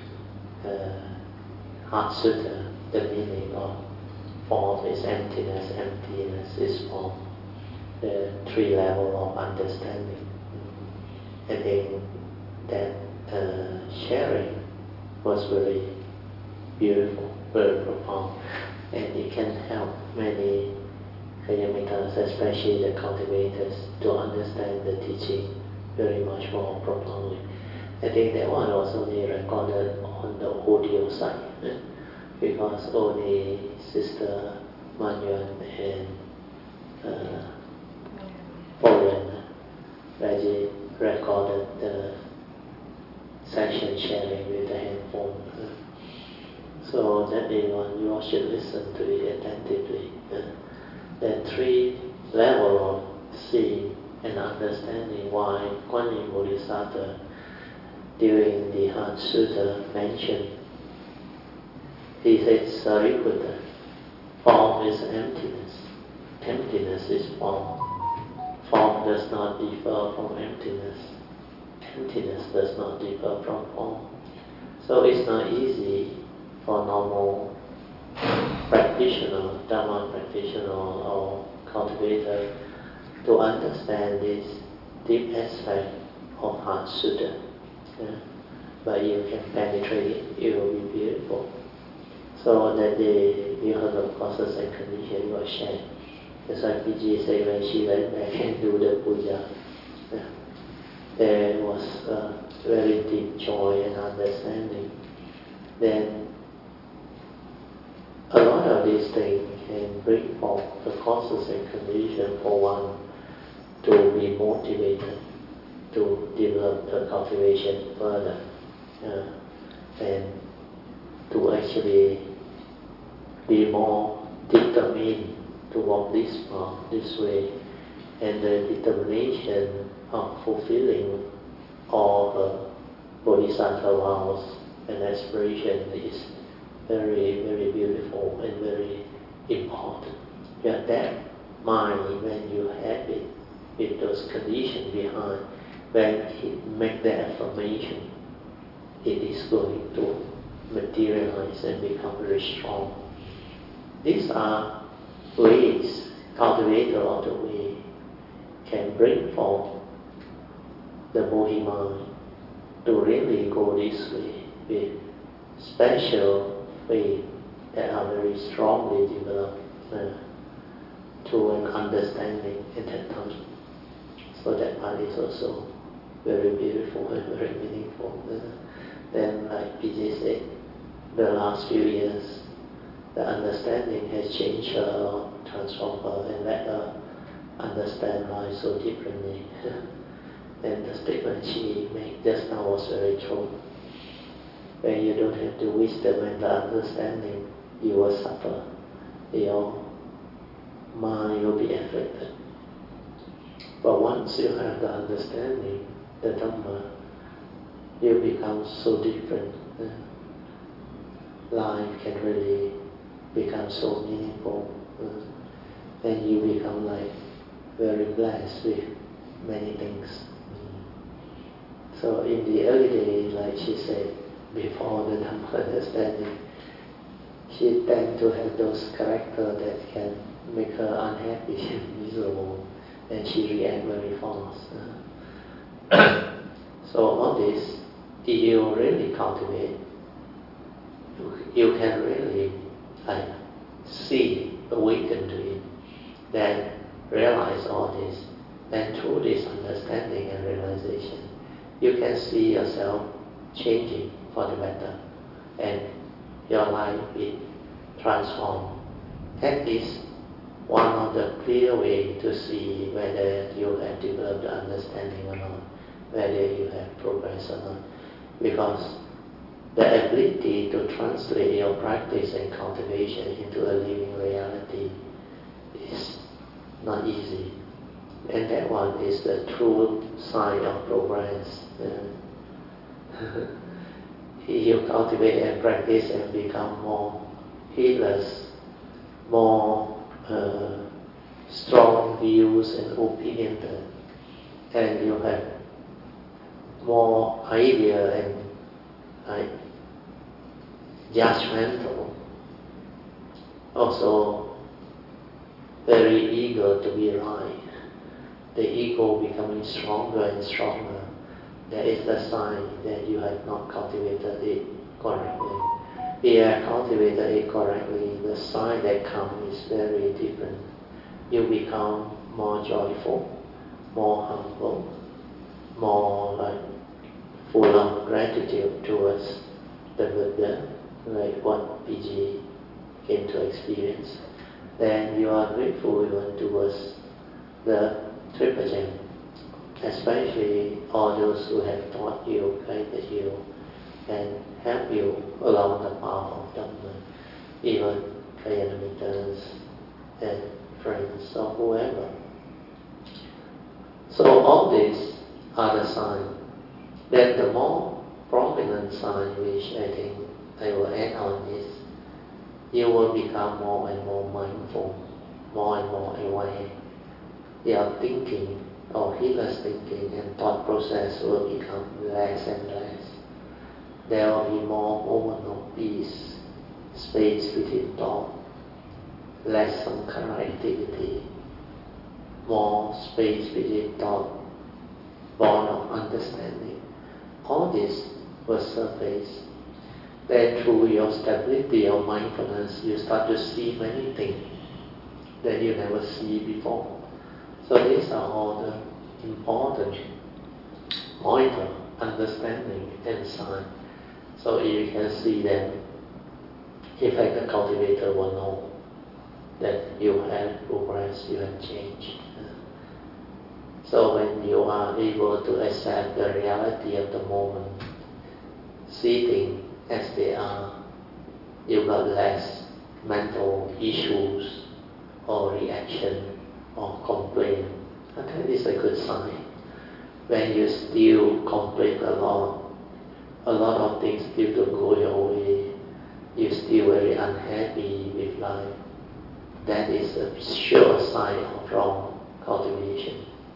uh, Heart Sutta, the meaning of form is emptiness, emptiness is form. The three levels of understanding. I think that uh, sharing was very beautiful, very profound, and it can help many Kayamitas, especially the cultivators, to understand the teaching very much more profoundly. I think that one was only recorded on the audio side, eh? because only Sister Manyuan and uh, Pauline Reggie recorded the session sharing with the handphone. Eh? So that anyone, you all should listen to it attentively. Eh? The three levels of seeing and understanding why Kuan Yin Bodhisattva during the Heart Sutta mentioned, he said, Sariputta, form is emptiness. Emptiness is form. Form does not differ from emptiness. Emptiness does not differ from form. So it's not easy for normal practitioner, Dharma practitioner or cultivator to understand this deep aspect of Heart Sutta. Yeah? But you can penetrate it, it will be beautiful. So that day we heard of causes and conditions was shared. That's why P G said when she went back and do the puja, yeah, there was a very deep joy and understanding. Then a lot of these things can bring forth the causes and conditions for one to be motivated to develop the cultivation further, uh, and to actually be more determined to walk this path, this way, and the determination of fulfilling all the bodhisattva vows and aspirations is very, very beautiful and very important. You have that mind when you have it, with those conditions behind, when he make the affirmation, it is going to materialize and become very strong. These are ways, cultivator of the way, can bring forth the Bodhi mind to really go this way with special faith that are very strongly developed uh, to an understanding at that time. So that part is also very beautiful and very meaningful. Uh, then, like P J said, the last few years, the understanding has changed her a lot, transformed her, and let her understand life so differently. And the statement she made just now was very true. When you don't have the wisdom and the understanding, you will suffer. Your mind will be affected. But once you have the understanding, the Dhamma, you become so different. Life can really become so meaningful. And you become like very blessed with many things. So in the early days, like she said, before the Dhamma understanding, she tend to have those characters that can make her unhappy and miserable, and she react very fast. So all this, if you really cultivate, you can really like see, awaken to it, then realize all this, and through this understanding and realization, you can see yourself changing for the better, and your life will transform. That is one of the clear ways to see whether you have developed the understanding or not, whether you have progressed or not. Because the ability to translate your practice and cultivation into a living reality is not easy. And that one is the true sign of progress. Uh, you cultivate and practice and become more heedless, more uh, strong views and opinions, and you have more idea and like judgmental, also very eager to be right. The ego becoming stronger and stronger. That is the sign that you have not cultivated it correctly. If you have cultivated it correctly, the sign that comes is very different. You become more joyful, more humble, more like full of gratitude towards the Buddha, like what P G came to experience. Then you are grateful even towards the Triple Gem, especially all those who have taught you, guided you, and helped you along the path of Dhamma, even Kalyanamitas and friends or whoever. So all these are the signs. Then the more prominent sign, which I think I will add on, is you will become more and more mindful, more and more aware. Your thinking or heedless thinking and thought process will become less and less. There will be more moment of peace, space between thought, less sankhara activity, more space between thought, born of understanding. All this will surface. Then through your stability of mindfulness, you start to see many things that you never see before. So these are all the important pointer, understanding and sign. So if you can see them, in fact the cultivator will know that you have progressed, you have changed. So when you are able to accept the reality of the moment, see things as they are, you got less mental issues or reaction or complaint. And that is a good sign. When you still complain a lot, a lot of things still don't go your way, you're still very unhappy with life, that is a sure sign of wrong cultivation.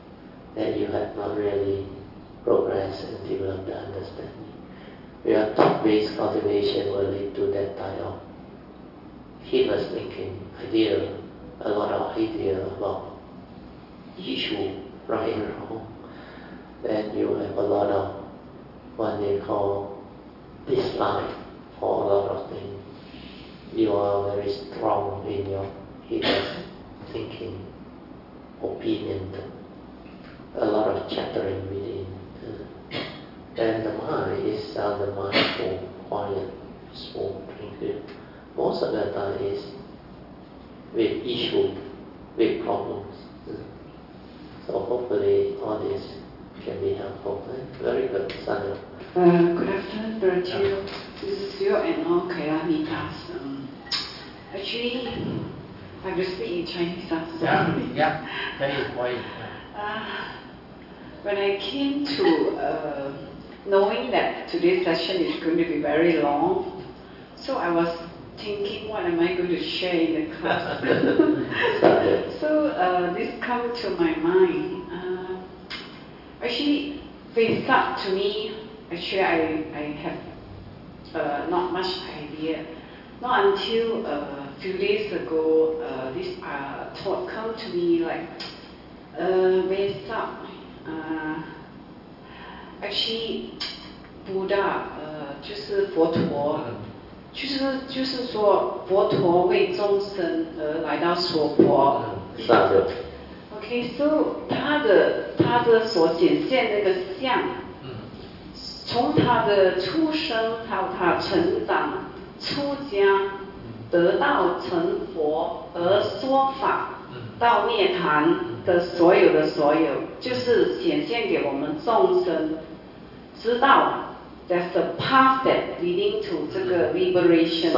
that you have not really progressed and developed the understanding. Your thought-based cultivation will lead to that type of heedless thinking, idea, a lot of idea about issue, right and wrong. Then you have a lot of what they call dislike for a lot of things. You are very strong in your heedless thinking, opinion, a lot of chattering within. Then the mind is uh, the mindful, quiet, small, tranquil. Most of the time is with issue, with problems. So hopefully all this can be helpful. Very good, Samuel. Uh, good afternoon, Brother. This is you and all Kailamitas. Um, actually, I will speak in Chinese. Uh, so yeah, yeah, that is why. Uh, when I came to uh, knowing that today's session is going to be very long, so I was thinking, what am I going to share in the class? so uh, this came to my mind. Uh, actually, face up to me. Actually, I I have uh, not much idea. Not until a few days ago, uh, this uh, thought come to me like, uh, face up. Uh, actually, Buddha, 呃，就是佛陀，就是就是说佛陀为众生而来到娑婆。 是的。 Okay, so 他的他的所显现那个相，从他的出生到他成长、出家，得到成佛而说法，到涅槃的所有的所有，就是显现给我们众生知道。There's a path that leading to 这个 liberation.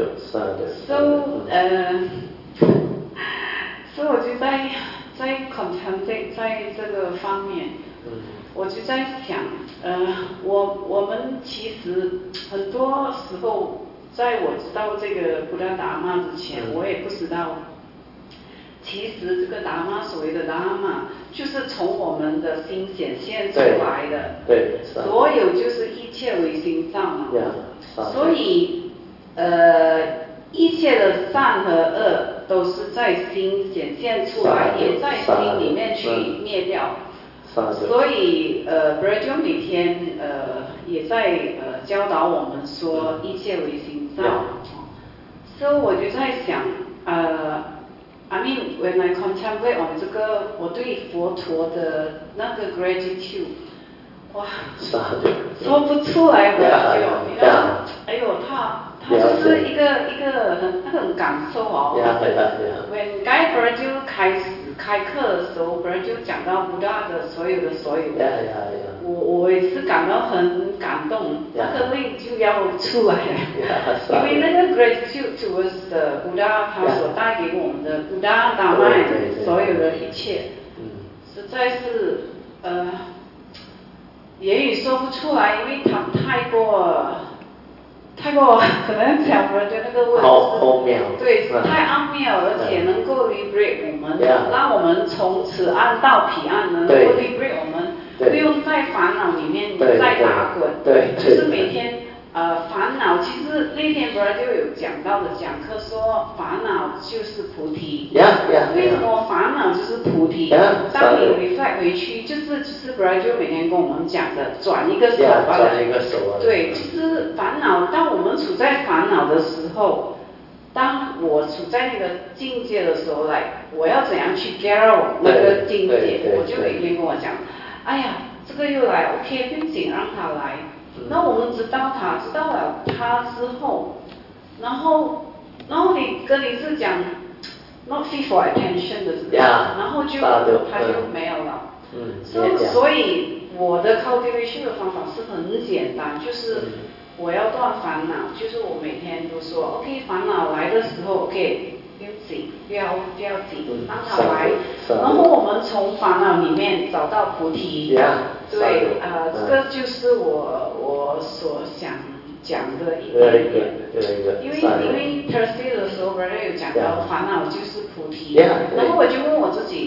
So, 呃，所以我就在在 contemplate 在这个方面，我就在想，呃，我我们其实很多时候，在我知道这个布达达玛之前，我也不知道。其实这个达玛所谓的达玛，就是从我们的心显现出来的。 对。对所有就是一切为心造嘛。所以，呃，一切的善和恶都是在心显现出来，也在心里面去灭掉。所以，呃 b r a j o 每天呃也在呃教导我们说一切为心造。所以我就在想，呃。I mean, when I contemplate on 这个，我对佛陀的那个 gratitude， 哇，说不出来，我就，你知道，哎呦，他他就是一个一个很很感受哦。When Guy Brazil 开始开课的时候 ，Brazil 讲到布达的所有的所有，我我也是感到很感动，那个泪就要出来了，因为那个 gratitude towards 的布达他所带给我们的布达达麦所有的一切，实在是呃言语说不出来，因为他太过太过可能讲不对那个问题，对，太奥妙，而且能够 liberate 我们，让我们从此岸到彼岸，能够 liberate 我们。不用在烦恼里面再打滚，就是每天呃烦恼。其实那天 Brother 有讲到的讲课说，烦恼就是菩提。 Yeah, yeah, 为什么烦恼就是菩提？ Yeah, 当你 reflect 回去，就是就是 Brother 每天跟我们讲的，转一个手吧。 转一个手。 对，其实烦恼，当我们处在烦恼的时候，当我处在那个境界的时候，来，我要怎样去 get out 那个境界？我就每天跟我讲。哎呀，这个又来 ，OK， 不紧，让他来。那我们知道他，知道了他之后，然后，然后你跟你是讲 not fit for attention 的是不是？ Yeah, 然后就他就没有了。 嗯。 所以，所以我的 cultivation 的方法是很简单，就是我要断烦恼，就是我每天都说 ，OK， 烦恼来的时候 ，OK。不要紧，不要不要紧，让它来。然后我们从烦恼里面找到菩提。对，呃，这个就是我我所想讲的一点点。因为因为 Thursday 的时候 ，Brother 有讲到烦恼就是菩提。然后我就问我自己，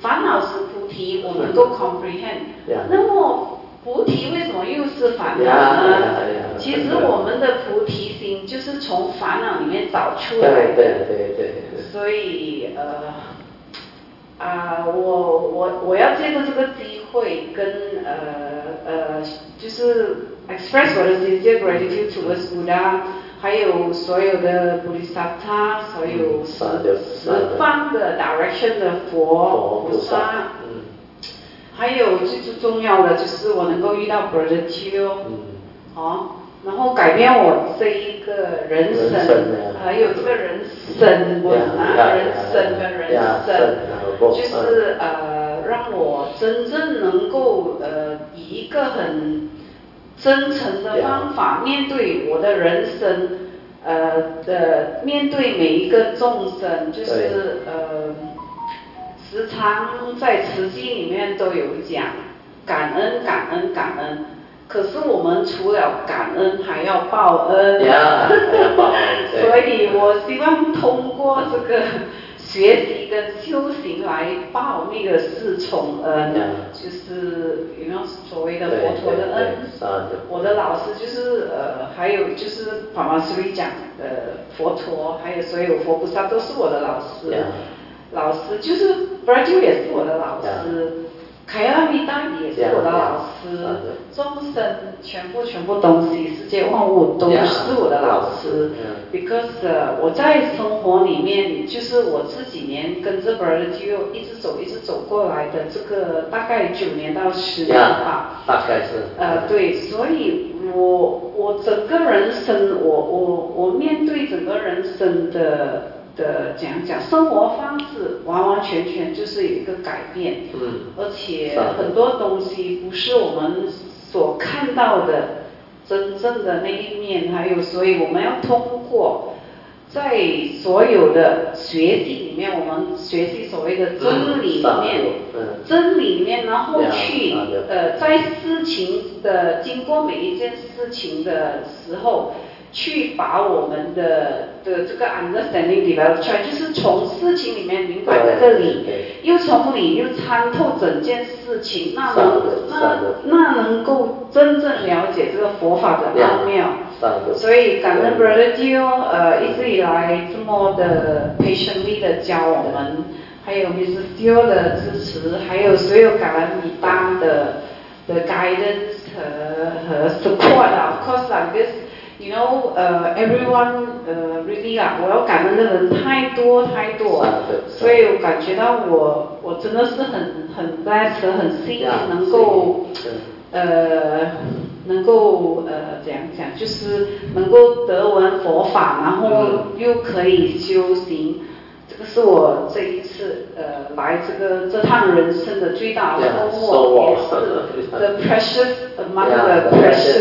烦恼是菩提，我能够 comprehend。 Yeah. 那么菩提为什么又是烦恼呢？ Yeah, yeah, yeah. 其实我们的菩提心就是从烦恼里面找出来的。 对对对对对。 所以呃啊、呃，我我我要借着这个机会跟呃呃，就是 express 我的 sincere gratitude towards Buddha， 还有所有的 Bodhisattva， 所有十十方的 direction 的佛菩萨，嗯，还有最最重要的就是我能够遇到 Brother Teo， 嗯，哦，然后改变我这一个人生，人生还有这个人生我啊，人生跟人生，就是呃让我真正能够呃以一个很真诚的方法面对我的人生，呃的面对每一个众生，就是呃时常在慈济里面都有讲感恩感恩感恩。可是我们除了感恩还要报恩， yeah, 还要报恩所以我希望通过这个学习跟修行来报那个四重恩， yeah. 就是you know所谓的佛陀的恩。我的老师就是呃，还有就是帕玛斯里讲的佛陀，还有所有佛菩萨都是我的老师。Yeah. 老师就是 Braju 也是我的老师。Yeah.凯拉米达也是我的老师，众生全部全部东西，世界万物都是我的老师。Because、uh, 我在生活里面，就是我这几年跟着 Brother Teo 一直走一直走过来的，这个大概九年到十年吧。 Yeah, 大概是。 呃，对，所以我我整个人生，我我我面对整个人生的。的讲讲生活方式完完全全就是有一个改变，嗯，而且很多东西不是我们所看到的真正的那一面，还有所以我们要通过在所有的学习里面，我们学习所谓的真理里面，嗯嗯、真理里面，然后去呃在事情的经过每一件事情的时候。去把我们的的这个 understanding develop 出来，就是从事情里面明白这个理，又从理又参透整件事情，那能那那能够真正了解这个佛法的奥妙。所以感恩 Brother Teo 呃一直以来这么的 patiently 的教我们，还有 Missus Teo 的支持，还有所有感恩米丹的的 guidance 和和 support 啊 ，of course like this。You know, uh, everyone, uh, really 啊，我要感恩的人太多太多，所以我感觉到我我真的是很很 blessed 很幸运能够，呃，能够呃怎样讲，就是能够得闻佛法，然后又可以修行。这个是我这一次呃来这个这趟人生的最大的收获，也是 the precious among the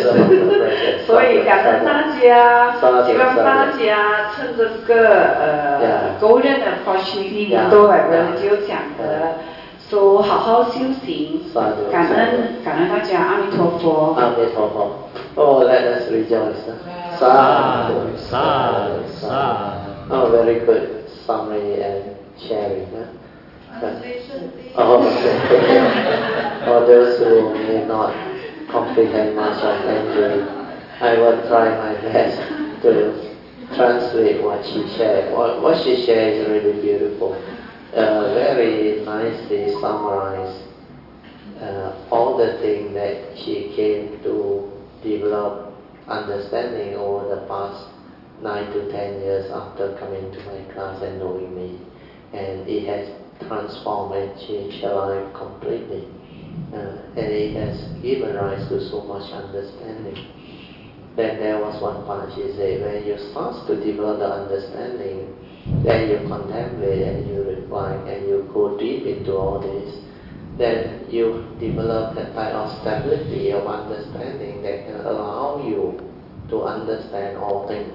precious 所以感恩大家，希望大家趁着这个呃 golden opportunity 都来了就讲的，说好好修行，感恩感恩大家，阿弥陀佛。 阿弥陀佛。Oh, let us rejoice. Sadhu, sadhu, sadhu. Oh, very good. Summary and sharing. Huh? Oh, okay. For those who may not comprehend much of Mandarin, I will try my best to translate what she shared. What, what she shared is really beautiful. Uh, very nicely summarized uh, all the things that she came to develop understanding over the past nine to ten years after coming to my class and knowing me, and it has transformed and changed her life completely, uh, and it has given rise to so much understanding. Then there was one part she said, when you start to develop the understanding, then you contemplate and you reflect and you go deep into all this, then you develop a type of stability of understanding that can allow you to understand all things.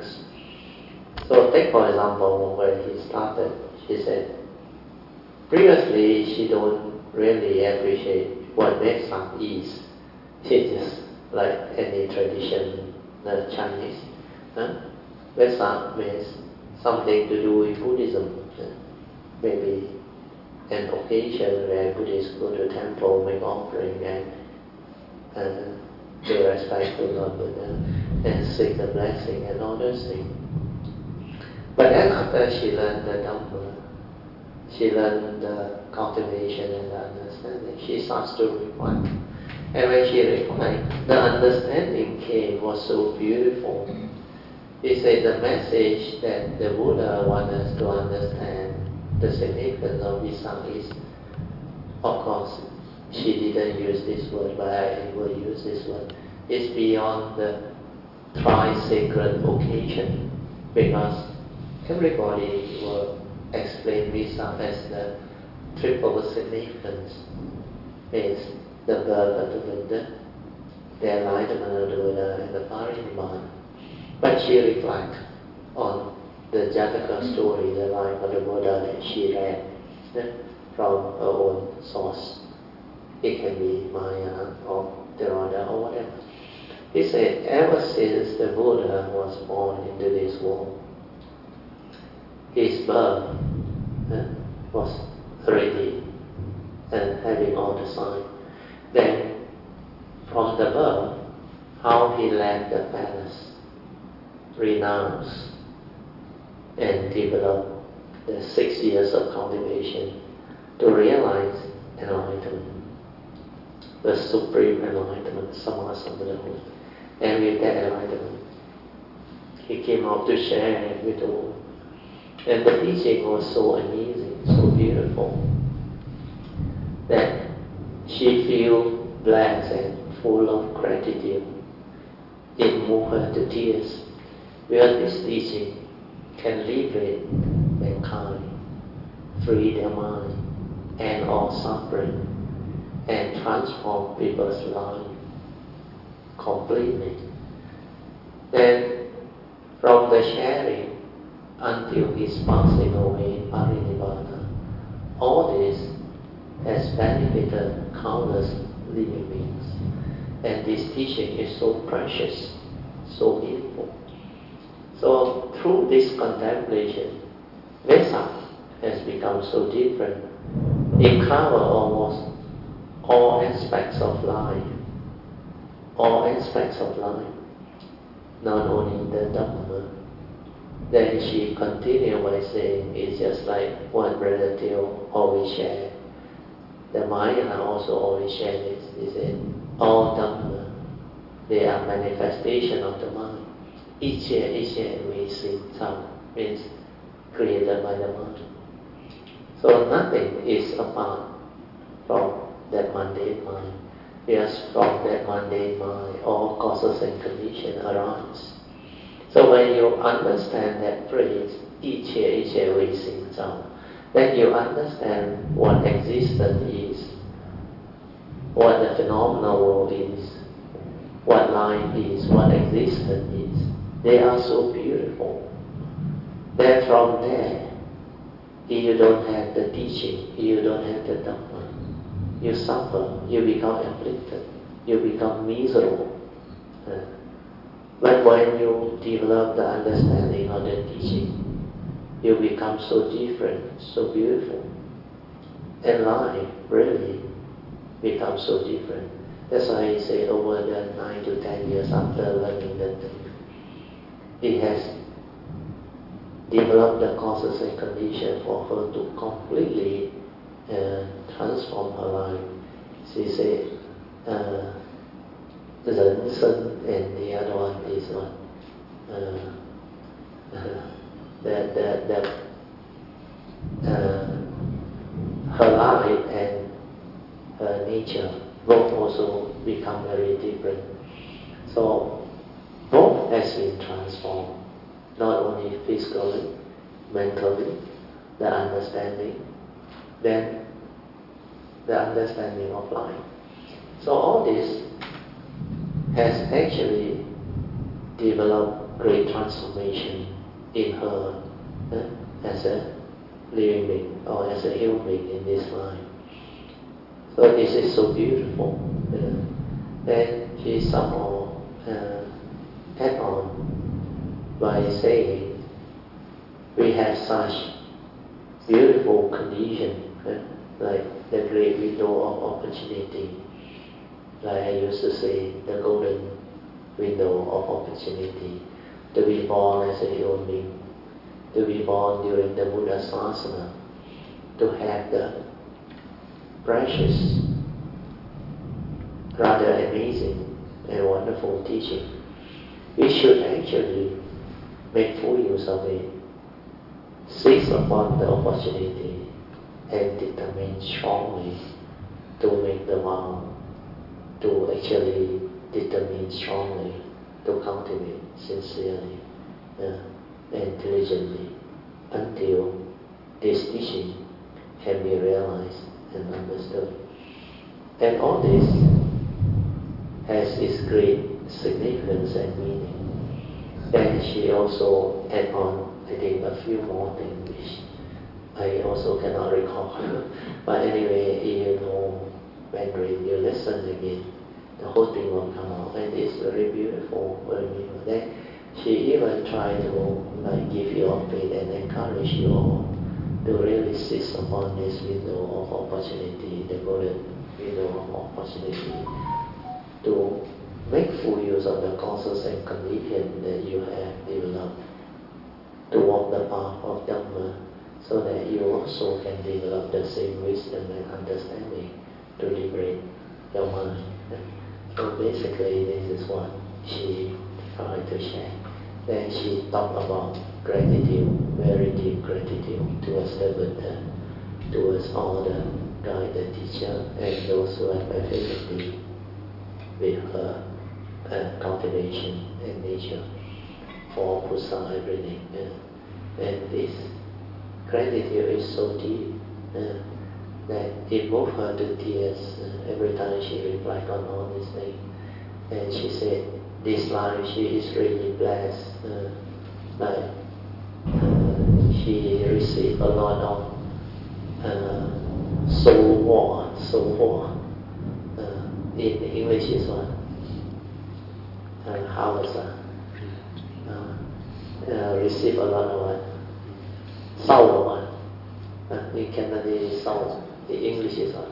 So take for example when he started, she said, previously she don't really appreciate what Vesak is. She just like any tradition, the Chinese. Huh? Vesak means something to do with Buddhism. Maybe an occasion where Buddhists go to temple, make offering, and uh, pay respect to Lord Buddha, and seek the blessing and all those things. But then after she learned the Dhamma, she learned the cultivation and the understanding, she starts to reflect. And when she reflects, the understanding came was so beautiful. He said the message that the Buddha wants us to understand the significance of Visang is, of course, she didn't use this word, but I will use this word. It's beyond the tri-sacred occasion, because everybody will explain Visang as the triple significance. It's the birth of the Buddha, the enlightenment of the Buddha, and the Parinirvana. But she reflects on the Jataka story, the life of the Buddha that she read eh, from her own source. It can be Maya or Theravada or whatever. He said, ever since the Buddha was born into this world, his birth eh, was already and having all the signs. Then, from the birth, how he left the palace, renounced, and developed the six years of cultivation to realize enlightenment, the supreme enlightenment, Sammasambuddha. And with that enlightenment, he came out to share it with the world. And the teaching was so amazing, so beautiful, that she feels blessed and full of gratitude. It moved her to tears, because this teaching can liberate mankind, free their mind and all suffering, and transform people's life completely. Then, from the sharing until his passing away in Parinirvana, all this has benefited countless living beings. And this teaching is so precious, so beautiful. So through this contemplation, Vesak has become so different. It covers almost all aspects of life, all aspects of life, not only the Dhamma. Then she continued by saying, it's just like what Brother Theo always shared. The Mahayana also always share this. He said, all Dhamma, they are manifestation of the mind. Each year, each year we see some means created by the mind. So nothing is apart from that mundane mind. Yes, from that mundane mind, all causes and conditions arise. So when you understand that phrase, each year, each year we sing some, then you understand what existence is, what the phenomenal world is, what life is, what existence is. They are so beautiful. Then from there, if you don't have the teaching, if you don't have the Dhamma, you suffer, you become afflicted, you become miserable. Uh, but when you develop the understanding of the teaching, you become so different, so beautiful. And life really becomes so different. That's why I say over the nine to ten years after learning the thing, it has developed the causes and conditions for her to completely uh, transform her life. She said, uh, Ren Sen, and the other one is what? Uh, uh, that that that uh, her life and her nature both also become very different. So both has been transformed, not only physically, mentally, the understanding, then the understanding of life. So all this has actually developed great transformation in her uh, as a living being or as a human being in this life. So this is so beautiful. Uh, then she somehow uh, add on by saying, we have such beautiful condition uh, like the great window of opportunity. Like I used to say, the golden window of opportunity to be born as a human being, to be born during the Buddha Sasana, to have the precious, rather amazing and wonderful teaching. We should actually make full use of it, seize upon the opportunity, and determine strongly to make the vow, to actually determine strongly to cultivate sincerely uh, and diligently until this teaching can be realized and understood. And all this has its great significance and meaning. Then she also add on, I think, a few more things which I also cannot recall. But anyway, you know Mandarin, you listen again, the whole thing will come out, and it's very beautiful, very beautiful. Then she even tried to like give you a faith and encourage you all to really seize upon this window of opportunity, the golden window of opportunity, to make full use of the causes and conditions that you have developed to walk the path of Dhamma, so that you also can develop the same wisdom and understanding to liberate your mind. So basically, this is what she tried to share. Then she talked about gratitude, very deep gratitude towards the Buddha, towards all the guide, the teacher, and those who have affinity with her uh, cultivation and nature for Pusa everything. Uh, and this gratitude is so deep uh, that it moved her to tears uh, every time she reflected on all these things. And she said, this life she is really blessed. Uh, like uh, she received a lot of uh, soul war, soul war. Uh, in English is what? Uh, how is that? Uh, uh, receive a lot of what? Soul one. Uh, in Canada is soul. In English is what?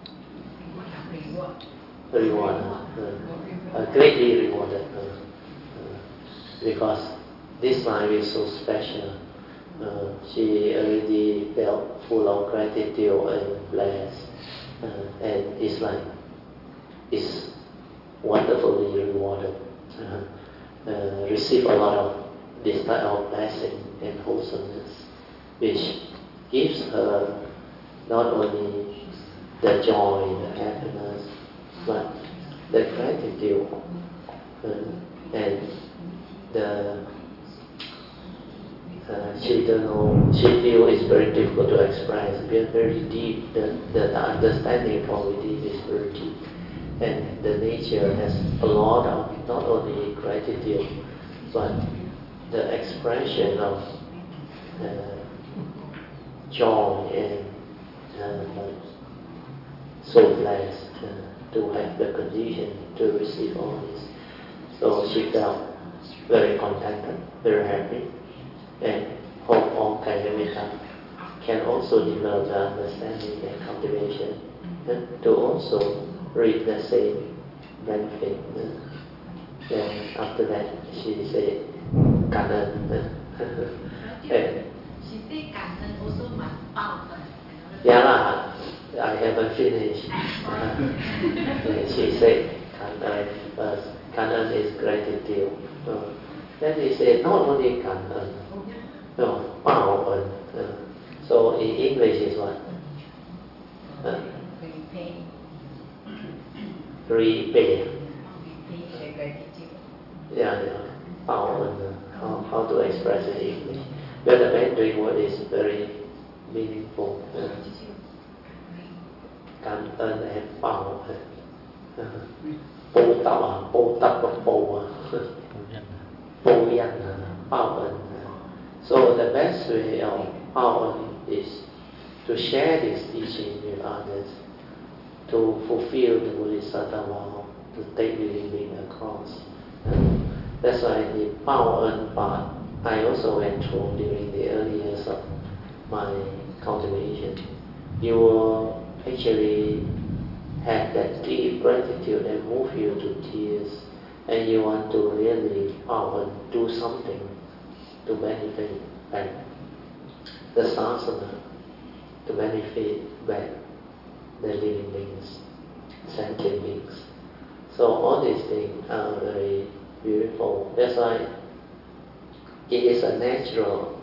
Reward. Uh, uh, greatly rewarded. Uh, uh, because this life is so special. Uh, she already felt full of gratitude and blessed. Uh, and it's like, it's wonderfully rewarded. Uh, uh, receive a lot of this type of blessing and wholesomeness, which gives her not only the joy, the happiness, but the gratitude uh, and the uh, she don't know, she feel it's very difficult to express, because very deep, the, the, the understanding from within is very deep. And the nature has a lot of not only gratitude, but the expression of uh, joy and uh, so blessed uh, to have the condition to receive all this. So she felt very contented, very happy, and hope all Kalyamita can also develop the understanding and cultivation uh, to also reap the same benefit. Uh, then after that she said, Kanan. And she said Kanan also must bow. Yeah, lah, I haven't finished. Uh, she said, Kanan first. Kanan is gratitude. Uh, then he said, not only Kanan, no, Bao. Uh, so in English is what? Uh, Repay. Repay. Repay gratitude. Yeah, yeah. Bao. Uh, how, how to express it in English? But the Mandarin word is very meaningful. Uh, Cảm ơn and bao. Bố tập à, bố tập và bố à. Bố yan à, bao ơn. So the best way of bao ơn is to share this teaching with others, to fulfill the Bodhisattva vow, to take the living across. That's why the bao ơn part I also went through during the early years of my cultivation. you will actually have that deep gratitude that move you to tears, and you want to really oh, do something to benefit back the sasana, to benefit back the living beings, sentient beings. So all these things are very beautiful. That's why it is a natural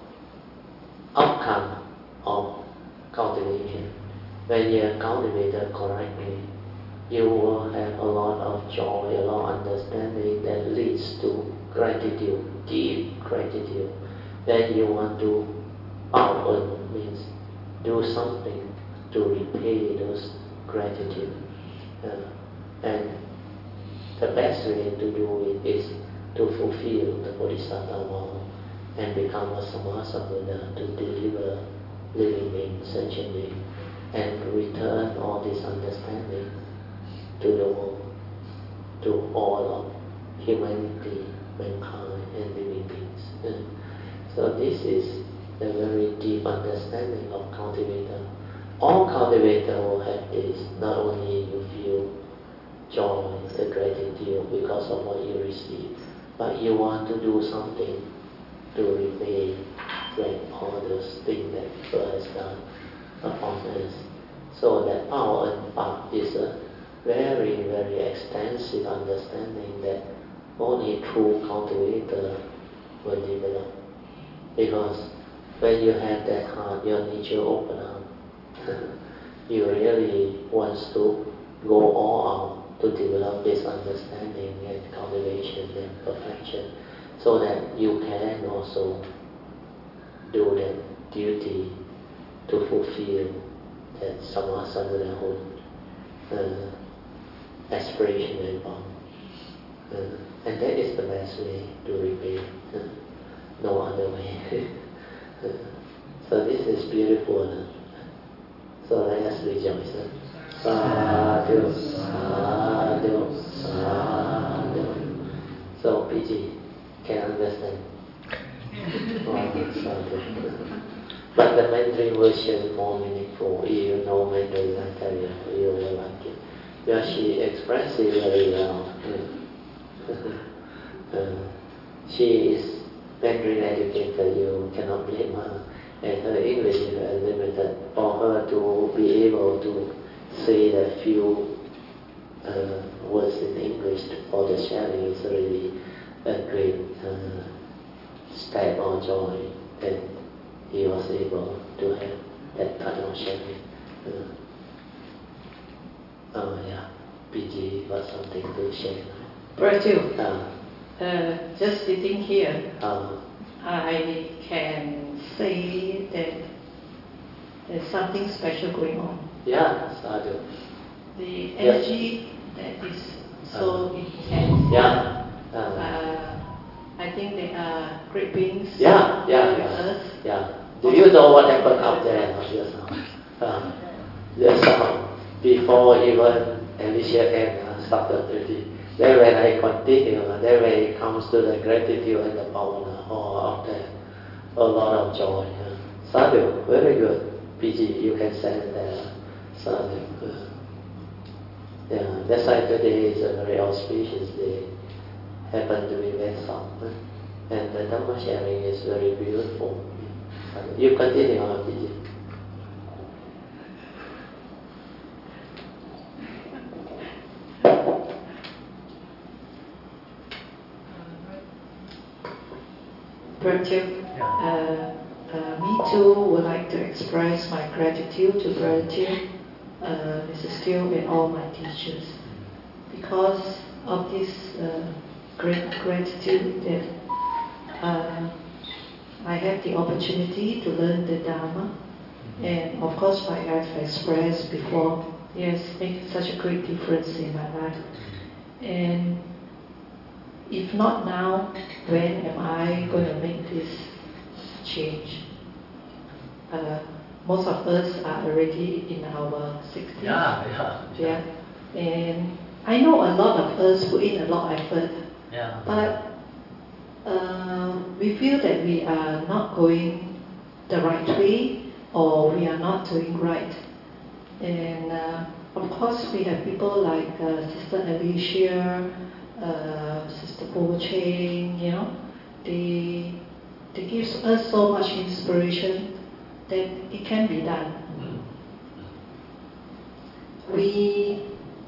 outcome of cultivation. When you cultivate it correctly, you will have a lot of joy, a lot of understanding that leads to gratitude, deep gratitude. Then you want to outward, means do something to repay those gratitude. Uh, and the best way to do it is to fulfill the Bodhisattva vow and become a Sammasa Buddha, to deliver living beings, sentient beings, and return all this understanding to the world, to all of humanity, mankind, and living beings. Uh, so this is the very deep understanding of cultivator. All cultivator will have this. Not only you feel joy, the gratitude because of what you receive, but you want to do something to repay back all those things that God has done upon us. So that power and path is a very, very extensive understanding that only true cultivator will develop. Because when you have that heart, your nature open up. You really want to go all out to develop this understanding and cultivation and perfection, so that you can also do that duty to fulfill that Sammasa Buddhahood uh, aspiration and bound. Uh, and that is the best way to repay. Uh, no other way. uh, so this is beautiful. Uh, so let us rejoice. Uh. Sadhu, sadhu, sadhu. So P G can understand. Oh, sadhu. But the Mandarin version is more meaningful. If you know Mandarin, I tell you, you will like it. Because she expresses it very well. uh, she is Mandarin educated, you cannot blame her. And her English is very limited. For her to be able to say a few uh, words in English for the sharing is really a great uh, step of joy that he was able to have that kind of sharing. Uh, oh yeah, P G got something to share. Virgil, uh, uh, just sitting here, uh, I can say that there's something special going on. Yeah, sadhu. The energy yes. that is so uh, intense. Yeah. Uh, uh, I think they are great beings. Yeah, yeah, yeah. Us. Yeah. Do you know what happened up there just now? Uh, just now, before even Alicia and uh, started already. Then when I continue, then when it comes to the gratitude and the power, oh, up there, a lot of joy. Uh. Sadhu, very good. P G, you can send there. Sadhu. Uh, yeah, that's why today is a very auspicious day. Happen to be Vesak. Uh, and the Dhamma sharing is very beautiful. You continue on, P G. Virgil, uh, uh, me too would like to express my gratitude to Virgil, uh, Missus Teo, and all my teachers. Because of this uh, great gratitude that uh, I have the opportunity to learn the Dharma, and of course, like I've expressed before, it has made such a great difference in my life. And if not now, when am I going to make this change? Uh, most of us are already in our sixties. Yeah, yeah. Yeah. And I know a lot of us put in a lot of effort. Yeah. But uh, we feel that we are not going the right way, or we are not doing right. And uh, of course, we have people like uh, Sister Alicia, uh, Sister Bo Cheng, you know, they, they give us so much inspiration that it can be done. We,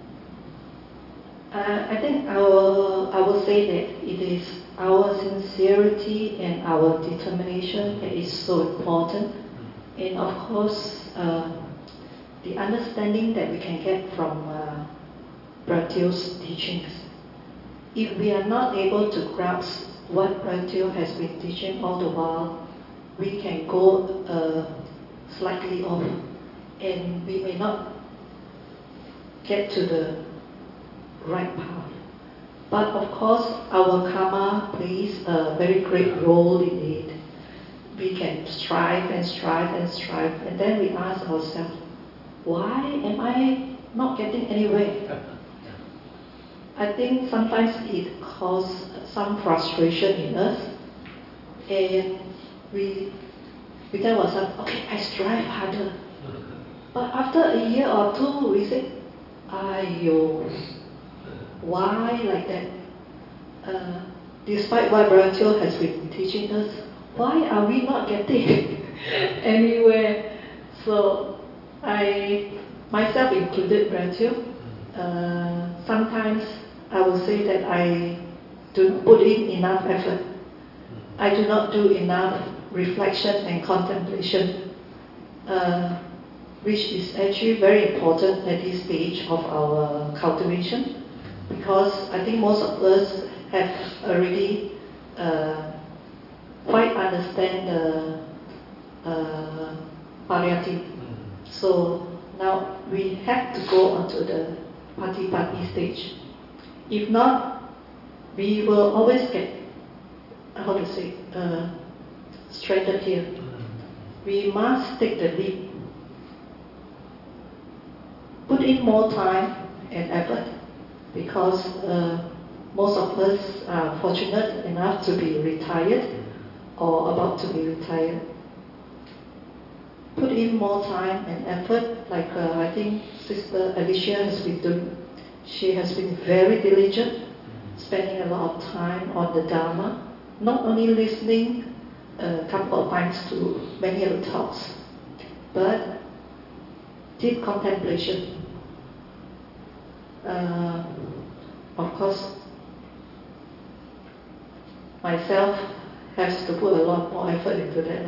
uh, I think I will, I will say that it is our sincerity and our determination that is so important. And of course, uh, the understanding that we can get from uh, Bratio's teachings. If we are not able to grasp what Bratio has been teaching all the while, we can go uh, slightly off, and we may not get to the right path. But of course, our karma plays a very great role in it. We can strive and strive and strive, and then we ask ourselves, why am I not getting anywhere? I think sometimes it causes some frustration in us, and we we tell ourselves, okay, I strive harder. But after a year or two, we say, ayo, why like that? Uh, despite what Bratio has been teaching us, why are we not getting anywhere? So I, myself included, Bratio, uh, sometimes I will say that I do put in enough effort. I do not do enough reflection and contemplation, uh, which is actually very important at this stage of our cultivation, because I think most of us have already uh, quite understand the uh, Pariyati. So now we have to go on to the Patipati stage. If not, we will always get, how to say, uh, stranded here. We must take the leap. Put in more time and effort, because uh, most of us are fortunate enough to be retired or about to be retired. Put in more time and effort, like uh, I think Sister Alicia has been doing. She has been very diligent, spending a lot of time on the Dharma, not only listening a couple of times to many of the talks, but deep contemplation. Uh, of course, myself has to put a lot more effort into that.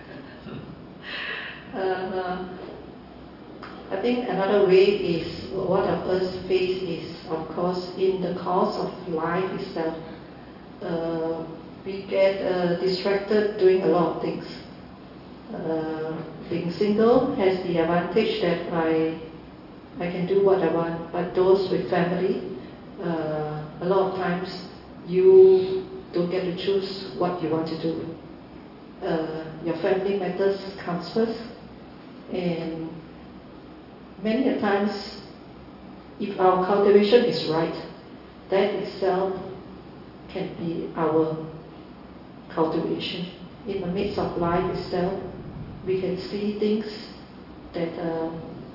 uh, I think another way is what of us face is, of course, in the course of life itself. Uh, we get uh, distracted doing a lot of things. Uh, being single has the advantage that I I can do what I want, but those with family, uh, a lot of times you don't get to choose what you want to do. Uh, your family matters comes first, and many a times, if our cultivation is right, that itself can be our cultivation. In the midst of life itself, we can see things that uh,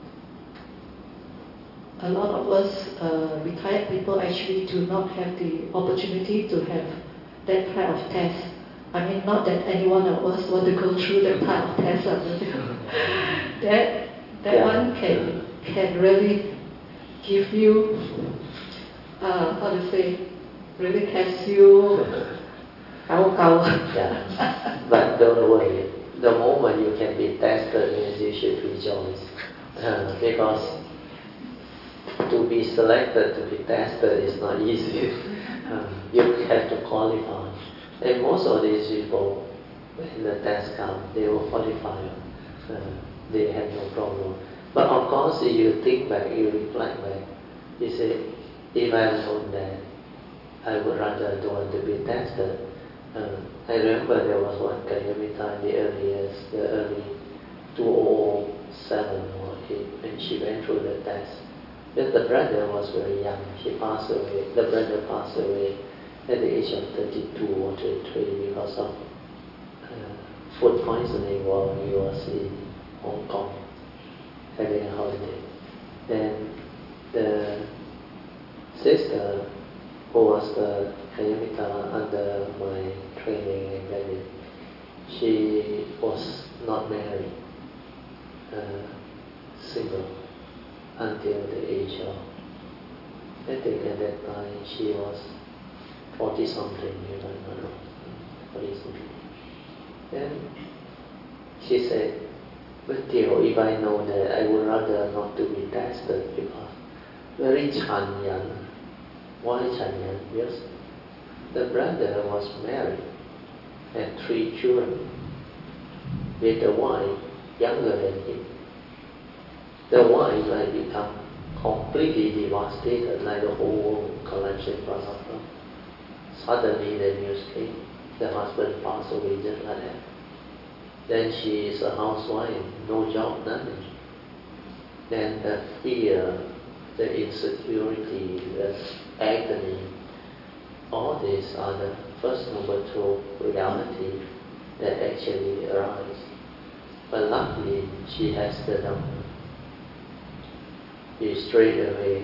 a lot of us uh, retired people actually do not have the opportunity to have that kind of test. I mean, not that any one of us want to go through that kind of test. that that yeah. one can can really give you, uh, how to say, really test you. Yeah, but don't worry. The moment you can be tested means you should rejoice, uh, because to be selected, to be tested is not easy. uh, you have to qualify, and most of these people, when the test comes, they will qualify. Uh, they have no problem. But of course, if you think back, you reflect back, you say, if I had known that, I would rather don't want to be tested. Uh, I remember there was one Kalyamita in the early years, the early two thousand seven or eight, when she went through the test. Then the brother was very young. He passed away. The brother passed away at the age of thirty-two or thirty-three because of uh, food poisoning while he was in Hong Kong. having a holiday. Then the sister who was the Kayamita under my training and guidance, she was not married, uh, single, until the age of, I think at that time she was forty something, you know, I don't know, forty something. Then she said, but dear, if I know that, I would rather not to be tested, because very chanyan. Why chanyan? Because the brother was married, had three children, with a wife younger than him. The wife had become completely devastated, like the whole world collapsed in front of her. Suddenly the news came, the husband passed away just like that. Then she is a housewife, no job, nothing. Then the fear, the insecurity, the agony, all these are the first number two reality that actually arise. But luckily, she has the doctor. He straight away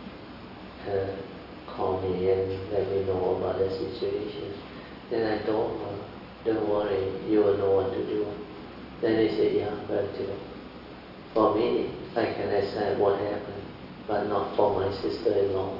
uh, called me and let me know about the situation. Then I told her, don't worry, you will know what to do. Then he said, yeah, well, too. For me, I can accept what happened, but not for my sister-in-law.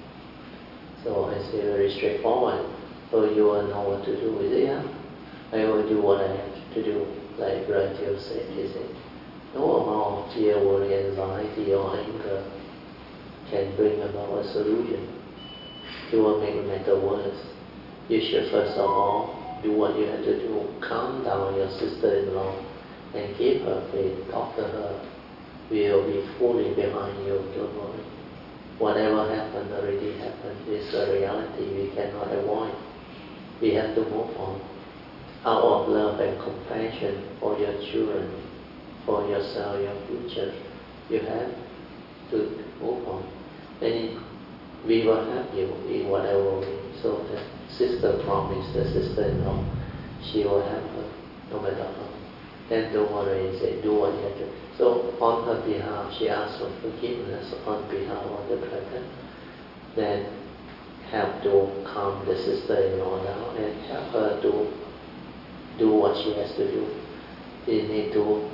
So I said, very straightforward. So you will know what to do. He said, yeah, I will do what I have to do. Like Rajil said, he said, no amount of fear, worry, anxiety, or anger can bring about a solution. It will make the matter worse. You should first of all do what you have to do. Calm down your sister-in-law and give her faith. Talk to her. We will be fully behind you. Don't worry. Whatever happened already happened. It's a reality we cannot avoid. We have to move on. Out of love and compassion for your children, for yourself, your future, you have to move on. And we will help you in whatever way. So the sister promised, the sister-in-law, she will help her no matter how. Then don't worry, say, do what you have to. So on her behalf, she asked for forgiveness on behalf of the brother. Then help to calm the sister-in-law down and help her to do what she has to do. She need to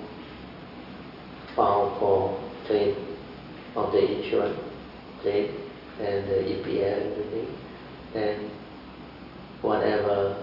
file for claim of the insurance claim and the E P L and everything, and whatever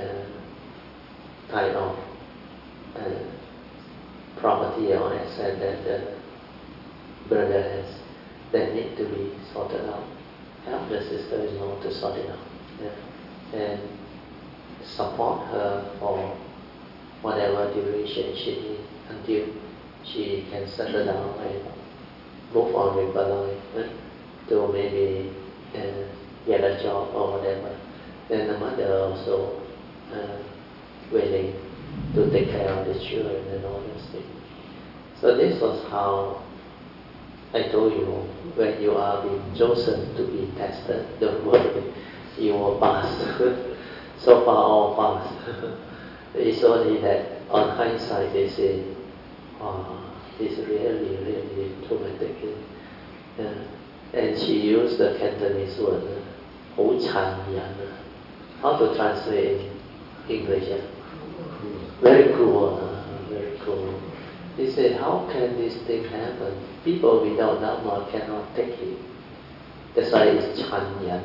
uh, type of uh, property or asset that the brother has that need to be sorted out. Help the sister-in-law to sort it out, yeah. And support her for whatever duration she needs until she can settle down and move on with her life, eh? To maybe uh, get a job or whatever. Then the mother also uh, willing to take care of the children and all those things. So this was how I told you, when you are being chosen to be tested, don't worry, you will pass. So far all passed. It's only that on hindsight they say, oh, it's really, really traumatic. Yeah. And she used the Cantonese word, 好殘忍. How to translate in English? Yeah? Very cruel, uh, very cruel. He said, how can this thing happen? People without Dharma cannot take it. That's why it's 殘忍.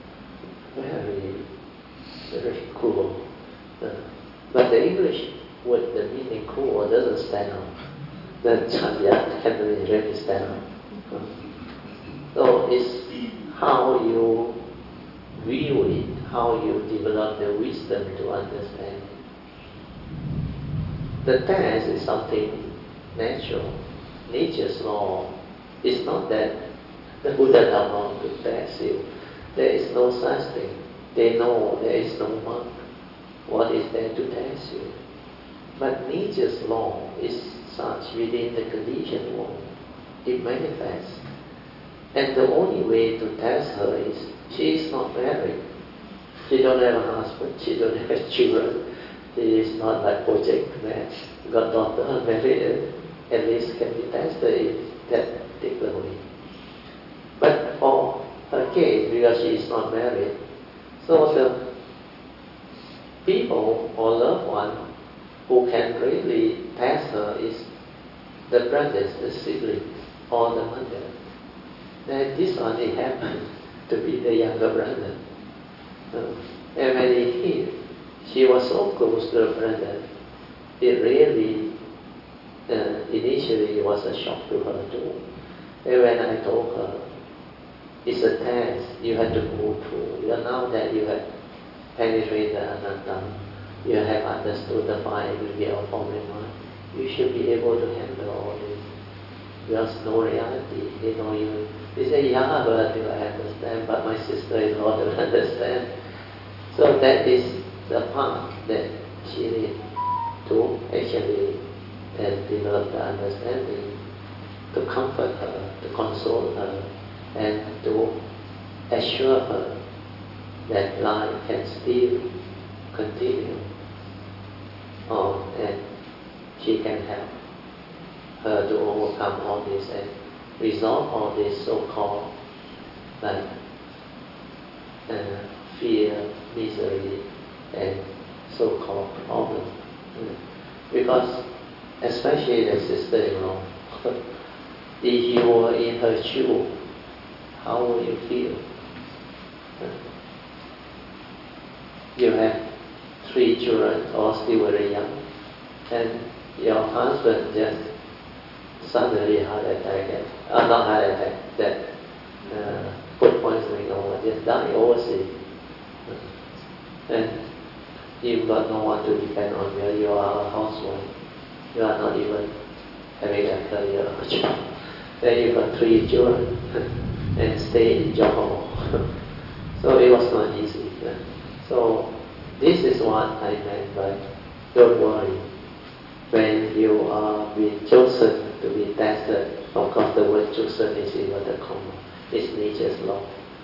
Very, very cruel. Uh, but the English word, the meaning cruel, doesn't stand out. The 殘忍 can really stand out. Uh, so it's how you view it, how you develop the wisdom to understand it. The test is something natural. Nature's law. It's not that the Buddha Dhamma to test you. There is no such thing. They know there is no mark. What is there to test you? But nature's law is such within the conditioned world. It manifests. And the only way to test her is she is not married. She don't have a husband. She don't have children. She is not like Project Man. Got daughter, married. at least can be tested in that particular way. But for her case, because she is not married, so the people or loved one who can really test her is the brothers, the siblings, or the mother. Then this only happened to be the younger brother. Uh, and when he, she was so close to the brother, it really, uh, initially was a shock to her too. And when I told her, it's a test you have to go through. You now that you have penetrated the anatta, you have understood the five aggregate of form and mind, you should be able to handle all this. There's no reality. They know you. They say, yeah, but I understand, but my sister-in-law doesn't understand. So that is the part that she needs to actually uh, develop the understanding, to comfort her, to console her, and to assure her that life can still continue. Oh, and she can help her to overcome all this and resolve all this so-called like uh, fear, misery, and so-called problem. Because especially the sister-in-law, if you were in her shoe, how would you feel? You have three children, all still very young, and your husband just suddenly heart attack, and, uh, not heart attack, that uh, food poisoning or just die overseas. And you've got no one to depend on you. You are a housewife. You are not even having a career or a job. Then you've got three children and stay in Johor. So it was not easy. Yeah. So this is what I meant by don't worry. When you are being chosen to be tested, of course the word chosen is inverted comma. It's nature's law.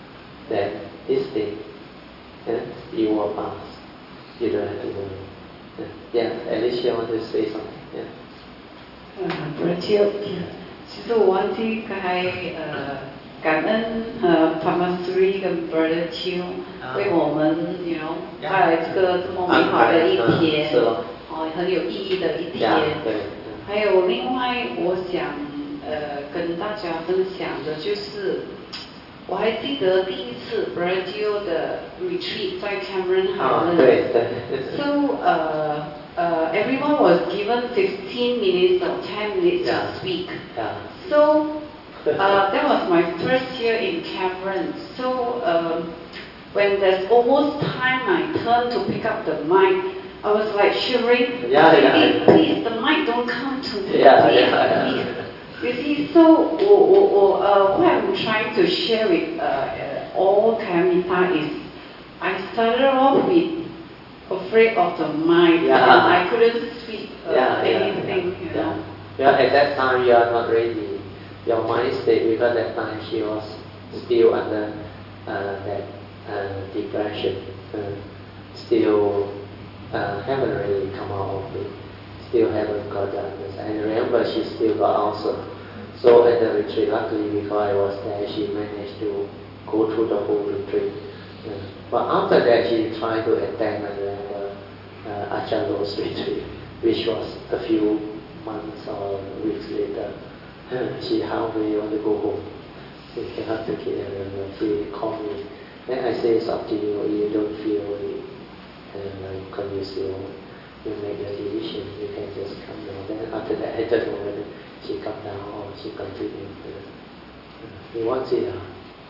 Then this thing, yeah, you will pass. You don't have to worry. Yeah, Alicia want to say something. Yeah. 呃 Rachel 其实我忘记刚才呃感恩呃 Pamasuri 跟 Brother Chiu 为我们 you know 带来这个这么美好的一天，哦很有意义的一天。还有另外我想呃跟大家分享的就是，我还记得第一次 Brother Chiu 的 retreat 在 Cameron Highlands。 对对。 So 呃 uh, everyone was given fifteen minutes or ten minutes yeah. to speak. Yeah. So uh, that was my first year in Cameron. So um, when there's almost time I turn to pick up the mic, I was like shivering. Yeah, please, yeah. please, the mic don't come to me. Yeah, please, yeah, please. You see, so uh, uh, what I'm trying to share with uh, uh, all Kayamita is, I started off with afraid of the mic, yeah. and I couldn't speak uh, yeah, anything. Yeah, you yeah. know. Yeah, at that time you are not ready. Your mind state, because at that time she was still under uh, that uh, depression, uh, still uh, haven't really come out of it, still haven't got the understanding. And remember, she still got ulcer. So at the retreat, luckily because I was there, she managed to go through the whole retreat. Uh, but after that, she tried to attend another uh, Acharo's retreat, which was a few months or weeks later. She halfway want to go home. She cannot take it anymore. She called me. Then I say, it's up to you. You don't feel it, and like conducive. You make your decision. You can just come down. Then after that, I don't know whether she come down or she continued. You want to see her?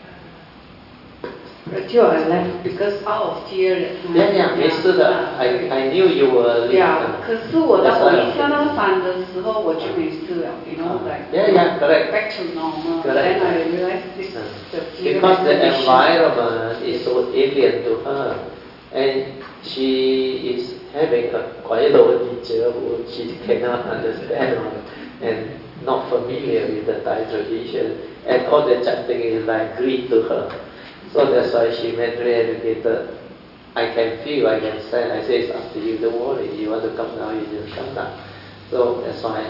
Rachel, I left because out of fear that time. Yeah, yeah, 没事的。I I knew you were leaving. Yeah, 可是我到我一下到山的时候，我就没事了，you know, like yeah, yeah, correct. back to normal. Correct. Then I realized this is the fear. Because the environment is so alien to her, and she is having a quite low teacher who she cannot understand and not familiar with the Thai tradition, and all the chanting is like Greek to her. So that's why she mentally educated. I can feel, I can sense. I say it's up to you, don't worry. You want to come down, you just come down. So that's why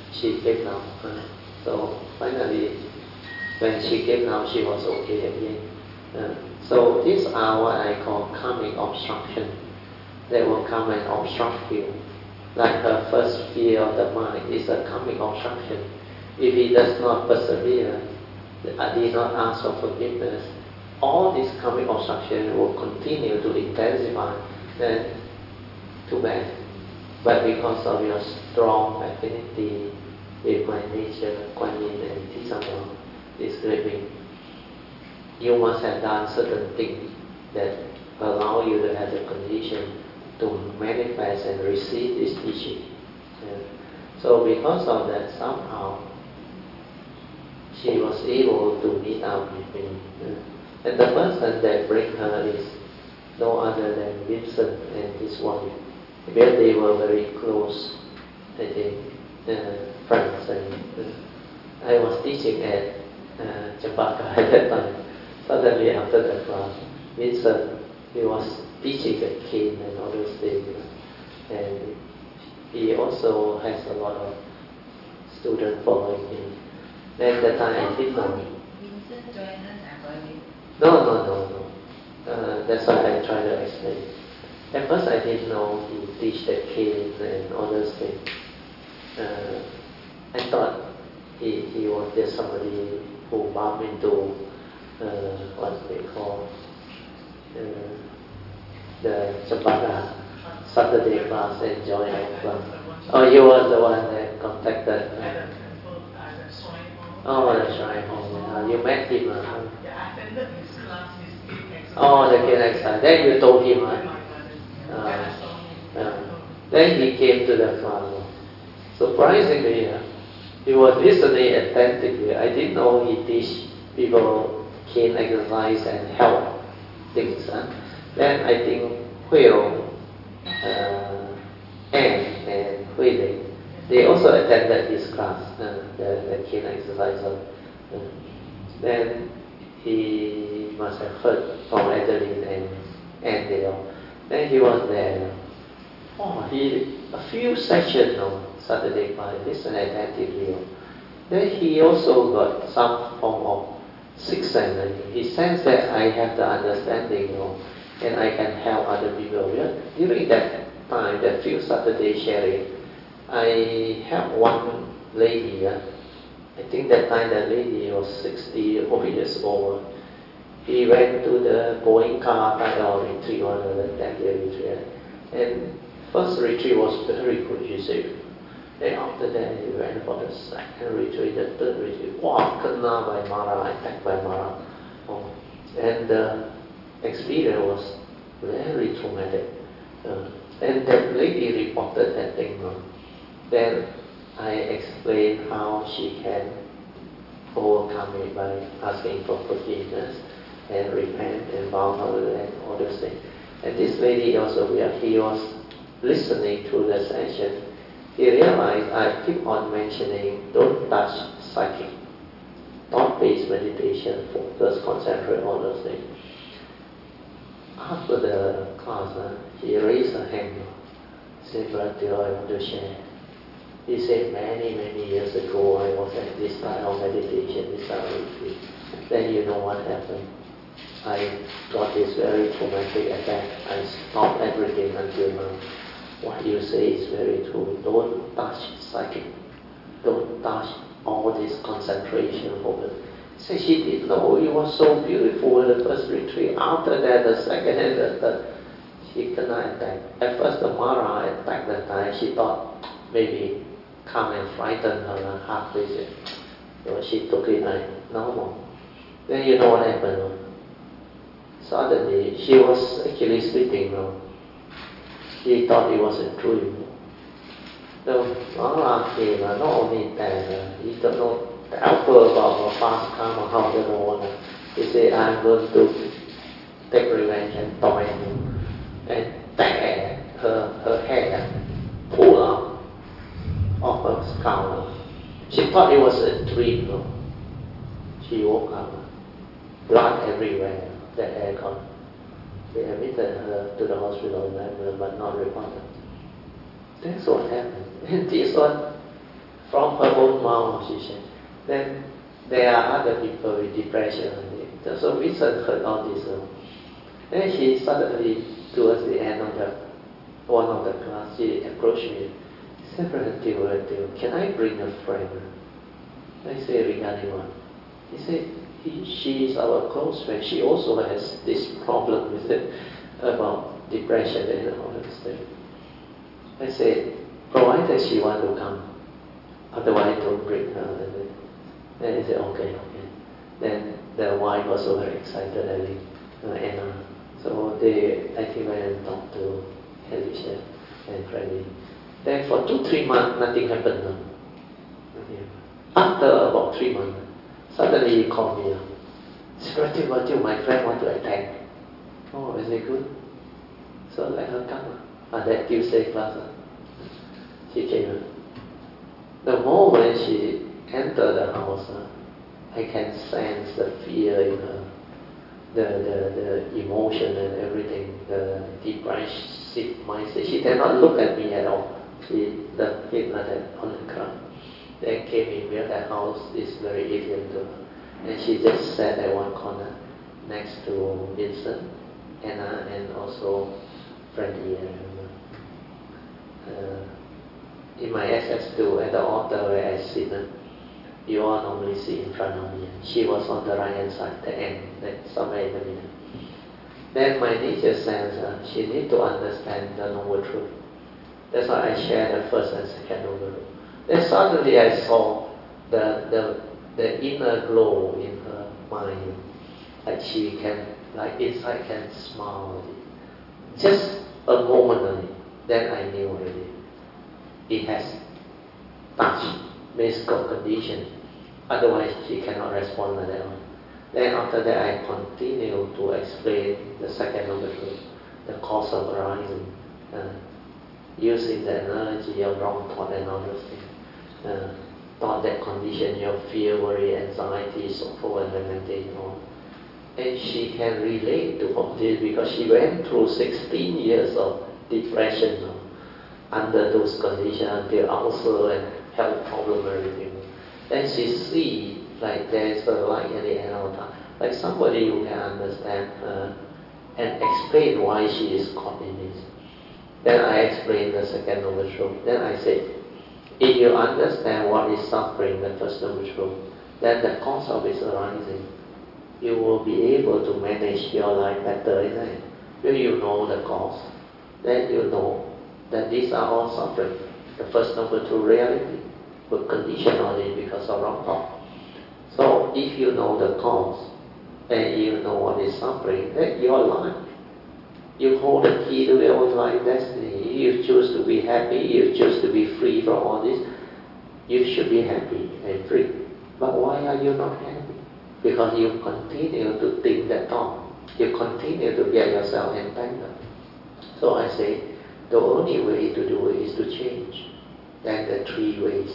she came down. Uh, so finally, when she came down, she was okay again. Uh, so these are what I call karmic obstruction. They will come and obstruct you. Like her first fear of the mind is a karmic obstruction. If he does not persevere, I did not ask for forgiveness, all this karmic obstruction will continue to intensify. Then, too bad. But because of your strong affinity with my nature, Kuan Yin and Tisama, this great being, you must have done certain things that allow you to have the condition to manifest and receive this teaching. Yeah. So because of that, somehow she was able to meet up with me. Yeah. And the person that bring her is no other than Vincent and his wife. Because they were very close, I think, uh, friends. And uh, I was teaching at uh, Champaka at that time. Suddenly after the class, Vincent, he was teaching at Cane and all those things. And he also has a lot of students following him. Then that time I didn't know. Vincent joined us at Berlin. No, no, no, no. Uh, that's why I try to explain. At first I didn't know he teach the Cane and all those things. Uh, I thought he, he was just somebody who bumped into uh, what they call uh, the Champaka Saturday class and joined our class. Oh, you were the one that contacted. Uh, oh, the Shrine Home. Uh, you met him. Uh, oh, the Cane exercise. Then you told him, right? Uh, uh, then he came to the class. Surprisingly, uh, he was listening attentively. I didn't know he teach people Cane exercise and health things. Uh. Then I think Hui Rong, uh, Anne and Hui Ling, they also attended his class, uh, the, the Cane exercise. Uh, then he must have heard from Adeline and and they all. Then he was there. Oh, he a few sessions on Saturday class, listen attentively. Then he also got some form of sixth sense. He sensed that I have the understanding, you know, and I can help other people. During that time, that few Saturday sharing, I helped one lady. Uh, I think that time that lady was sixty years old. He went to the Goenka Taiwan retreat, one of the ten-day retreat. And first retreat was very good, he said. Then after that, he went for the second retreat, the third retreat. Wow, kena by Mara, attacked by Mara. Oh. And the experience was very traumatic. Uh, and that lady reported that thing. Uh, then I explained how she can overcome it by asking for forgiveness and repent and bow her and all those things. And this lady also, he was listening to the session. He realized I keep on mentioning, don't touch psychic, thought-based meditation, focus, concentrate, all those things. After the class, uh, he raised a hand. He said, Brother, I want to share. He said, many, many years ago, I was at this style of meditation, this style of retreat. Then you know what happened. I got this very traumatic attack. I stopped everything until now. What you say is very true. Don't touch psychic. Don't touch all this concentration focus. So she didn't know it was so beautiful in the first retreat. After that, the second and the third, she cannot attack. At first, the Mara attacked that time. She thought maybe come and frighten her half visit. So she took it like normal. Then you know what happened? Suddenly, she was actually sleeping now. She thought it was a dream. The Mara came, not only that, he don't know the alpha about a fast karma, how they don't want to. He said, I'm going to take revenge and torment you. And bang, her, her head pulled out of her skull. She thought it was a dream. No? She woke up, blood everywhere. The hair gone. They admitted her to the hospital in London, but not reported. That's what happened. And this one, from her own mouth, she said. Then there are other people with depression. So Vincent heard all this. Uh, then she suddenly, towards the end of the one of the class, she approached me. She said, Relative, relative, can I bring a friend? I say, regarding what? He said, he, she is our close friend. She also has this problem with it about depression and all that stuff. I said, provided she want to come, otherwise don't bring her. Then he said, okay, okay. Then the wife was so very excited, I think, uh, Anna. So they, I think, went and talked to Alicia and Freddie. Then for two, three months, nothing happened. No? Nothing. After about three months, suddenly he called me up. He said, Relative, my friend want to attend. Oh, is it good? So let her come. Ah, that Tuesday class. Uh, she came. The moment she entered the house, uh, I can sense the fear in her, the, the, the emotion and everything, the depressive mindset. She did not look at me at all. She looked like that on the ground. Then came in where the house is very alien to her. And she just sat at one corner next to Vincent, Anna, and also Freddie. Uh, in my S S two, at the altar where I sit, uh, you all normally sit in front of me. She was on the right hand side, the end, like somewhere in the middle. Then my teacher says uh, she need to understand the noble truth. That's why I share the first and second noble truth. Then suddenly I saw the the the inner glow in her mind, like she can, like inside can smile. Just a moment only. Then I knew already. It has touched mystical condition. Otherwise, she cannot respond like that one. Then after that, I continue to explain the second noble truth, the cause of arising, uh, using the analogy of wrong thought and all those things. Uh, thought that condition your fear, worry, anxiety, sorrow, and lamentation. And she can relate to all this because she went through sixteen years of depression uh, under those conditions, the ulcer and health problem, everything. Then she see like there's a light at the end of the tunnel, like somebody who can understand her and explain why she is caught in this. Then I explained the second noble truth. Then I said, if you understand what is suffering, the first noble truth, then the cause of its arising, you will be able to manage your life better, isn't it? When you know the cause, then you know that these are all suffering. The first noble truth reality will condition only because of wrong thought. So if you know the cause and you know what is suffering, then your life, you hold the key to your own life destiny. You choose to be happy, you choose to be free from all this, you should be happy and free. But why are you not happy? Because you continue to think that thought. You continue to get yourself entangled. So I say, the only way to do it is to change. Then the three ways.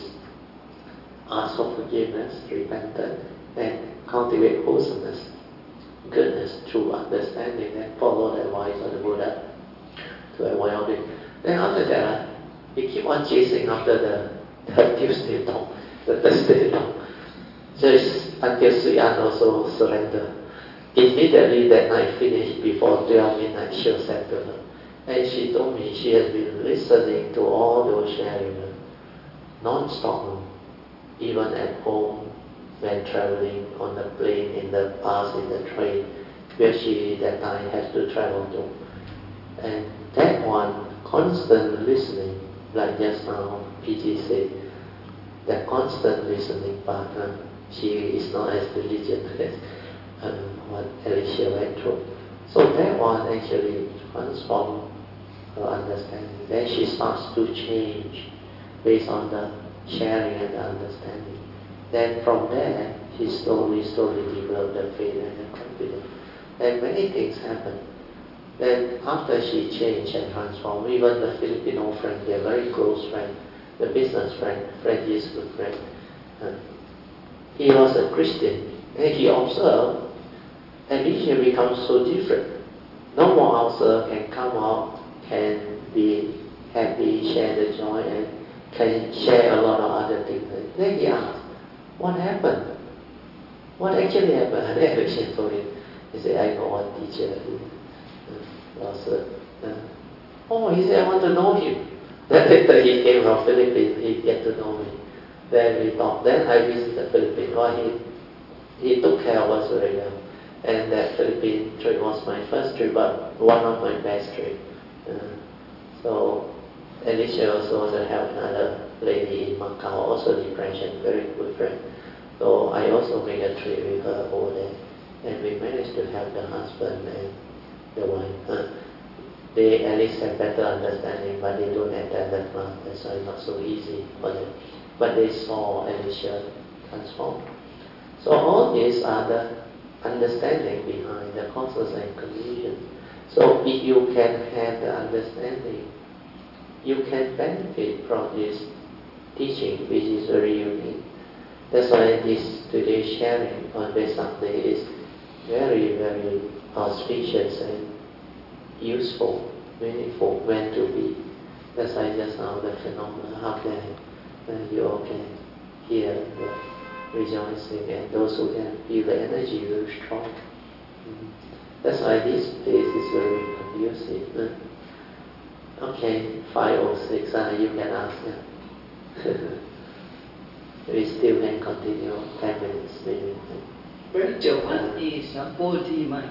Ask for forgiveness, repentance, and cultivate wholesomeness, goodness through understanding, and follow the advice of the Buddha to avoid it. Then after that, we keep on chasing after the, the Tuesday talk, the Thursday talk. Just until Sri An also surrender. Immediately that night finished, before twelve midnight, she said to her. And she told me she has been listening to all those sharing non-stop, even at home, when traveling on the plane, in the bus, in the train, where she that time has to travel to. And that one, constant listening, like just now P G said, the constant listening partner, she is not as diligent as um, what Alicia went through. So that one actually transformed her understanding. Then she starts to change based on the sharing and the understanding. Then from there, she slowly, slowly developed the faith and the confidence. And many things happen. Then after she changed and transformed, even the Filipino friend, their very close friend, the business friend, Freddie's good friend, uh, he was a Christian, and he observed, and he becomes so different. No more ulcer, can come out, can be happy, share the joy, and can share a lot of other things. Then he asked, what happened? What actually happened? I never told him. He said, I got one teacher. Uh, was, uh, uh, oh, he said, I want to know him. Then later he came from Philippines, he get to know me. Then we talked. Then I visited the Philippines. Well, he, he took care of us very well. And that Philippine trip was my first trip, but one of my best trips. Uh, so, Alicia also was help another lady in Macau, also depression, very good friend. So I also made a trip with her over there, and we managed to help the husband and the wife. Uh, they at least have better understanding, but they don't attend that class. That's why it's not so easy for them. But they saw Alicia transform. So all these are the understanding behind the causes and conditions. So if you can have the understanding, you can benefit from this teaching, which is very unique. That's why this today's sharing on Vesak Day is very, very auspicious and useful, meaningful, meant to be. That's why just now the phenomena up there, and you all can hear the rejoicing, and those who can feel the energy very strong. Mm. That's why this place is very conducive. Huh? Okay, five or six, uh, you can ask them. We still can continue ten minutes maybe. Brother, what is a Bodhi mind?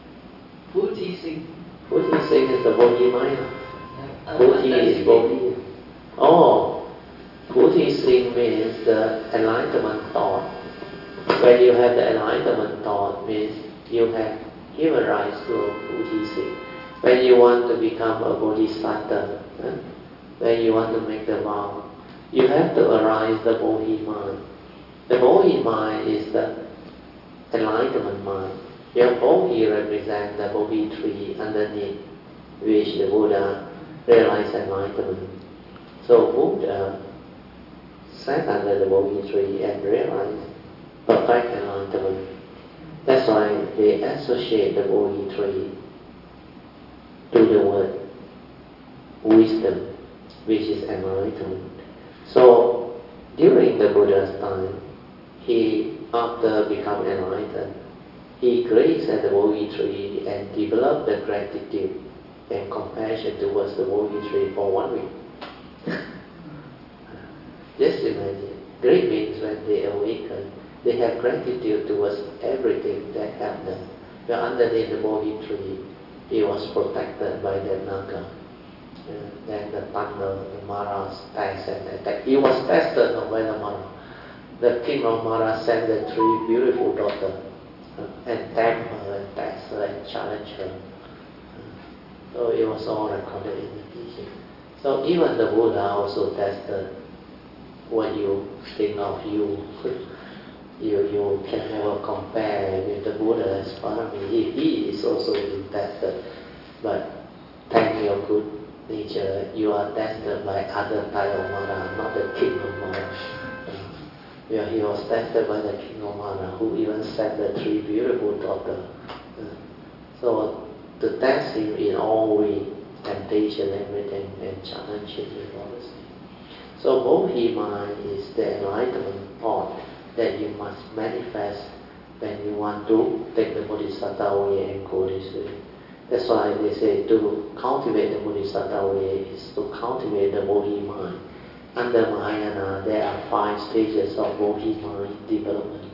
Bodhi Singh. Bodhi Singh is the Bodhi mind. Uh, Bodhi is Bodhi. Oh, Bodhi Singh means the enlightenment thought. When you have the enlightenment thought, means you have given rise to a Bodhi Singh. When you want to become a Bodhisattva, huh? When you want to make the vow, you have to arise the Bodhi mind. The Bodhi mind is the enlightenment mind. Your Bodhi represents the Bodhi tree underneath which the Buddha realized enlightenment. So Buddha sat under the Bodhi tree and realized perfect enlightenment. That's why they associate the Bodhi tree to the word wisdom, which is enlightenment. So, during the Buddha's time, he, after becoming enlightened, he grazed at the Bodhi tree and developed the gratitude and compassion towards the Bodhi tree for one week. Just imagine, great beings when they awaken, they have gratitude towards everything that helped them. But underneath the Bodhi tree, he was protected by the Naga. Uh, then the thunder, the Mara's test and attack. He was tested by the Mara. The king of Mara sent the three beautiful daughters uh, and tagged her and test her and challenged her. Uh, so it was all recorded in the teaching. So even the Buddha also tested what you think of you. you you can never compare with the Buddha as far as he, he is also being tested. But thank your good nature, you are tested by other type of Mara, not the king of Mara. Uh, yeah, he was tested by the king of Mara, who even sent the three beautiful daughters. Uh, so to test him in all ways, temptation, everything, and challenge him with all this. So Bodhi mind is the enlightenment thought that you must manifest when you want to take the Bodhisattva way and go this way. That's why they say to cultivate the Bodhisattva way is to cultivate the Bodhi mind. Under Mahayana, there are five stages of Bodhi mind development.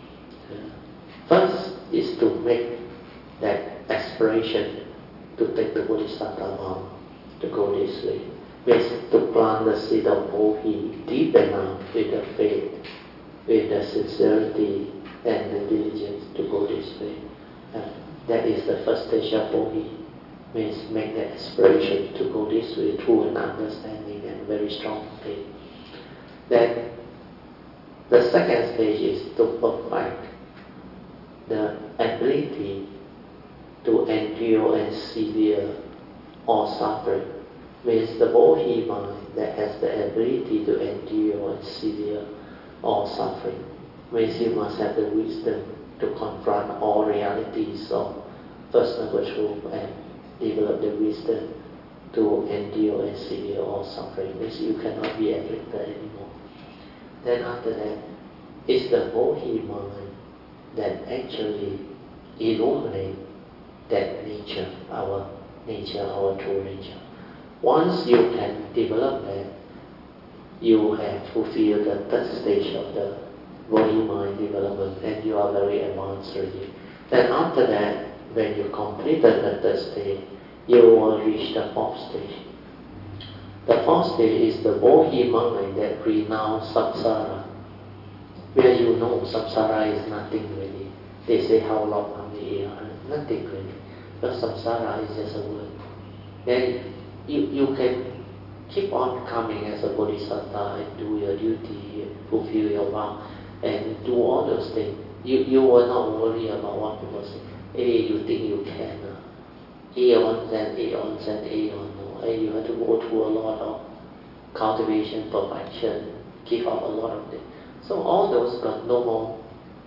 First is to make that aspiration to take the Bodhisattva vow, to go this way. Means to plant the seed of Bodhi deep enough with the faith, with the sincerity and the diligence to go this way. Uh, that is the first stage of Bodhi. Means make the aspiration to go this way through an understanding and very strong faith. Then the second stage is to perfect the ability to endure and severe all suffering. Means the Bodhi mind that has the ability to endure and severe all suffering. Means you must have the wisdom to confront all realities of First Noble Truth and develop the wisdom to endure a severe or suffering. Means you cannot be afflicted anymore. Then after that, it's the Bodhi mind that actually illuminates that nature, our nature, our true nature. Once you can develop that, you have fulfilled the third stage of the Bodhi mind development, and you are very advanced already. Then after that, when you completed the third stage, you will reach the fourth stage. The fourth stage is the Bodhi mind that renounces samsara, where you know samsara is nothing really. They say how long, how many years, nothing really. But samsara is just a word. Then you, you can keep on coming as a bodhisattva and do your duty, fulfill your vow, and do all those things. You, you will not worry about what people say. Hey, you think you can. Uh, aeons and aeons and aeons. No. Hey, you have to go through a lot of cultivation, perfection, give up a lot of things. So all those got no more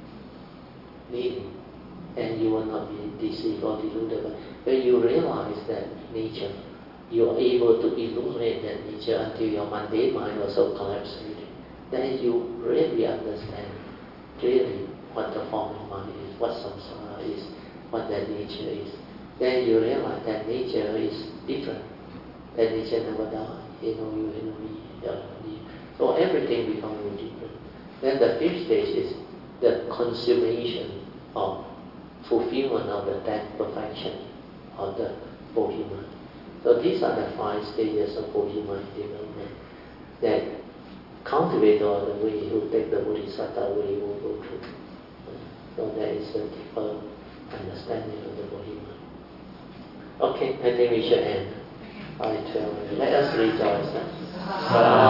meaning, and you will not be deceived or deluded. But when you realize that nature, you are able to illuminate that nature until your mundane mind also collapses. Then you really understand clearly what the form of mind is, what samsara is, what that nature is. Then you realize that nature is different. That nature never dies. You know, you know, me. So everything becomes very different. Then the fifth stage is the consummation of fulfillment of the tenth perfection of the Bodhi mind. So these are the five stages of Bodhi mind development that cultivate all the way who take the Bodhisattva way will go through. So that is a deeper understanding of the Bodhi mind. Okay, I think we should end. By twelve. Let us rejoice. Huh?